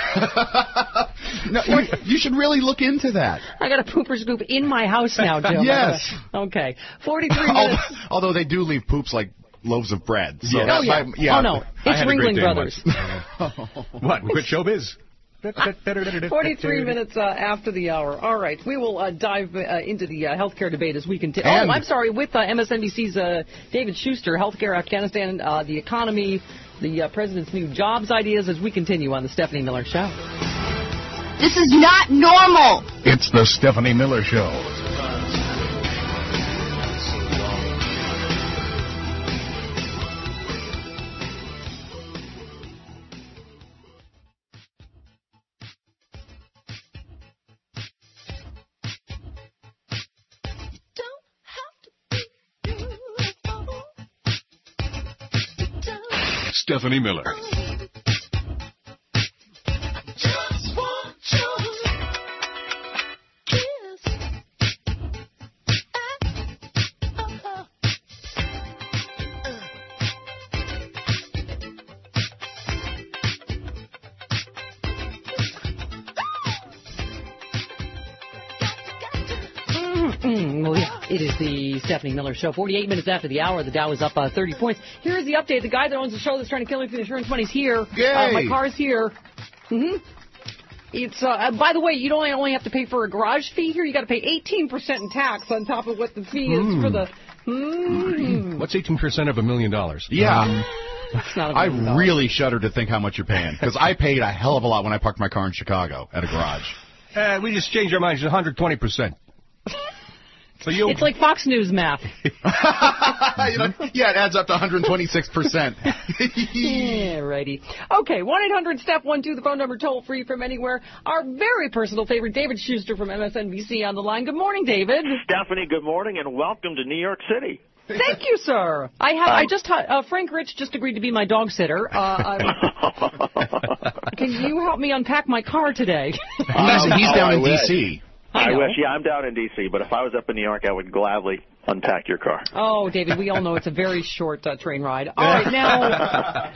No, you, you should really look into that.
I got a pooper scoop in my house now, Jim.
Yes.
Okay. forty-three minutes.
Although they do leave poops like loaves of bread. So
Yeah.
that
Oh, yeah.
might- yeah.
Oh, no.
I
It's
had a great
Ringling
day
Brothers.
once. What? Quit showbiz?
forty-three minutes uh, after the hour. All right. We will uh, dive uh, into the uh, healthcare debate as we continue.
And-
Oh, I'm sorry. With uh, M S N B C's uh, David Schuster, healthcare, Afghanistan, uh, the economy, the uh, president's new jobs ideas as we continue on the Stephanie Miller Show.
This is not normal.
It's the Stephanie Miller Show. Stephanie Miller.
Well, yeah, it is the Stephanie Miller Show. forty-eight minutes after the hour, the Dow is up uh, thirty points. Here's the update. The guy that owns the show that's trying to kill me for the insurance money's here.
Yay!
Uh, my car's here. Mm-hmm. It's uh, by the way, you don't only have to pay for a garage fee here. You got to pay eighteen percent in tax on top of what the fee is
Mm.
for the. Mm.
What's eighteen percent of a million dollars?
Yeah.
Um,
That's not a
I
million dollars.
really shudder to think how much you're paying, because I paid a hell of a lot when I parked my car in Chicago at a garage.
uh, we just changed our minds to one hundred twenty percent. So you,
It's like Fox News math.
You know, yeah, it adds up to one hundred twenty-six percent.
Yeah, righty. Okay, one eight hundred step one two, the phone number toll free from anywhere. Our very personal favorite, David Schuster from M S N B C on the line. Good morning, David.
Stephanie, good morning and welcome to New York City.
Thank you, sir. I have. I just uh, Frank Rich just agreed to be my dog sitter. Uh, I'm- can you help me unpack my car today?
He's, he's down in
I
D
wish.
C
I, wish. Yeah, I'm down in D C, but if I was up in New York, I would gladly unpack your car.
Oh, David, we all know it's a very short uh, train ride. All right, now.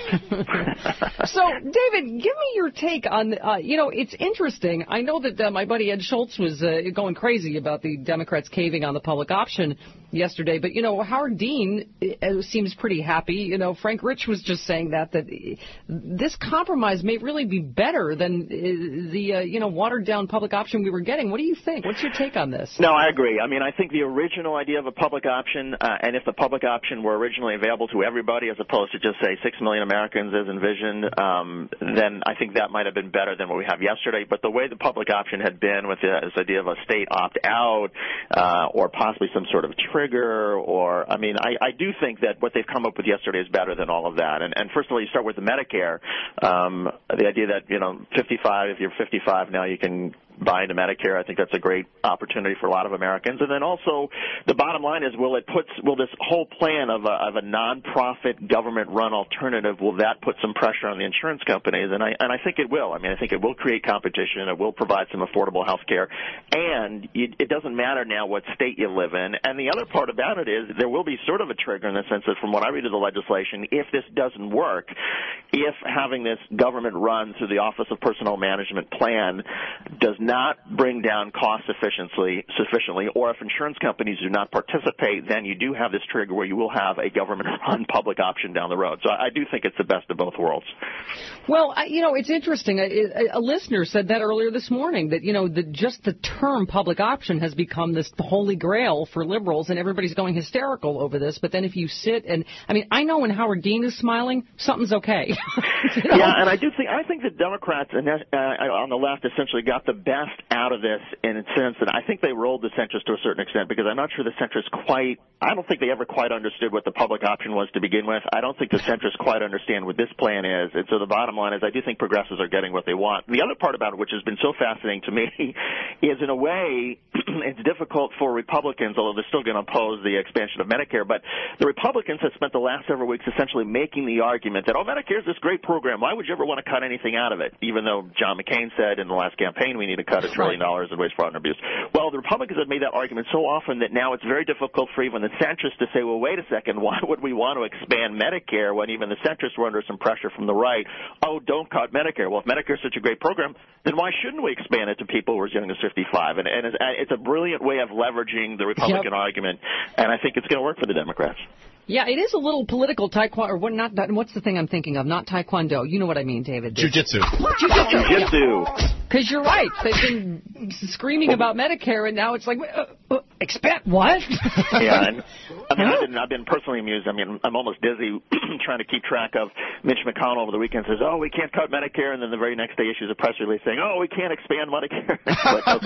So, David, give me your take on, uh, you know, it's interesting. I know that uh, my buddy Ed Schultz was uh, going crazy about the Democrats caving on the public option yesterday, but, you know, Howard Dean uh, seems pretty happy. You know, Frank Rich was just saying that, that this compromise may really be better than uh, the, uh, you know, watered-down public option we were getting. What do you think? What's your take on this?
No, I agree. I mean, I think the original idea of a public option, uh, and if the public option were originally available to everybody as opposed to just, say, six million Americans as envisioned, um, then I think that might have been better than what we have yesterday. But the way the public option had been with the, this idea of a state opt-out uh, or possibly some sort of trigger, or, I mean, I, I do think that what they've come up with yesterday is better than all of that. And, and first of all, you start with the Medicare, um, the idea that, you know, fifty-five, if you're fifty-five now, you can buy into Medicare. I think that's a great opportunity for a lot of Americans. And then also, the bottom line is, will it put, will this whole plan of a, of a non-profit government-run alternative, will that put some pressure on the insurance companies? And I and I think it will. I mean, I think it will create competition. It will provide some affordable health care. And it, it doesn't matter now what state you live in. And the other part about it is there will be sort of a trigger in the sense that, from what I read of the legislation, if this doesn't work, if having this government run through the Office of Personnel Management plan does not bring down cost sufficiently, sufficiently, or if insurance companies do not participate, then you do have this trigger where you will have a government-run public option down the road. So I do think it's the best of both worlds.
Well, I, you know, it's interesting. A, a, a listener said that earlier this morning, that, you know, the, just the term public option has become this holy grail for liberals, and everybody's going hysterical over this. But then if you sit and, I mean, I know when Howard Dean is smiling, something's okay. You know?
Yeah, and I do think I think the Democrats and uh, on the left essentially got the best out of this in a sense that I think they rolled the centrists to a certain extent, because I'm not sure the centrists quite, I don't think they ever quite understood what the public option was to begin with. I don't think the centrists quite understand what this plan is. And so the bottom line is I do think progressives are getting what they want. The other part about it, which has been so fascinating to me, is in a way it's difficult for Republicans, although they're still going to oppose the expansion of Medicare, but the Republicans have spent the last several weeks essentially making the argument that, oh, Medicare is this great program. Why would you ever want to cut anything out of it? Even though John McCain said in the last campaign we need to cut a trillion dollars in waste, fraud, and abuse. Well, the Republicans have made that argument so often that now it's very difficult for even the centrists to say, well, wait a second, why would we want to expand Medicare when even the centrists were under some pressure from the right? Oh, don't cut Medicare. Well, if Medicare is such a great program, then why shouldn't we expand it to people who are as young as fifty-five? And, and it's, it's a brilliant way of leveraging the Republican
Yep.
argument, and I think it's going to work for the Democrats.
Yeah, it is a little political taekwondo, or what? Not what's the thing I'm thinking of? Not taekwondo. You know what I mean, David?
Jiu-jitsu.
Jiu-jitsu.
Jiu-jitsu.
Because you're right. They've been screaming about Medicare, and now it's like, uh, uh, expect what?
Yeah, and I mean, I've been, I've been personally amused. I mean, I'm almost dizzy trying to keep track of Mitch McConnell over the weekend says, oh, we can't cut Medicare, and then the very next day issues a press release saying, oh, we can't expand Medicare. Like, oh, come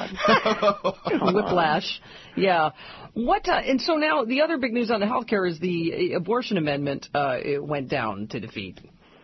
yeah.
on.
Whiplash. Yeah. What? Uh, and so now the other big news on the health care is the abortion amendment uh, it went down to defeat.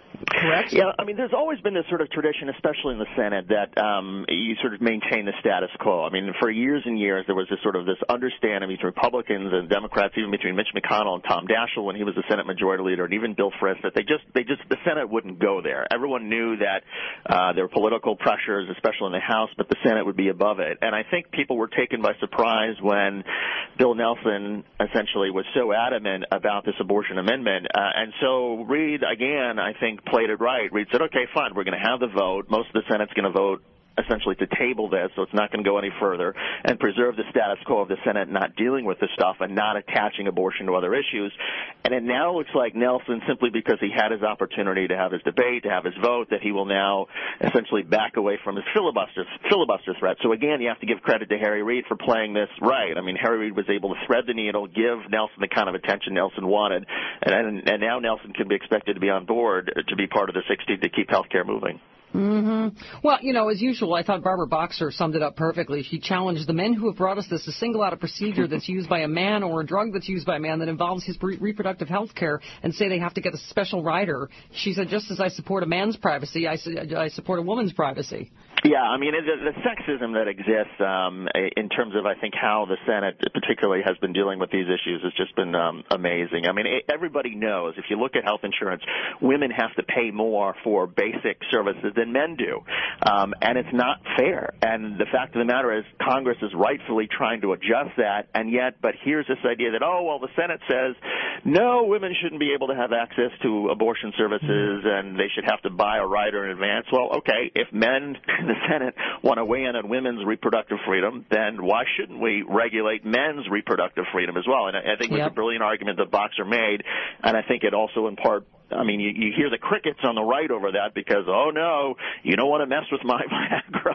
Correct?
Yeah, I mean, there's always been this sort of tradition, especially in the Senate, that um, you sort of maintain the status quo. I mean, for years and years, there was this sort of this understanding between Republicans and Democrats, even between Mitch McConnell and Tom Daschle when he was the Senate Majority Leader, and even Bill Frist, that they just, they just, the Senate wouldn't go there. Everyone knew that uh, there were political pressures, especially in the House, but the Senate would be above it. And I think people were taken by surprise when Bill Nelson essentially was so adamant about this abortion amendment. Uh, and so Reid, again, I think, played it right. Reid said, okay, fine, we're going to have the vote. Most of the Senate's going to vote essentially to table this, so it's not going to go any further, and preserve the status quo of the Senate not dealing with this stuff and not attaching abortion to other issues. And it now looks like Nelson, simply because he had his opportunity to have his debate, to have his vote, that he will now essentially back away from his filibuster, filibuster threat. So again, you have to give credit to Harry Reid for playing this right. I mean, Harry Reid was able to thread the needle, give Nelson the kind of attention Nelson wanted, and, and, and now Nelson can be expected to be on board to be part of the sixty to keep health care moving.
Mm-hmm. Well, you know, as usual, I thought Barbara Boxer summed it up perfectly. She challenged the men who have brought us this to single out a procedure that's used by a man or a drug that's used by a man that involves his re- reproductive health care and say they have to get a special rider. She said, just as I support a man's privacy, I, su- I support a woman's privacy.
Yeah, I mean, the, the sexism that exists um, in terms of, I think, how the Senate particularly has been dealing with these issues has just been um, amazing. I mean, it, everybody knows, if you look at health insurance, women have to pay more for basic services than men do, um, and it's not fair. And the fact of the matter is Congress is rightfully trying to adjust that, and yet, but here's this idea that, oh, well, the Senate says, no, women shouldn't be able to have access to abortion services, and they should have to buy a rider in advance. Well, okay, if men the Senate want to weigh in on women's reproductive freedom, then why shouldn't we regulate men's reproductive freedom as well? And I think it was
yep.
a brilliant argument that Boxer made, and I think it also in part, I mean, you, you hear the crickets on the right over that because, oh, no, you don't want to mess with my Viagra.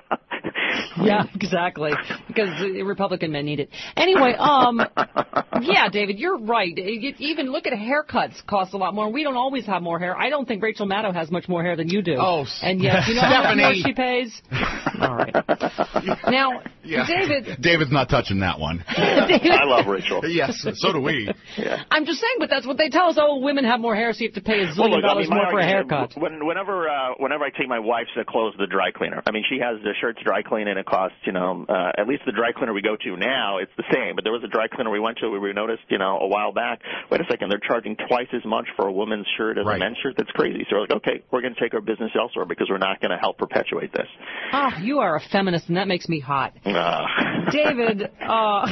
Yeah, exactly, because Republican men need it. Anyway, um, yeah, David, you're right. Even look at haircuts cost a lot more. We don't always have more hair. I don't think Rachel Maddow has much more hair than you do.
Oh,
and yet, you know how much more she pays? All right. Now,
yeah.
David.
David's not touching that one.
David,
I love Rachel.
Yes, so do we.
Yeah.
I'm just saying, but that's what they tell us. Oh, women have more hair, so you have to pay a zillion
well, look,
dollars
I mean,
more for a haircut.
When, whenever, uh, whenever I take my wife's uh, clothes to the dry cleaner, I mean, she has the shirts dry clean, and it costs, you know, uh, at least the dry cleaner we go to now, it's the same. But there was a dry cleaner we went to where we noticed, you know, a while back, wait a second, they're charging twice as much for a woman's shirt as
right.
a men's shirt. That's crazy. So we're like, okay, we're going to take our business elsewhere because we're not going to help perpetuate this.
Ah, you are a feminist, and that makes me hot.
Uh.
David, uh,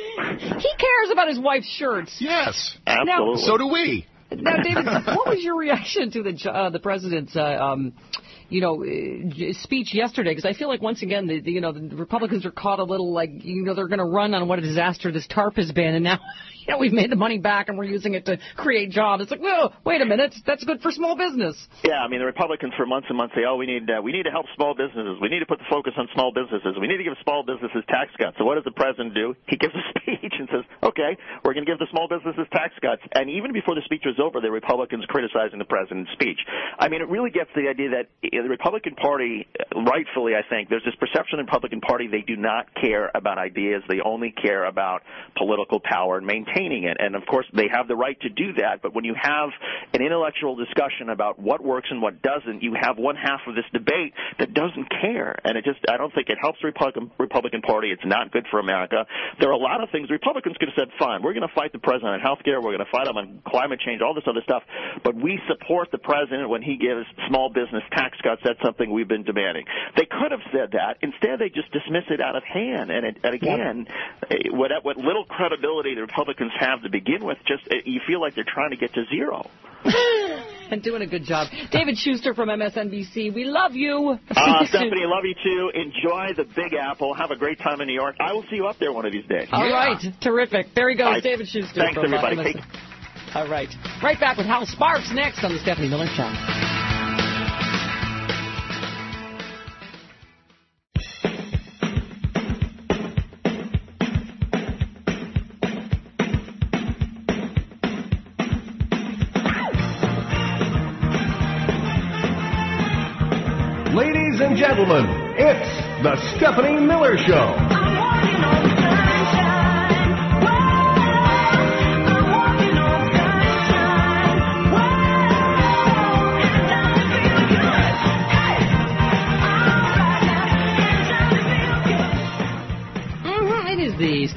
he cares about his wife's shirts.
Yes,
absolutely.
Now, so do we.
Now, David, what was your reaction to the uh, the president's, uh, um, you know, uh, speech yesterday? Because I feel like once again, the, the you know, the Republicans are caught a little like, you know, they're going to run on what a disaster this TARP has been, and now, you know, we've made the money back and we're using it to create jobs. It's like, whoa, wait a minute, that's good for small business.
Yeah, I mean, the Republicans for months and months say, oh, we need uh, we need to help small businesses. We need to put the focus on small businesses. We need to give small businesses tax cuts. So what does the president do? He gives a speech and says, okay, we're going to give the small businesses tax cuts. And even before the speech was over, the Republicans criticizing the president's speech. I mean, it really gets the idea that the Republican Party, rightfully, I think, there's this perception in the Republican Party they do not care about ideas. They only care about political power and maintaining it. And, of course, they have the right to do that. But when you have an intellectual discussion about what works and what doesn't, you have one half of this debate that doesn't care. And it just, I don't think it helps the Republican, Republican Party. It's not good for America. There are a lot of things Republicans could have said, fine, we're going to fight the president on health care. We're going to fight him on climate change, all this other stuff. But we support the president when he gives small business tax cuts. That's something we've been demanding. They could have said that. Instead, they just dismiss it out of hand. And, it, and again, yep. what, what little credibility the Republicans have to begin with, just you feel like they're trying to get to zero.
And doing a good job. David Schuster from M S N B C, we love you.
Uh, Stephanie, love you too. Enjoy the Big Apple. Have a great time in New York. I will see you up there one of these days.
All yeah. right. Terrific. There he goes,
right.
David Schuster.
Thanks,
from
everybody.
M S N. All right. Right back with Hal Sparks next on the Stephanie Miller Show.
Ladies and gentlemen, it's the Stephanie Miller Show.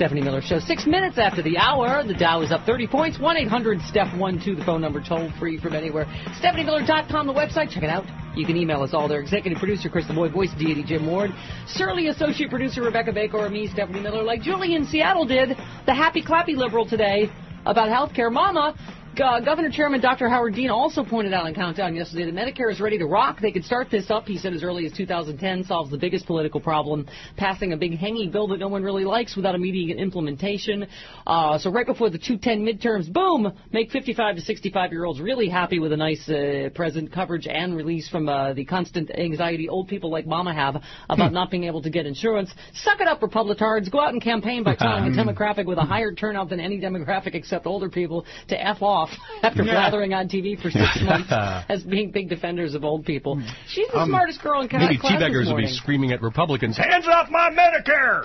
Stephanie Miller Show. Six minutes after the hour, the Dow is up thirty points. one eight hundred Steph one two, the phone number, toll free from anywhere. Stephanie Miller dot com, the website. Check it out. You can email us all there. Executive producer Chris the Boy, voice deity Jim Ward, surly associate producer Rebecca Baker, or me, Stephanie Miller, like Julie in Seattle did, the happy clappy liberal today about health care. Mama, Uh, Governor Chairman Doctor Howard Dean also pointed out on Countdown yesterday that Medicare is ready to rock. They could start this up, he said, as early as two thousand ten, solves the biggest political problem, passing a big hanging bill that no one really likes without immediate implementation. Uh, so right before the two ten midterms, boom, make fifty-five to sixty-five-year-olds really happy with a nice uh, present coverage and release from uh, the constant anxiety old people like Mama have about not being able to get insurance. Suck it up, Republicards. Go out and campaign by telling a demographic with a higher turnout than any demographic except older people to F off after blathering on T V for six months as being big defenders of old people. She's the
Um,
smartest girl in class
Maybe
this
teabaggers will be
morning.
screaming at Republicans, hands off my Medicare!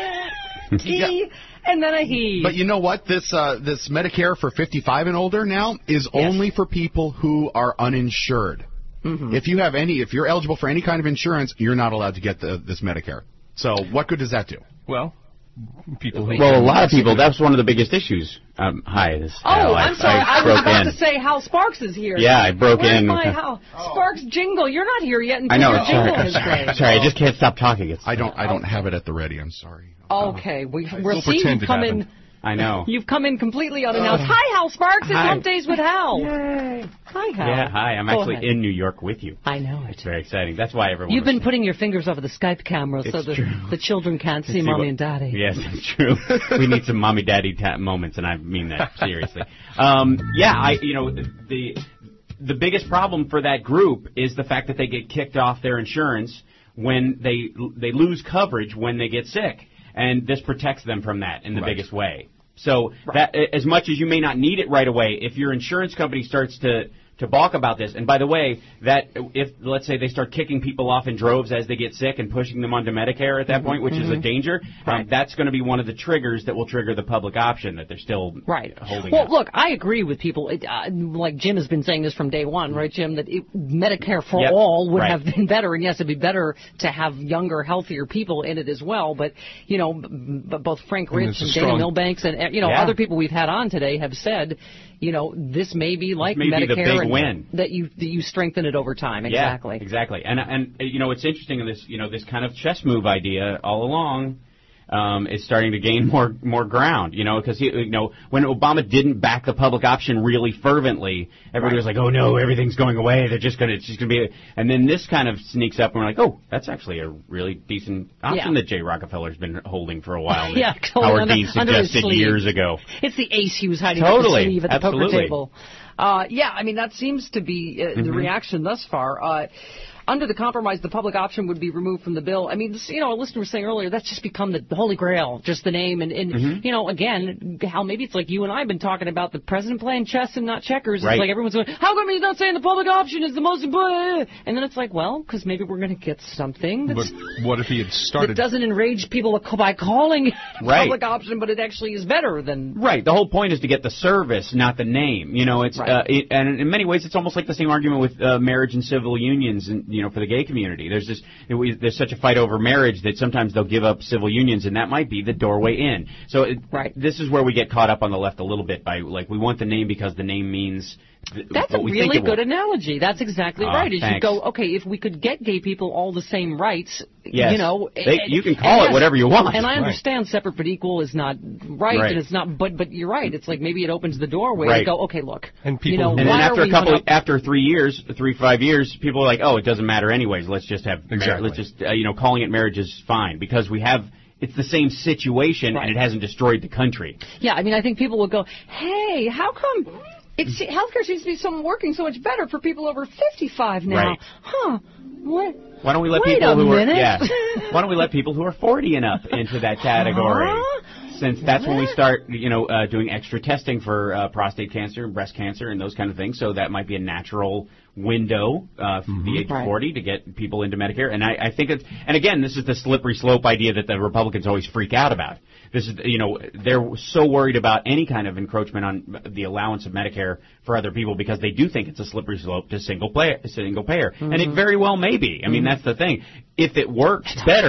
He, and then a he.
But you know what? This uh, this Medicare for fifty-five and older now is only for people who are uninsured.
Mm-hmm.
If you have any, if you're eligible for any kind of insurance, you're not allowed to get the, this Medicare. So what good does that do?
Well, people who...
Well, a lot of people, that's one of the biggest issues. Um, hi, this is
Oh,
Hal.
I'm
I,
sorry. I,
I
was
broke
about
in.
to say Hal Sparks is here.
Yeah, I broke
Where's
in.
my Hal Sparks jingle? You're not here yet.
I know,
Your
it's sorry,
jingle
I'm
is
sorry,
played.
sorry, I just can't stop talking. It's,
I don't I don't have it at the ready. I'm sorry.
Okay, we, we're
We'll
seeing
pretend
you
it
come
happened.
in.
I know.
You've come in completely unannounced. Hi, Hal Sparks. It's
Hi.
Hump Days with Hal. Yay. Hi, Hal.
Yeah, hi, I'm
Go
actually
ahead.
in New York with you.
I know it.
It's very exciting. That's why everyone
You've
was
been putting your fingers over the Skype camera so
It's
that
true.
the children can't see
See
mommy
what-
and daddy.
Yes, it's true. We need some mommy daddy ta- moments, and I mean that seriously. Um, yeah, I you know the the biggest problem for that group is the fact that they get kicked off their insurance when they they lose coverage when they get sick, and this protects them from that in the
Right.
biggest way. So that as much as you may not need it right away, if your insurance company starts to to balk about this, and by the way, that if let's say they start kicking people off in droves as they get sick and pushing them onto Medicare at that point, which is a
Mhm.
danger, um, that's going to be one of the triggers that will trigger the public option that they're still
Right.
holding.
Well,
out.
look, I agree with people. It, uh, like Jim has been saying this from day one, right, Jim? That it, Medicare for
Yep.
all would
Right.
have been better, and yes, it'd be better to have younger, healthier people in it as well. But you know, b- b- both Frank
And
Rich
there's
and
a
Dana
strong-
Milbanks and uh, you know
Yeah.
other people we've had on today have said, you know, this may be like
may be
Medicare,
the big
and
win.
that you that you strengthen it over time. Exactly.
Yeah, exactly. And and uh, you know it's interesting in this you know this kind of chess move idea all along. Um, is starting to gain more more ground, you know, because you know when Obama didn't back the public option really fervently, everybody was like, "Oh no, everything's going away. They're just gonna, it's just gonna be." A... And then this kind of sneaks up, and we're like, "Oh, that's actually a really decent option
Yeah.
that Jay Rockefeller's been holding for a while." that
Yeah, totally
Howard
under-
Dean
under his
suggested
sleeve.
years ago.
It's the ace he was hiding
Totally.
up the sleeve at the
Absolutely.
poker table. Uh, yeah, I mean, that seems to be uh, the
Mhm.
reaction thus far. Uh, under the compromise, the public option would be removed from the bill. I mean, this, you know, a listener was saying earlier, that's just become the, the holy grail, just the name. And, and
Mhm.
you know, again, Hal, maybe it's like you and I have been talking about the president playing chess and not checkers.
Right.
It's like everyone's going, how come he's not saying the public option is the most important? And then it's like, well, because maybe we're going to get something
But
that's,
what if he had
that
started...
doesn't enrage people by calling it
Right.
public option, but it actually is better than...
Right. The whole point is to get the service, not the name. You know, it's
Right.
uh, it, and in many ways, it's almost like the same argument with uh, marriage and civil unions, and you know, for the gay community. There's this, it, we, there's such a fight over marriage that sometimes they'll give up civil unions, and that might be the doorway in. So, it,
right.
this is where we get caught up on the left a little bit by like we want the name because the name means. Th-
That's
what
a
we
really
think it
good
will.
analogy. That's exactly
Oh,
right. Is you
thanks.
go, okay, if we could get gay people all the same rights,
Yes.
you know,
They-
and-
you can call
and
it whatever you want.
And I
Right.
understand separate but equal is not right,
Right.
and it's not. But but you're right. It's like maybe it opens the doorway to
Right.
go, okay, look,
And
you know,
and then
why
after
are
a
we
couple,
hung up-
after three years, three five years, people are like, "Oh, it doesn't matter anyways. Let's just have, mar-
Exactly.
let's just, uh, you know, calling it marriage is fine because we have, it's the same situation
Right.
and it hasn't destroyed the country."
Yeah, I mean, I think people will go, hey, how come it's healthcare seems to be so working so much better for people over fifty-five now?
Right.
Huh? What?
Why don't we let
Wait
people
a
who
minute.
are yeah? Why don't we let people who are forty and up into that category?
Huh?
Since that's when we start, you know, uh, doing extra testing for uh, prostate cancer and breast cancer and those kind of things. So that might be a natural window, uh, from the age of
Right.
forty to get people into Medicare. And I, I think it's, and again, this is the slippery slope idea that the Republicans always freak out about. This is, you know, they're so worried about any kind of encroachment on the allowance of Medicare for other people because they do think it's a slippery slope to single player, single payer. And it very well may be. I mean, that's the thing. If it works better,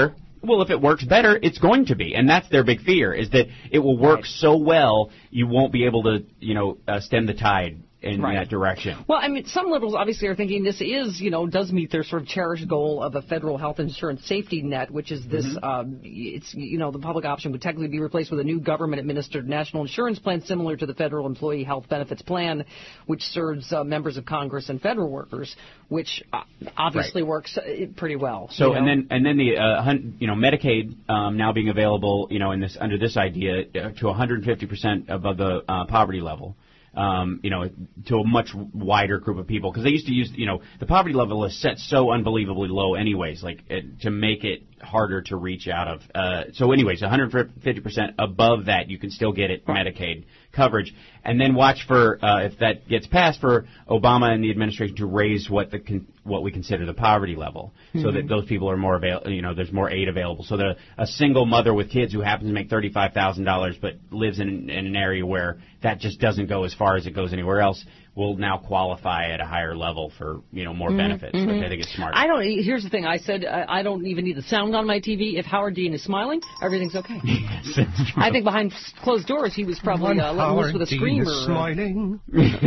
Well, if it works better, it's going to be, and that's their big fear: is that it will work right. so well you won't be able to, you know, uh, stem the tide in right. that direction.
Well, I mean, some liberals obviously are thinking this is, you know, does meet their sort of cherished goal of a federal health insurance safety net, which is this, mm-hmm. um, it's, you know, the public option would technically be replaced with a new government-administered national insurance plan similar to the federal employee health benefits plan, which serves uh, members of Congress and federal workers, which uh, obviously right. works uh, pretty well.
So,
you know?
and then and then the, uh, hun- you know, Medicaid um, now being available, you know, in this under this idea uh, to one hundred fifty percent above the uh, poverty level. Um, you know, to a much wider group of people. Because they used to use, you know, the poverty level is set so unbelievably low anyways, like, it, to make it harder to reach out of. Uh, so anyways, one hundred fifty percent above that, you can still get it Medicaid coverage. And then watch for, uh, if that gets passed, for Obama and the administration to raise what the con- what we consider the poverty level, mm-hmm. so that those people are more available, you know, there's more aid available. So that a, a single mother with kids who happens to make thirty-five thousand dollars but lives in, in an area where that just doesn't go as far as it goes anywhere else will now qualify at a higher level for, you know, more mm-hmm. benefits.
Mm-hmm.
I think it's smart.
I don't, here's the thing, I said I, I don't even need the sound on my T V. If Howard Dean is smiling, everything's okay.
Yes,
I think behind closed doors he was probably uh, letting loose with a screamer.
Smiling.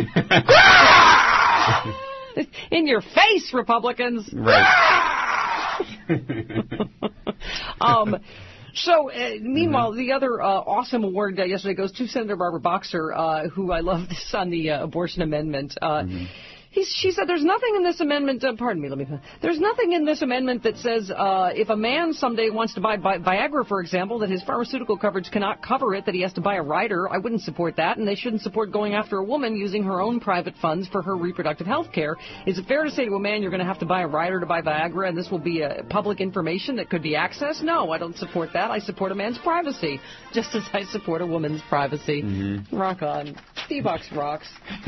In your face, Republicans.
Right.
um, so, uh, meanwhile, mm-hmm. the other uh, awesome award uh, yesterday goes to Senator Barbara Boxer, uh, who I love this on the uh, abortion amendment. Uh, mm-hmm. He's, she said there's nothing in this amendment, uh, pardon me, let me, there's nothing in this amendment that says uh, if a man someday wants to buy Vi- Viagra, for example, that his pharmaceutical coverage cannot cover it, that he has to buy a rider. I wouldn't support that, and they shouldn't support going after a woman using her own private funds for her reproductive health care. Is it fair to say to a man you're going to have to buy a rider to buy Viagra, and this will be uh, public information that could be accessed? No, I don't support that. I support a man's privacy, just as I support a woman's privacy.
Mm-hmm.
Rock on. Steve Box rocks.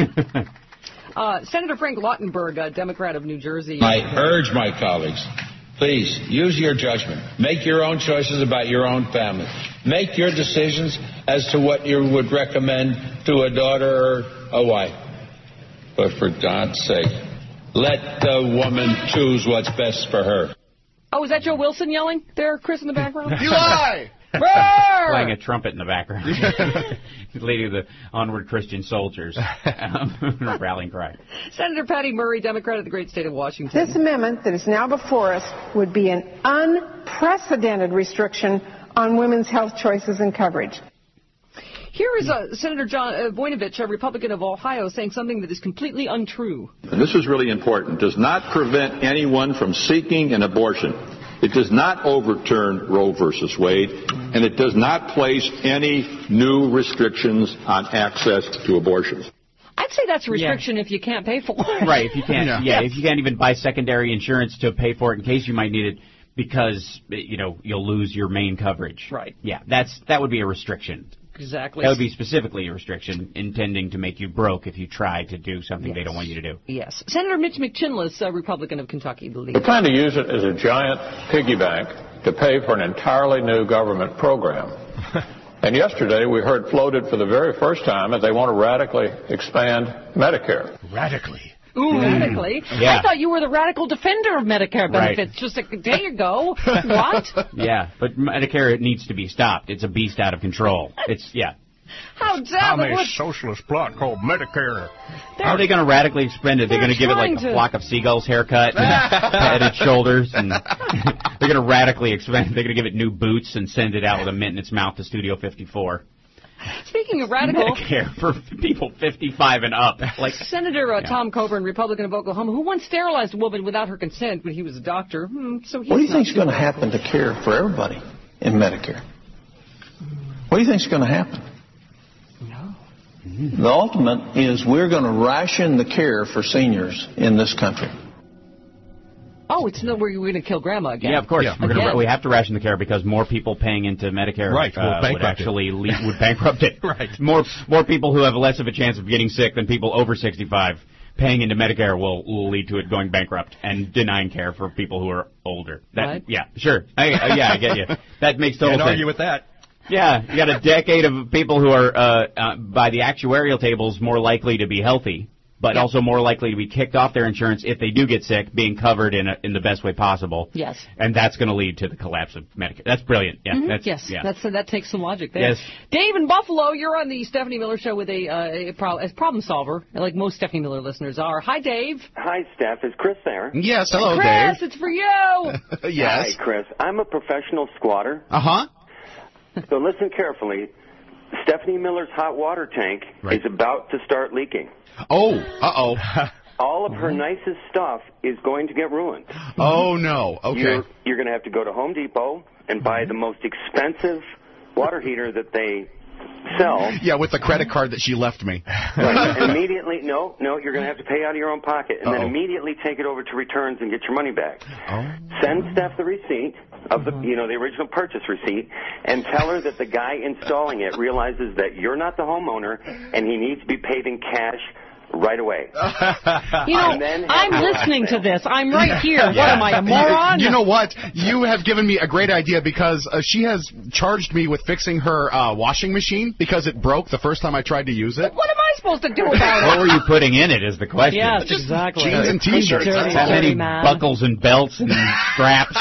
Uh, Senator Frank Lautenberg, a Democrat of New Jersey.
I urge my colleagues, please use your judgment. Make your own choices about your own family. Make your decisions as to what you would recommend to a daughter or a wife. But for God's sake, let the woman choose what's best for her.
Oh, is that Joe Wilson yelling there, Chris, in the background?
You lie!
Playing a trumpet in the background. Leading the onward Christian soldiers. Um, rallying cry.
Senator Patty Murray, Democrat of the great state of Washington.
This amendment that is now before us would be an unprecedented restriction on women's health choices and coverage.
Here is uh, Senator John uh, Voinovich, a Republican of Ohio, saying something that is completely untrue.
And this is really important. Does not prevent anyone from seeking an abortion. It does not overturn Roe versus Wade, and it does not place any new restrictions on access to abortions.
I'd say that's a restriction yeah. if you can't pay for it.
Right, if you can't, yeah. yeah,
yes.
if you can't even buy secondary insurance to pay for it in case you might need it because, you know, you'll lose your main coverage.
Right.
Yeah, that's that would be a restriction.
Exactly.
That would be specifically a restriction intending to make you broke if you try to do something yes. they don't want you to do.
Yes. Senator Mitch McChinless, a Republican of Kentucky, the leader.
They plan to use it as a giant piggy bank to pay for an entirely new government program. And yesterday we heard floated for the very first time that they want to radically expand Medicare.
Radically?
Ooh, mm. radically?
Yeah.
I thought you were the radical defender of Medicare benefits
right.
just a day ago. What?
Yeah, but Medicare needs to be stopped. It's a beast out of control. It's, yeah.
How dare
I'm
they?
a socialist plot called Medicare.
How are they going to radically expend it? They're, they're going to give it like
to...
a flock of seagulls haircut and pat its shoulders, and they're going to radically expend. They're going to give it new boots and send it out with a mint in its mouth to Studio fifty-four.
Speaking of radical,
Medicare for people fifty-five and up. Like
Senator uh,
yeah.
Tom Coburn, Republican of Oklahoma, who once sterilized a woman without her consent when he was a doctor. Hmm, so
what do you think is going to happen to care for everybody in Medicare? What do you think is going to happen?
No.
The ultimate is we're going to ration the care for seniors in this country.
Oh, it's no, we're going to kill Grandma again.
Yeah, of course.
Yeah.
We're gonna, we have to ration the care because more people paying into Medicare
right,
uh, would actually lead, would bankrupt it.
Right.
More more people who have less of a chance of getting sick than people over sixty-five paying into Medicare will, will lead to it going bankrupt and denying care for people who are older. That,
right.
Yeah, sure. I, uh, yeah, I get you. That makes total
Can't
sense.
argue with that.
Yeah, you got a decade of people who are, uh, uh, by the actuarial tables, more likely to be healthy but
Yeah.
also more likely to be kicked off their insurance if they do get sick, being covered in a, in the best way possible.
Yes.
And that's going to lead to the collapse of Medicare. That's brilliant. Yeah.
Mhm.
That's,
yes,
yeah.
that's uh, that takes some logic there.
Yes.
Dave in Buffalo, you're on the Stephanie Miller Show with a, uh, a, pro- a problem solver, like most Stephanie Miller listeners are. Hi, Dave.
Hi, Steph. Is Chris there?
Yes, hello,
Chris,
Dave.
it's for you.
Yes.
Hi, Chris. I'm a professional squatter.
Uh-huh.
So listen carefully. Stephanie Miller's hot water tank
Right.
is about to start leaking.
Oh, uh-oh.
All of her nicest stuff is going to get ruined.
Oh, no. Okay.
You're, you're going to have to go to Home Depot and buy the most expensive water heater that they sell.
Yeah, with the credit card that she left me.
Right. And immediately, no, no, you're going to have to pay out of your own pocket, and then
Uh-oh.
immediately take it over to returns and get your money back.
Oh.
Send Steph the receipt of the, you know, the original purchase receipt, and tell her that the guy installing it realizes that you're not the homeowner, and he needs to be paid in cash right away.
You know,
And then
I'm
have-
listening to this. I'm right here. What
Yeah.
am I, a moron?
You, you know what? You have given me a great idea because uh, she has charged me with fixing her uh, washing machine because it broke the first time I tried to use it.
What am I supposed to do about
What
it?
were you putting in it is the question.
Yes,
Just
exactly.
jeans and T-shirts.
Dirty,
How
dirty
many
man.
buckles and belts and straps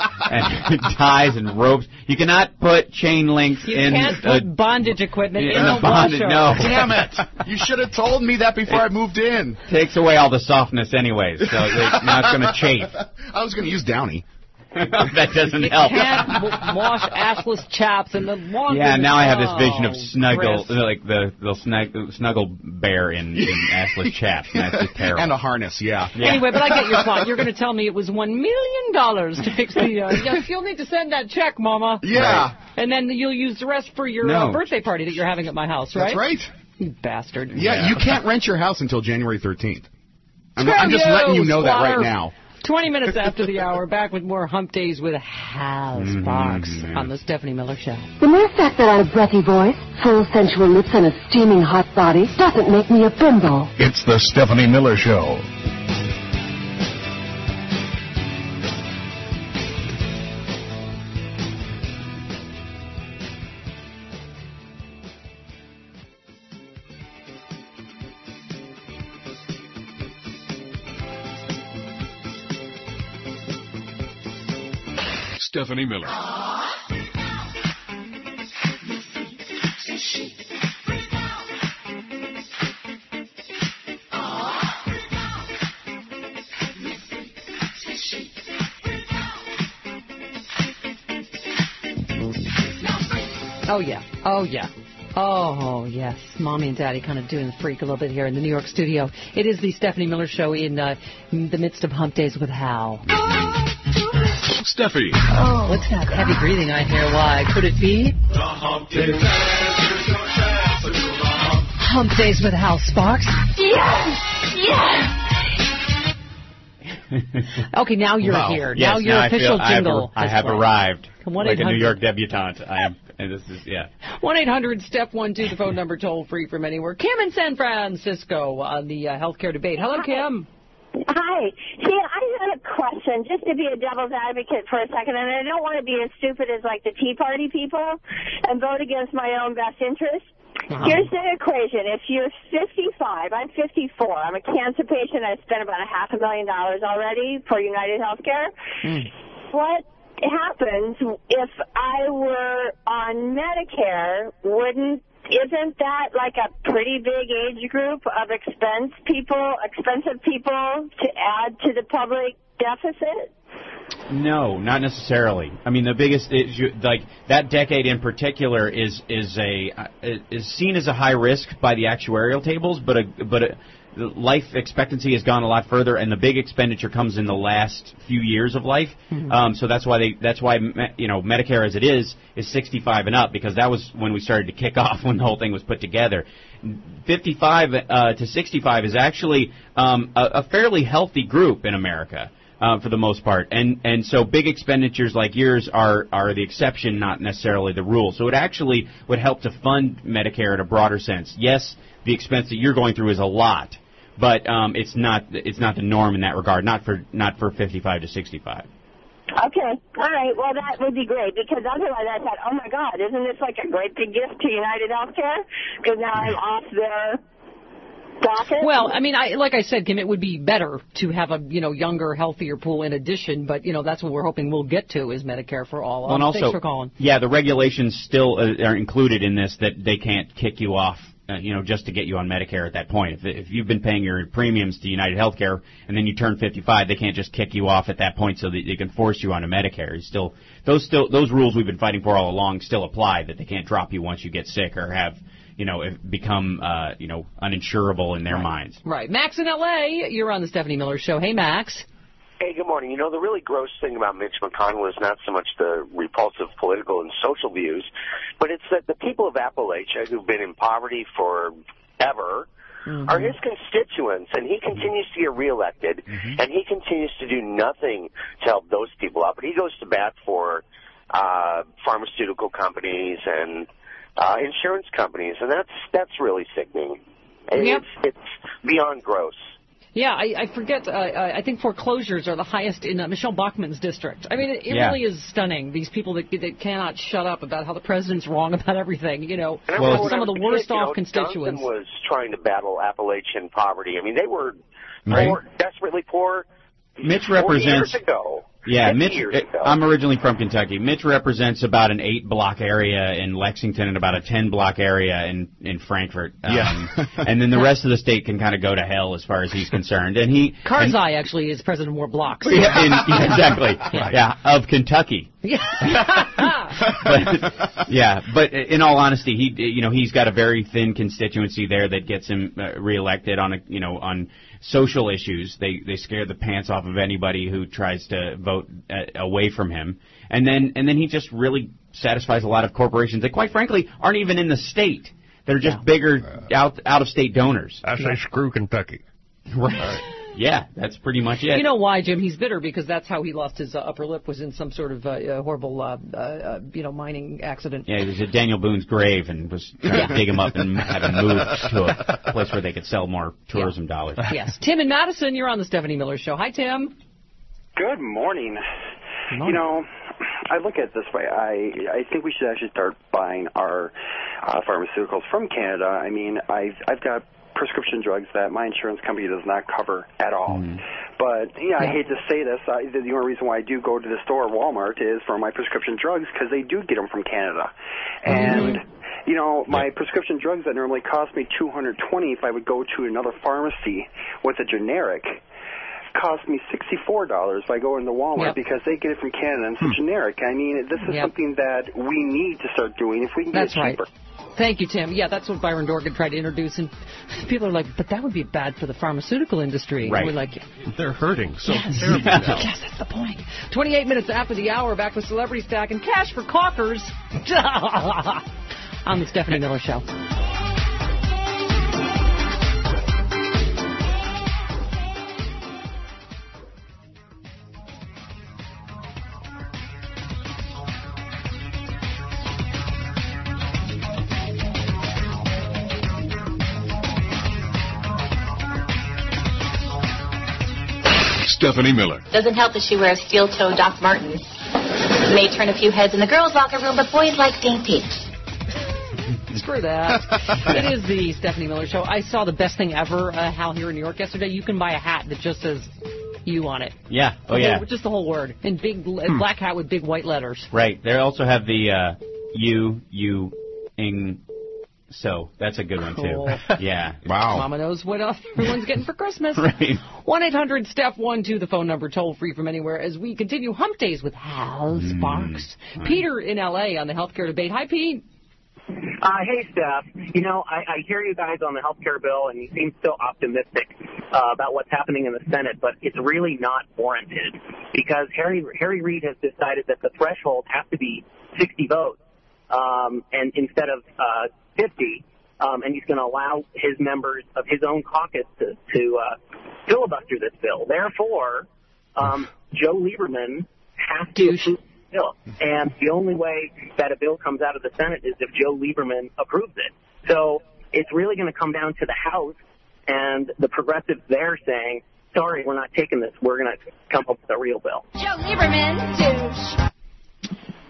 and ties and ropes? You cannot put chain links
You
in
can't
a,
put bondage equipment in,
in
a
a bondage.
washer.
No.
Damn it! You should have told me that before I moved in.
Takes away all the softness anyways, so it, now it's going to chafe.
I was going to use Downy.
That doesn't
You
help.
can't w- wash ashless chaps in the laundry.
Yeah, now I have this vision of
Oh,
Snuggle,
Chris.
like the the snug, Snuggle bear in, in assless chaps. And that's just terrible.
And a harness, yeah.
Yeah.
Anyway, but I get your point. You're going to tell me it was one million dollars to fix the. Uh, yes, you'll need to send that check, Mama.
Yeah.
Right. And then you'll use the rest for your
No.
uh, birthday party that you're having at my house, right?
That's right.
You bastard.
Yeah, you can't rent your house until January thirteenth. I'm,
Screw
I'm just
you,
letting you know that
squatter.
right now.
twenty minutes after the hour, back with more Hump Days with Hal Sparks
Mm-hmm.
on the Stephanie Miller Show.
The mere fact that I have breathy voice, full sensual lips, and a steaming hot body doesn't make me a bimbo.
It's the Stephanie Miller Show.
Stephanie Miller.
Oh, yeah. Oh, yeah. Oh, yes. Mommy and Daddy kind of doing the freak a little bit here in the New York studio. It is the Stephanie Miller Show in uh, the midst of Hump Days with Hal.
Steffi.
Oh, what's that heavy breathing I hear? Why? Could it be? Hump Days with Hal Sparks?
Yes! Yes!
Okay, now you're
Wow.
here.
Yes,
now your
now
official
I feel,
jingle.
I have, I
has
have
played.
arrived.
one
Like a
eight hundred
New York debutante. I am, and this is, yeah.
one eight hundred step one two, the phone number toll free from anywhere. Kim in San Francisco on the uh, healthcare debate. Hello, Kim.
Hi. See, I had a question, just to be a devil's advocate for a second, and I don't want to be as stupid as, like, the Tea Party people and vote against my own best interest.
Uh-huh.
Here's the equation. If you're fifty-five, I'm fifty-four. I'm a cancer patient. I spent about a half a million dollars already for United Healthcare.
Mm.
What happens if I were on Medicare? Wouldn't Isn't that like a pretty big age group of expense people, expensive people to add to the public deficit?
No, not necessarily. I mean, the biggest issue, like that decade in particular, is is a uh, is seen as a high risk by the actuarial tables, but a but a, life expectancy has gone a lot further, and the big expenditure comes in the last few years of life.
Mm-hmm.
Um, so that's why they that's why you know Medicare as it is is sixty-five and up, because that was when we started to kick off, when the whole thing was put together. fifty-five uh, to sixty-five is actually um, a, a fairly healthy group in America. Uh, for the most part, and and so big expenditures like yours are are the exception, not necessarily the rule. So it actually would help to fund Medicare in a broader sense. Yes, the expense that you're going through is a lot, but um, it's not it's not the norm in that regard. Not for not for fifty-five to sixty-five.
Okay. All right. Well, that would be great, because otherwise I thought, oh, my God, isn't this like a great big gift to United Healthcare? Because now I'm off their docket?
Well, I mean, I, like I said, Kim, it would be better to have a you know younger, healthier pool in addition. But you know that's what we're hoping we'll get to is Medicare for all.
Well, and
um,
also,
thanks for calling.
Yeah, the regulations still uh, are included in this that they can't kick you off. Uh, you know, just to get you on Medicare at that point. If, if you've been paying your premiums to United Healthcare and then you turn fifty-five, they can't just kick you off at that point so that they can force you onto Medicare. It's still those still those rules we've been fighting for all along still apply. That they can't drop you once you get sick or have you know become uh, you know uninsurable in their
right.
minds.
Right, Max in L A. You're on the Stephanie Miller Show. Hey, Max.
Hey, good morning. You know, the really gross thing about Mitch McConnell is not so much the repulsive political and social views, but it's that the people of Appalachia who've been in poverty for ever mm-hmm. are his constituents, and he continues to get reelected, mm-hmm. and he continues to do nothing to help those people out. But he goes to bat for uh, pharmaceutical companies and uh, insurance companies, and that's that's really sickening. And
yep.
It's it's beyond gross.
Yeah, I, I forget. Uh, I think foreclosures are the highest in uh, Michelle Bachmann's district. I mean, it, it yeah. really is stunning. These people that that cannot shut up about how the president's wrong about everything. You know, well, some of the worst kid, off you know, constituents.
Johnson was trying to battle Appalachian poverty. I mean, they were right. poor, desperately poor.
Mitch represents.
Years ago.
Yeah, Mitch. I'm originally from Kentucky. Mitch represents about an eight-block area in Lexington and about a ten-block area in in Frankfort. Um,
yeah.
And then the rest of the state can kind of go to hell as far as he's concerned. And he
Karzai
and,
actually is president of more blocks.
Yeah, in, yeah exactly. Yeah. yeah, of Kentucky.
Yeah.
but, yeah, but in all honesty, he you know he's got a very thin constituency there that gets him uh, reelected on a you know on. social issues. They they scare the pants off of anybody who tries to vote uh, away from him. And then and then he just really satisfies a lot of corporations that, quite frankly, aren't even in the state. They're just yeah. bigger uh, out out of state donors.
I say
yeah.
screw Kentucky.
Right. right. Yeah, that's pretty much it.
You know why, Jim? He's bitter because that's how he lost his uh, upper lip, was in some sort of uh, horrible, uh, uh, you know, mining accident.
Yeah, he was at Daniel Boone's grave and was trying to dig him up and have him moved to a place where they could sell more tourism
yeah.
dollars.
Yes. Tim in Madison, you're on the Stephanie Miller Show. Hi, Tim.
Good morning.
Good morning.
You know, I look at it this way. I I think we should actually start buying our uh, pharmaceuticals from Canada. I mean, I've I've got prescription drugs that my insurance company does not cover at all. Mm. But, yeah, yeah, I hate to say this. I, the only reason why I do go to the store, Walmart, is for my prescription drugs because they do get them from Canada. And, mm-hmm. you know, my yeah. prescription drugs that normally cost me two hundred twenty dollars if I would go to another pharmacy with a generic cost me sixty-four dollars if I go into Walmart yep. because they get it from Canada and it's hmm. generic. I mean, this is yep. something that we need to start doing if we can
That's
get it cheaper.
Right. Thank you, Tim. Yeah, that's what Byron Dorgan tried to introduce, and people are like, but that would be bad for the pharmaceutical industry.
Right.
And we're like,
they're hurting so
yes.
terribly now.
Yes, that's the point. twenty-eight minutes after the hour, back with Celebrity Stack and Cash for Cockers on the Stephanie Miller Show.
Stephanie Miller.
Doesn't help that she wears steel-toed Doc Martens. May turn a few heads in the girls' locker room, but boys like dainty.
Screw that. It is the Stephanie Miller Show. I saw the best thing ever, uh, Hal, here in New York yesterday. You can buy a hat that just says you on it.
Yeah. Oh,
the
yeah.
Whole, just the whole word. In big
hmm.
black hat with big white letters.
Right. They also have the uh, you, you, ing. So that's a good one,
cool.
too. Yeah.
Wow. Mama knows what everyone's getting for Christmas.
Right.
one eight hundred Steph one two, the phone number, toll free from anywhere, as we continue Hump Days with Hal Sparks. Mm. Peter in L A on the healthcare debate. Hi, Pete.
Uh, hey, Steph. You know, I, I hear you guys on the healthcare bill, and you seem so optimistic uh, about what's happening in the Senate, but it's really not warranted because Harry Harry Reid has decided that the threshold has to be sixty votes, um, and instead of uh, fifty, um, and he's going to allow his members of his own caucus to, to uh, filibuster this bill. Therefore, um, Joe Lieberman has to
Douche.
approve the bill. And the only way that a bill comes out of the Senate is if Joe Lieberman approves it. So it's really going to come down to the House and the progressives there saying, sorry, we're not taking this. We're going to come up with a real bill.
Joe Lieberman, douche.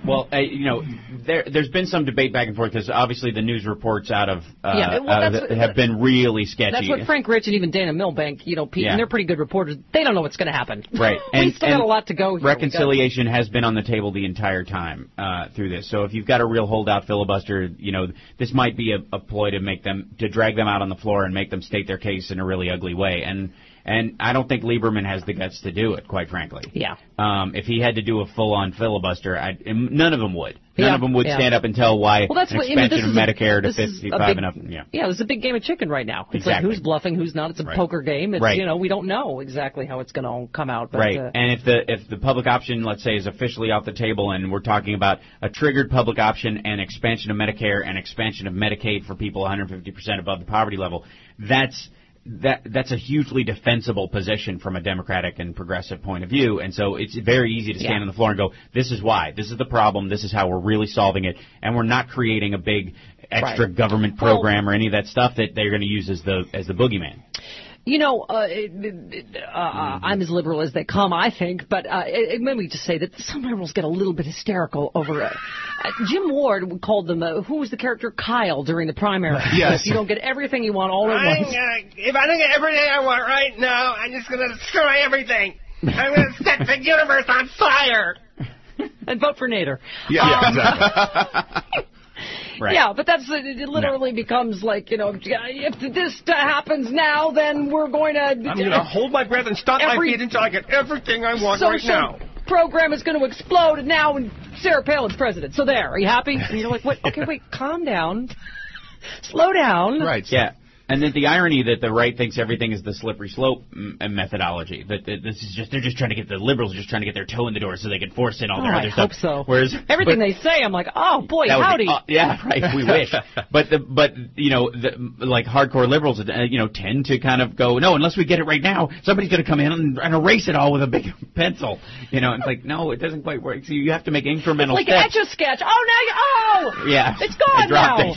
Well, uh, you know, there, there's been some debate back and forth because obviously the news reports out of uh,
yeah, well,
uh,
that's,
have been really sketchy.
That's what Frank Rich and even Dana Milbank, you know, Pete,
yeah.
and they're pretty good reporters. They don't know what's going to happen.
Right.
we
and,
still
and
got a lot to go here.
Reconciliation has been on the table the entire time uh, through this. So if you've got a real holdout filibuster, you know, this might be a, a ploy to make them, to drag them out on the floor and make them state their case in a really ugly way. And And I don't think Lieberman has the guts to do it, quite frankly.
Yeah.
Um, if he had to do a full-on filibuster, I'd, none of them would. None
yeah,
of them would
yeah.
stand up and tell why
well, that's
an
what,
expansion
I mean,
of Medicare
a,
to fifty-five
big,
and up. Yeah.
yeah, this is a big game of chicken right now. It's
exactly.
like who's bluffing, who's not. It's a
right.
poker game. It's,
right.
you know, we don't know exactly how it's going to come out. But,
right.
Uh,
and if the if the public option, let's say, is officially off the table, and we're talking about a triggered public option and expansion of Medicare and expansion of Medicaid for people one hundred fifty percent above the poverty level, that's that that's a hugely defensible position from a Democratic and progressive point of view, and so it's very easy to stand
yeah.
on the floor and go, this is why, this is the problem, this is how we're really solving it, and we're not creating a big extra
right.
government program
well,
or any of that stuff that they're going to use as the as the boogeyman.
You know, uh, it, it, uh, mm-hmm. I'm as liberal as they come, I think, but uh, it, let me just say that some liberals get a little bit hysterical over it. Uh, Jim Ward called them, uh, who was the character Kyle during the primary?
Yes.
If you don't get everything you want all at
I'm,
once.
Uh, if I don't get everything I want right now, I'm just going to destroy everything. I'm going to set the universe on fire.
And vote for Nader.
Yeah,
um,
yeah exactly.
Right.
Yeah, but that's it literally no. becomes like, you know, if this happens now, then we're going to...
I'm going to hold my breath and stomp my feet until I get everything I want right now.
Program is going to explode, and now Sarah Palin's president. So there, are you happy? And you're like, wait, okay, wait, calm down. Slow down.
Right. Yeah. And then the irony that the right thinks everything is the slippery slope m- methodology. That, that this is just they're just trying to get the liberals are just trying to get their toe in the door so they can force in all
oh,
their
I
other
hope
stuff.
So.
Whereas
everything
but,
they say, I'm like, oh boy, howdy.
Be, uh, yeah, right. We wish. But the but you know the, like hardcore liberals, uh, you know, tend to kind of go, no, unless we get it right now, somebody's going to come in and, and erase it all with a big pencil. You know, it's like no, it doesn't quite work. So you have to make incremental
like
steps.
Etch a Sketch. Oh, now you, oh,
yeah,
it's gone
I dropped
now.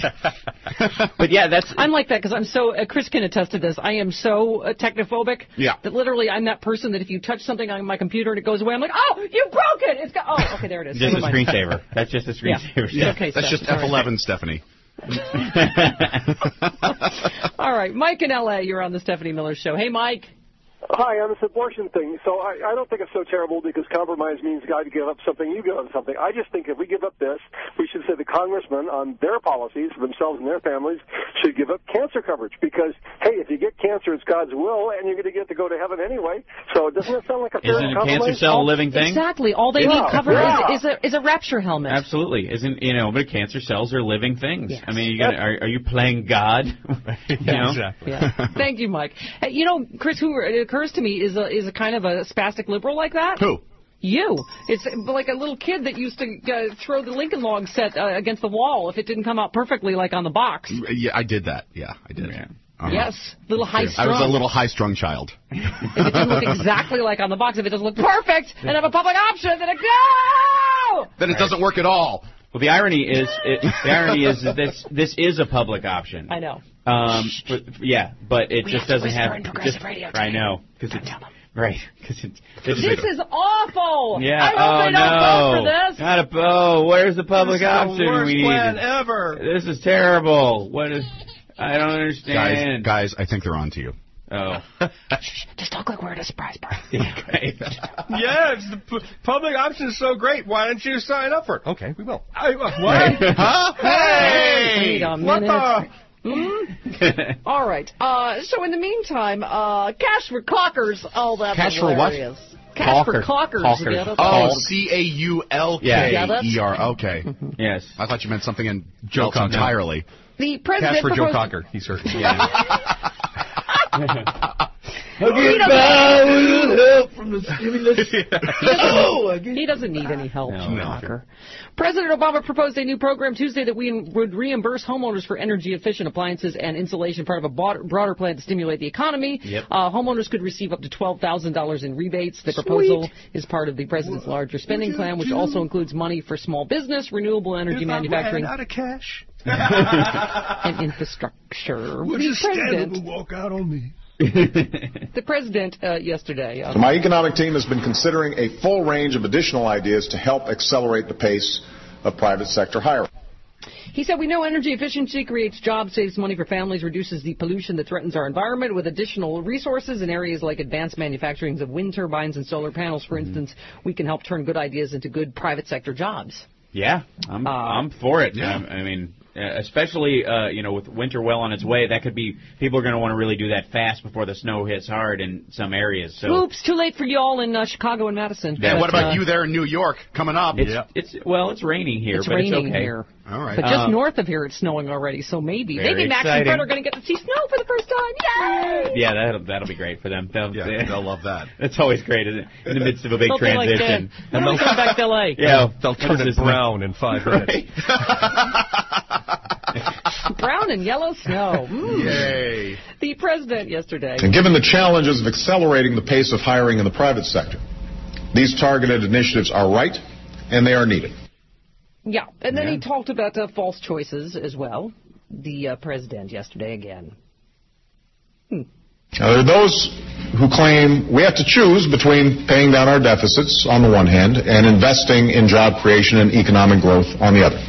It, right. But yeah, that's
I'm like that because I'm so. Uh, Chris can attest to this. I am so uh, technophobic
yeah.
that literally I'm that person that if you touch something on my computer and it goes away, I'm like, oh, you broke it. It's got. Oh, okay, there it is.
Just a screensaver. That's just a screensaver.
Yeah. yeah.
Okay,
that's
Steph.
just F eleven, Stephanie.
All right, Mike in L A, you're on the Stephanie Miller Show. Hey, Mike.
Hi, on this abortion thing. So I, I don't think it's so terrible because compromise means God to give up something, you give up something. I just think if we give up this, we should say the congressmen on their policies for themselves and their families should give up cancer coverage because, hey, if you get cancer, it's God's will, and you're going to get to go to heaven anyway. So doesn't that sound like a fair
Isn't a
compromise?
cancer cell a living thing?
Exactly. All they
yeah.
need covered
yeah.
is, is, a, is a rapture helmet.
Absolutely. Isn't you know? But cancer cells are living things.
Yes.
I mean, you gonna, are, are you playing God? you know?
Exactly.
Yeah. Thank you, Mike. Hey, you know, Chris, who it occurs to me is a is a kind of a spastic liberal like that.
Who?
You. It's like a little kid that used to uh, throw the Lincoln log set uh, against the wall if it didn't come out perfectly like on the box.
Yeah, I did that. Yeah, I did.
Yeah.
Uh-huh.
Yes, little high strung.
I was a little high-strung child.
If it didn't look exactly like on the box, if it doesn't look perfect and have a public option, then it go!
Then it doesn't work at all.
Well, the irony is, it, the irony is that this this is a public option.
I know.
Um, but, yeah, but it
we
just
have
doesn't
to
have.
in progressive
just,
radio
I know, because it's right. Because it's.
This is awful.
Yeah.
I hope
oh
they don't
no.
vote for this.
Not a. Oh, where's the public
this
option?
Is the worst
we need?
plan ever.
This is terrible. What is? I don't understand.
Guys, guys, I think they're on to you.
Oh.
Just talk like we're at a surprise party.
Yes, the p- public option is so great. Why don't you sign up for it? Okay, we will. I, uh, what?
Huh?
Hey! Wait a
What
minute.
the?
Hmm? All right. Uh, so in the meantime, uh, cash for clockers. Oh, that's
Cash for what?
hilarious. Cash for clockers.
Caulker.
Get it?
Oh, C A U L K E R. Okay.
Yes.
I thought you meant something in
Joe
else
Cocker.
entirely.
The president
Cash for Joe
proposed-
Cocker. He's hurt.
Yeah.
He doesn't,
help from the stimulus.
he doesn't need any help,
No.
Joe Cocker. President Obama proposed a new program Tuesday that we would reimburse homeowners for energy-efficient appliances and insulation, part of a broader plan to stimulate the economy.
Yep.
Uh, homeowners could receive up to twelve thousand dollars in rebates. The proposal is part of the president's larger spending plan, which also includes money for small business, renewable energy
If
manufacturing,
I ran out of cash,
and infrastructure.
would
The
you stand up
president
and walk out on me?
The president uh, yesterday. Uh,
So my economic team has been considering a full range of additional ideas to help accelerate the pace of private sector hiring.
He said, we know energy efficiency creates jobs, saves money for families, reduces the pollution that threatens our environment. With additional resources in areas like advanced manufacturing of wind turbines and solar panels, for instance, we can help turn good ideas into good private sector jobs.
Yeah, I'm, uh, I'm for it. Yeah. I, I mean... Uh, especially, uh, you know, with winter well on its way, that could be, people are going to want to really do that fast before the snow hits hard in some areas. So.
Oops, too late for y'all in uh, Chicago and Madison.
Yeah,
but,
what about
uh,
you there in New York coming up?
It's,
yeah.
it's well, it's raining here,
it's
but
raining
it's okay.
here.
All right.
But just
um,
north of here, it's snowing already, so maybe.
Very
maybe Max
exciting.
and Fred are going to get to see snow for the first time. Yay!
Yeah, that'll, that'll be great for them. They'll,
yeah,
they,
they'll love that.
It's always great, isn't it? In the midst of a big
they'll
transition.
Like, uh, and they'll come back to L A.
Yeah,
they'll turn it brown in five minutes.
Brown and yellow snow. Mm.
Yay.
The president yesterday.
And given the challenges of accelerating the pace of hiring in the private sector, these targeted initiatives are right and they are needed.
Yeah, and then
Yeah.
he talked about uh, false choices as well. The uh, president yesterday again. Hmm.
Now, there are those who claim we have to choose between paying down our deficits on the one hand and investing in job creation and economic growth on the other.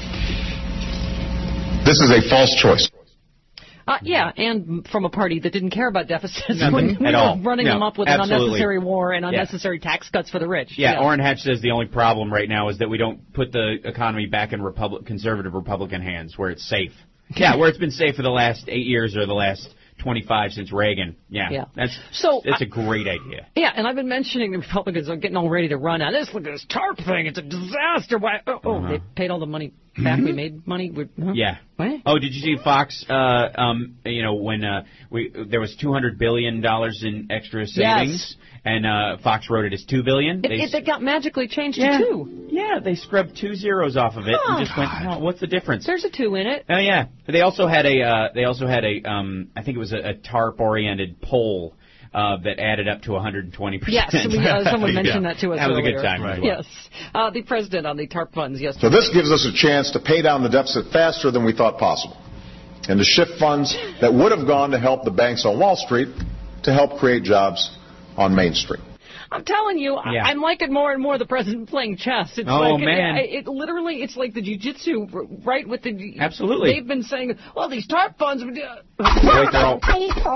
This is a false choice.
Uh, yeah, and from a party that didn't care about deficits
Nothing
when we
at
were
all.
running
No,
them up with
absolutely.
an unnecessary war and
Yeah.
unnecessary tax cuts for the rich.
Yeah,
yeah.
Orrin Hatch says the only problem right now is that we don't put the economy back in Republic, conservative Republican hands where it's safe. Yeah, where it's been safe for the last eight years or the last twenty-five since Reagan. Yeah,
Yeah.
that's
So,
it's
I-
a great idea.
Yeah, and I've been mentioning the Republicans are getting all ready to run out. This, look at this TARP thing. It's a disaster. Why? Oh, oh
Uh-huh.
they paid all the money back. We made money. We're, huh?
Yeah.
What?
Oh, did you see Fox? Uh, um, you know, when uh, we there was two hundred billion dollars in extra savings,
Yes.
and uh, Fox wrote it as two billion.
It, it, it got magically changed
Yeah.
to two.
Yeah, they scrubbed two zeros off of it
Oh,
and just went, oh, what's the difference?
There's a two in it.
Oh yeah, they also had a uh, they also had a um, I think it was a, a TARP-oriented poll uh, that added up to one hundred twenty percent.
Yes, we, uh, someone mentioned
Yeah.
that to us
That was
earlier.
a good time. Right.
Yes. Uh, the president on the TARP funds
So
yesterday.
this gives us a chance to pay down the deficit faster than we thought possible and to shift funds that would have gone to help the banks on Wall Street to help create jobs on Main Street.
I'm telling you, I-
Yeah.
I'm liking more and more the president playing chess. It's
Oh,
like,
man.
It, it literally, it's like the jiu-jitsu, r- right? With the
Absolutely.
They've been saying, well, these TARP funds. Uh,
Wait, they're all-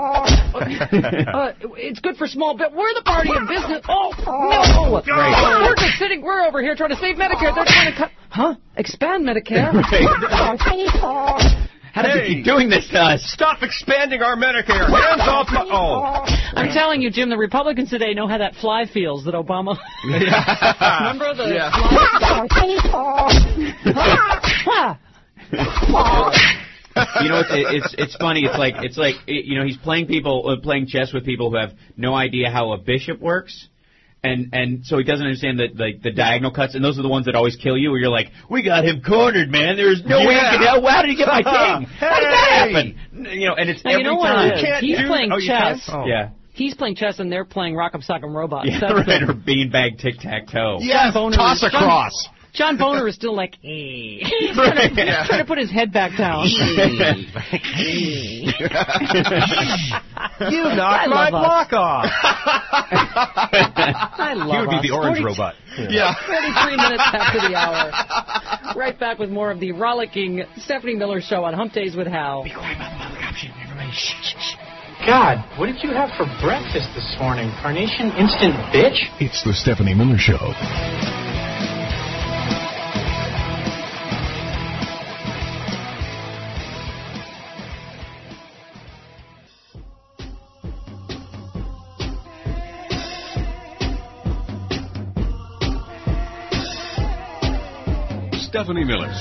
uh, it's good for small, but we're the party of business. Oh no!
Right.
We're just sitting. We're over here trying to save Medicare. They're trying to cut. Huh? Expand Medicare.
How does he keep doing this to us?
Stop expanding our Medicare. Hands off my... Oh.
I'm telling you, Jim, the Republicans today know how that fly feels that Obama... Remember the
Yeah.
You know, it's, it's it's funny. It's like it's like you know he's playing people uh, playing chess with people who have no idea how a bishop works. And and so he doesn't understand the, the the diagonal cuts, and those are the ones that always kill you. Where you're like, we got him cornered, man. There's no way he
Yeah.
can help. How did he get my king? How did that happen? You know, and it's
Now,
every
you know what
time.
it is?
Can't
He's
do-
playing
oh, you
chess.
can? Oh.
Yeah,
He's playing chess, and they're playing Rock'em Sock'em Robots.
yeah,
That's
right.
the-
Or beanbag tic tac toe.
Yes,
Boner
toss
is-
across.
John Boner is still like, eh. trying, to,
Yeah.
trying to put his head back down.
You
I
knocked my
love us.
block off.
I love
You would be
us.
the orange
forty
robot.
Yeah.
thirty-three minutes after the hour. Right back with more of the rollicking Stephanie Miller Show on Hump Days with Hal.
Be quiet about the public option, everybody. Shh, shh, shh.
God, what did you have for breakfast this morning? Carnation Instant Bitch?
It's the Stephanie Miller Show. Stephanie Miller.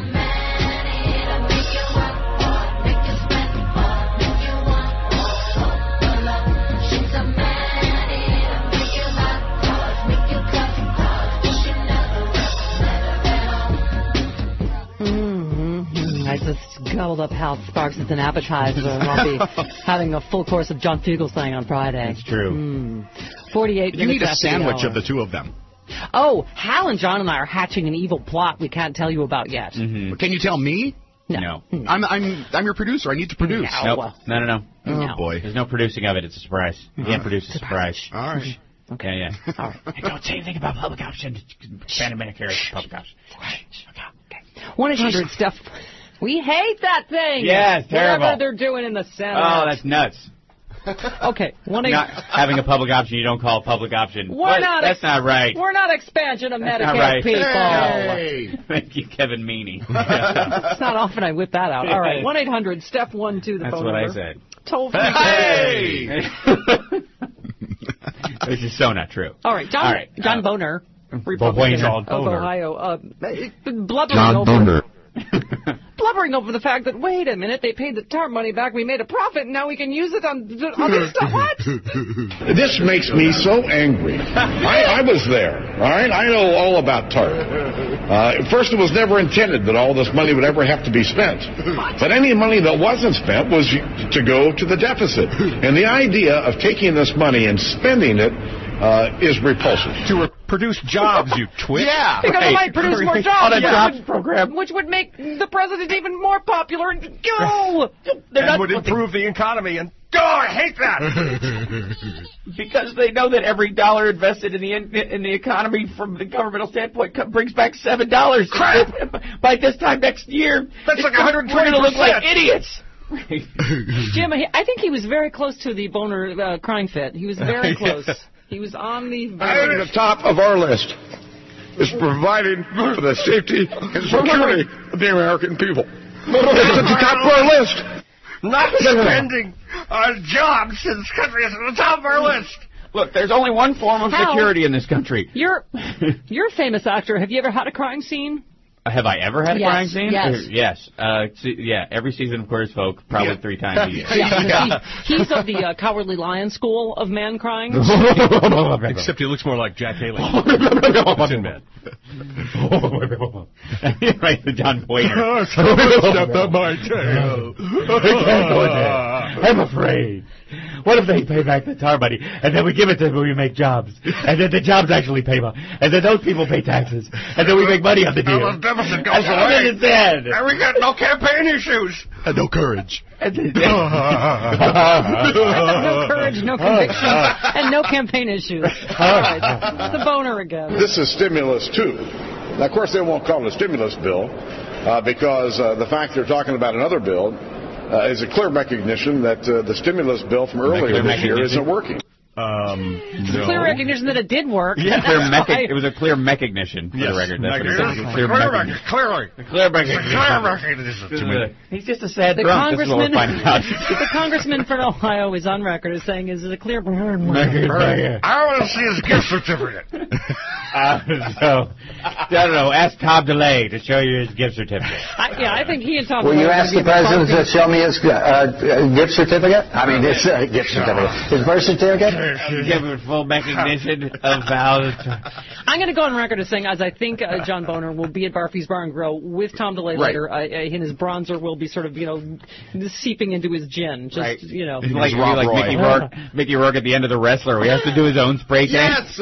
Mm-hmm. I just gobbled up Hal Sparks as an appetizer, and I'll be having a full course of John Fugelsang on Friday.
It's true.
Mm. Forty-eight
You
minutes
need a
after the
sandwich
hour.
of the two of them.
Oh, Hal and John and I are hatching an evil plot we can't tell you about yet.
Mm-hmm.
Can you tell me?
No.
no.
I'm I'm I'm your producer. I need to produce.
No. Nope. No, no, no.
Oh,
no.
boy.
There's no producing of it. It's a surprise. You can't produce a surprise.
All right.
Okay, yeah. yeah.
All right.
Hey, don't say anything about public option. Expanded Medicare is public option.
one eight hundred Steph. We hate that thing.
Yeah, it's terrible.
Whatever they're doing in the Senate.
Oh, that's nuts.
Okay, one eight.
Not having a public option, you don't call a public option.
We're
what?
not.
That's not right.
We're not expansion of
That's
Medicare,
not right.
people.
Hey. Thank you, Kevin Meaney.
It's not often I whip that out. All right, one eight hundred Steph one two the
That's
phone
what
number.
I said.
Toll free.
Hey. This is so not true.
All right, John.
All right.
John
uh,
Boner, Republican
John
of
Boner.
Ohio, uh, blubbering
John
over.
Boner.
Blubbering over the fact that, wait a minute, they paid the TARP money back, we made a profit, and now we can use it on other stuff. What?
This makes me so angry. I, I was there, all right? I know all about TARP. Uh, first, it was never intended that all this money would ever have to be spent. But any money that wasn't spent was to go to the deficit. And the idea of taking this money and spending it uh, is repulsive.
To produce jobs, you twit.
Yeah.
Because
right.
it might produce more jobs.
On a
which
jobs
would,
program.
Which would make the president even more popular. And go!
And would improve the economy. And
Oh, I hate that.
Because they know that every dollar invested in the in, in the economy from the governmental standpoint co- brings back seven dollars.
Crap.
By this time next year,
That's like
we're
one hundred
going
twenty
to look like
percent.
idiots.
Jim, I think he was very close to the Boner uh, crying fit. He was very close. He was on the...
At the top of our list is providing for the safety and security of the American people. It's at the top of our list.
Not spending on jobs in this country is at the top of our list.
Look, there's only one form of
Hal,
security in this country.
You're, you're a famous actor. Have you ever had a crying scene?
Have I ever had a
Yes,
crying scene?
yes.
Uh, yes. Uh, see, yeah, every season of Queer as Folk, probably
Yeah.
three times a year.
Yeah. He, he's of the uh, Cowardly Lion school of man crying.
except he looks more like Jack Haley. Sinbad.
Right, the John Boyer.
Stepped on my tail.
I'm afraid. What if they pay back the tar money, and then we give it to them when we make jobs, and then the jobs actually pay back, and then those people pay taxes, and then we make money on the deal.
Well, the deficit goes
And
away.
then it's dead.
And we got no campaign issues.
And no courage.
And then-
No courage, no conviction, and no campaign issues. All right, it's the Boner again.
This is stimulus, too. Now, of course, they won't call it a stimulus bill uh, because uh, the fact they're talking about another bill uh, is a clear recognition that uh, the stimulus bill from earlier
Clear
this year
recognition?
isn't working.
Um,
It's
no.
a clear recognition that it did work.
Yeah, clear mec- it was a clear mecognition for
Yes,
the record. That's what it
mecognition.
is. Clear
Clear
mecognition.
record, clearly.
Clear mecognition.
Clear recognition.
This is a- He's just a sad
The
drunk. This is what we're
congressman,
finding out.
the congressman from Ohio is on record as saying, "Is it a clear?"
I want to see his gift certificate.
Uh, so, I don't know. Ask Tom DeLay to show you his gift certificate.
I, yeah, I think he and Tom.
Will you
DeLay
ask
would
the
be
president to
Republicans.
show me his uh, uh, gift certificate? I mean, his uh, gift certificate. His birth certificate?
Give him full recognition of vows.
I'm going to go on record as saying, as I think uh, John Boner will be at Barfy's Bar and Grill with Tom DeLay
Right.
later, uh, uh, and his bronzer will be sort of, you know, seeping into his gin. Just,
Right.
you know.
He's like,
He's Rob
like
Roy.
Mickey Rourke, Mickey Rourke at the end of The Wrestler. He has to do his own spray tan.
Yes!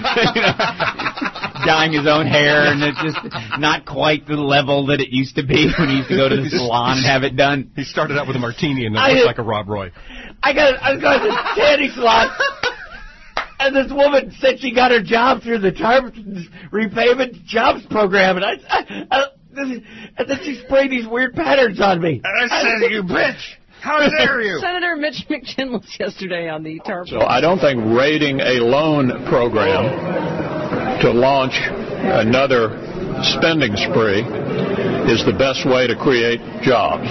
Dyeing his own hair, and it's just not quite the level that it used to be when he used to go to the salon and have it done.
He started out with a martini and then
I
looked
did-
like a Rob Roy.
I got, I was going to the tanning salon, and this woman said she got her job through the TARP repayment jobs program, and I, I, I and then she sprayed these weird patterns on me.
And I said, you bitch. How dare you?
Senator Mitch McChinless yesterday on the TARP.
So I don't think raiding a loan program to launch another spending spree is the best way to create jobs.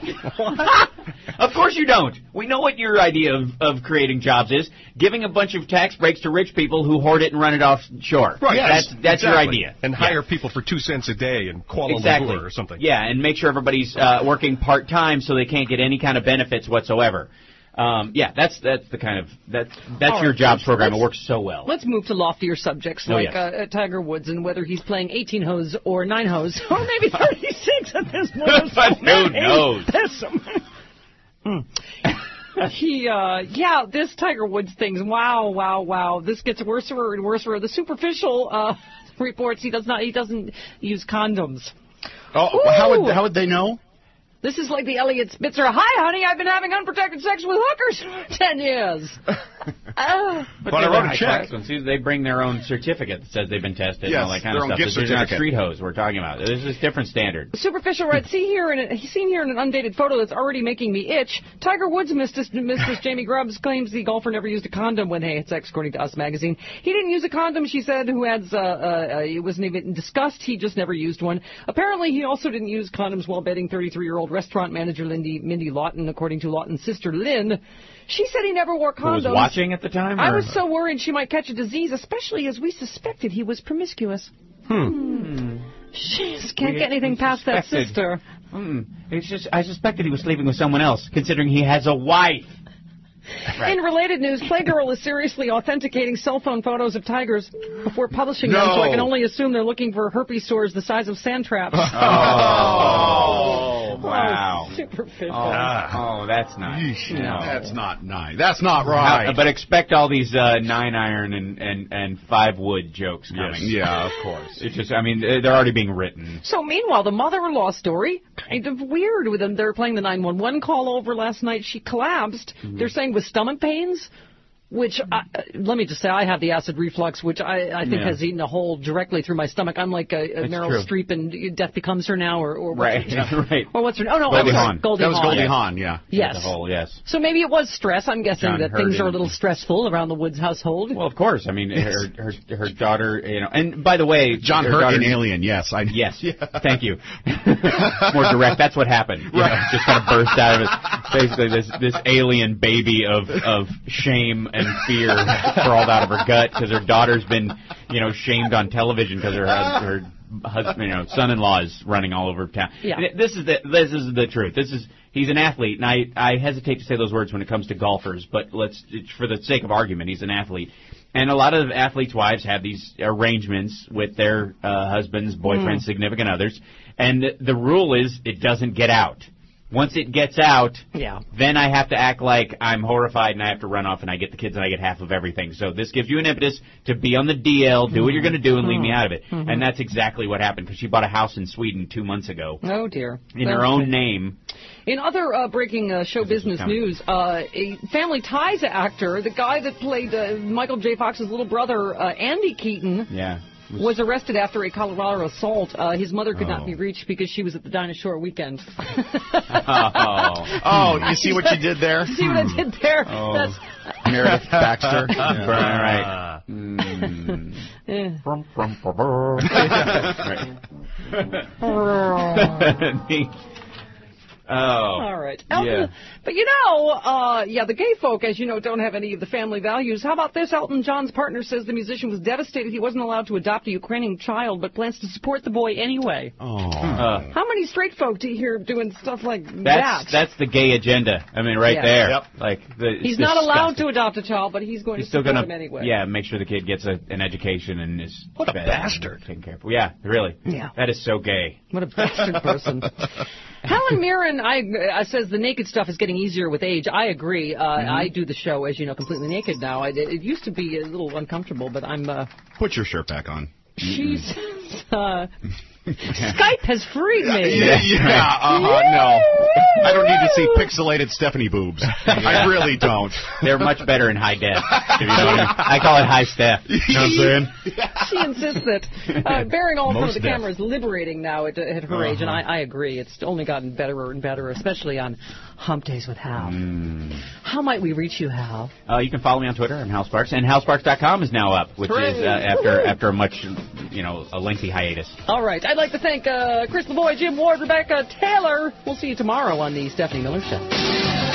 Of course you don't. We know what your idea of, of creating jobs is. Giving a bunch of tax breaks to rich people who hoard it and run it offshore.
Right.
That's, that's your
exactly.
idea.
And hire people for two cents a day in Kuala
Exactly.
Lumpur or something.
Yeah, and make sure everybody's uh, working part-time so they can't get any kind of benefits whatsoever. Um, yeah, that's that's the kind of that's that's
All
your
right,
jobs program.
let's-
It works so well.
Let's move to loftier subjects
Oh,
like
yes.
uh, uh, Tiger Woods and whether he's playing eighteen holes or nine holes or maybe thirty-six at this point. There's so
Who
many.
knows?
There's so many. Hmm. He, uh, yeah, this Tiger Woods thing. Wow, wow, wow. This gets worse and worse. The superficial uh, reports he does not. He doesn't use condoms.
Oh,
Ooh.
how would how would they know?
This is like the Elliot Spitzer, hi, honey, I've been having unprotected sex with hookers for ten years. Oh.
But,
But I
they
wrote
were
a check.
high-class ones. They bring their own certificate that says they've been tested
Yes,
and all that kind
their
of
own
stuff.
gift
These are not
certificate.
street hose we're talking about. This is different standard.
Superficial writes, see here, in a, he's seen here in an undated photo that's already making me itch. Tiger Woods' mistress, mistress Jamie Grubbs claims the golfer never used a condom when they had sex, according to Us Magazine. He didn't use a condom, she said, who adds, uh, uh, it wasn't even discussed, he just never used one. Apparently, he also didn't use condoms while bedding thirty-three-year-old restaurant manager Lindy, Mindy Lawton, according to Lawton's sister, Lynn. She said he never wore condoms.
Who was watching at the time?
I
or-
was so worried she might catch a disease, especially as we suspected he was promiscuous. Hmm. She just can't
We-
get anything
we
past that
suspected.
sister.
Hmm. It's just, I suspected he was sleeping with someone else, considering he has a wife. Right.
In related news, Playgirl is seriously authenticating cell phone photos of tigers before publishing
No.
them, so I can only assume they're looking for herpes sores the size of sand traps.
Oh, wow.
Oh, superficial.
Oh, oh, that's nice. No.
That's not nice. That's not right.
Uh, but expect all these uh, nine iron and, and, and five wood jokes coming.
Yes. Yeah, of course.
It's just, I mean, they're already being written.
So meanwhile, the mother-in-law story, kind of weird with them. They were playing the nine one one call over last night. She collapsed.
Mm-hmm.
They're saying with stomach pains, which, I, uh, let me just say, I have the acid reflux, which I, I think
Yeah.
has eaten a hole directly through my stomach. I'm like a, a
That's
Meryl
true.
Streep in Death Becomes Her now, or, or what's
Right,
her,
right.
or what's her? Oh no,
Goldie
I'm sorry,
Hawn.
Goldie
That was
Hawn.
Goldie
Yes.
Hawn, yeah.
Yes.
The whole, yes.
So maybe it was stress. I'm guessing
John
that
Hurt
things are a
and-
little stressful around the Woods household.
Well, of course. I mean, her, her her daughter, you know. And by the way,
John
her
Hurt
daughter-
in Alien, yes. I,
Yes. Thank you. More direct. That's what happened. You know, just kind of burst out of it. Basically, this this alien baby of of shame and fear crawled out of her gut because her daughter's been, you know, shamed on television because her hus- her husband, you know, son-in-law is running all over town.
Yeah.
This is the this is the truth. This is he's an athlete, and I I hesitate to say those words when it comes to golfers, but let's for the sake of argument, he's an athlete. And a lot of athletes' wives have these arrangements with their uh, husbands, boyfriends,
Mm.
significant others, and the rule is it doesn't get out. Once it gets out,
Yeah.
then I have to act like I'm horrified and I have to run off and I get the kids and I get half of everything. So this gives you an impetus to be on the D L, do what you're going to do, and leave me out of it.
Mhm.
And that's exactly what happened because she bought a house in Sweden two months ago
Oh dear.
in her
Well,
own name.
In other uh, breaking uh, show business
coming.
news, uh, a Family Ties actor, the guy that played uh, Michael J. Fox's little brother, uh, Andy Keaton,
Yeah.
was arrested after a Colorado assault. Uh, his mother could not
Oh.
be reached because she was at the Dinosaur weekend.
Oh.
Oh, you see what you did there?
See what I did there?
Oh.
That's,
Meredith Baxter.
All right. Mm.
eh.
Right. Oh.
All right. Elton,
Yeah.
But you know, uh, yeah, the gay folk, as you know, don't have any of the family values. How about this? Elton John's partner says the musician was devastated he wasn't allowed to adopt a Ukrainian child, but plans to support the boy anyway.
Oh.
Uh,
How many straight folk do you hear doing stuff like
that's
that?
that's the gay agenda. I mean, right
Yeah.
there.
Yep.
Like the,
He's
it's
not allowed
disgusting.
to adopt a child, but he's going
He's
to
still
support
gonna,
him anyway.
yeah, make sure the kid gets a, an education and is
What a
fed
bastard.
and taken care of. Yeah, really.
Yeah.
That is so gay.
What a bastard person. Helen Mirren I, uh, says the naked stuff is getting easier with age. I agree. Uh,
Mm-hmm.
I do the show, as you know, completely naked now. I, it used to be a little uncomfortable, but I'm... Uh,
Put your shirt back on.
she says... Uh, Skype has freed me.
Yeah, yeah, uh-huh, no. I don't need to see pixelated Stephanie boobs. I really don't.
They're much better in high def. If you know what I mean. I call it high step. You know what I'm saying?
She insists that uh, bearing all in front of the
Most
camera is liberating now at, at her age, and I, I agree. It's only gotten better and better, especially on Hump Days with Hal.
Mm.
How might we reach you, Hal?
Uh, you can follow me on Twitter. I'm Hal Sparks, and Hal Sparks dot com is now up, which
Hooray.
is uh, after
Woo-hoo.
after a much, you know, a lengthy hiatus.
All right. I'd like to thank uh, Chris LeBoy, Jim Ward, Rebecca Taylor. We'll see you tomorrow on the Stephanie Miller Show.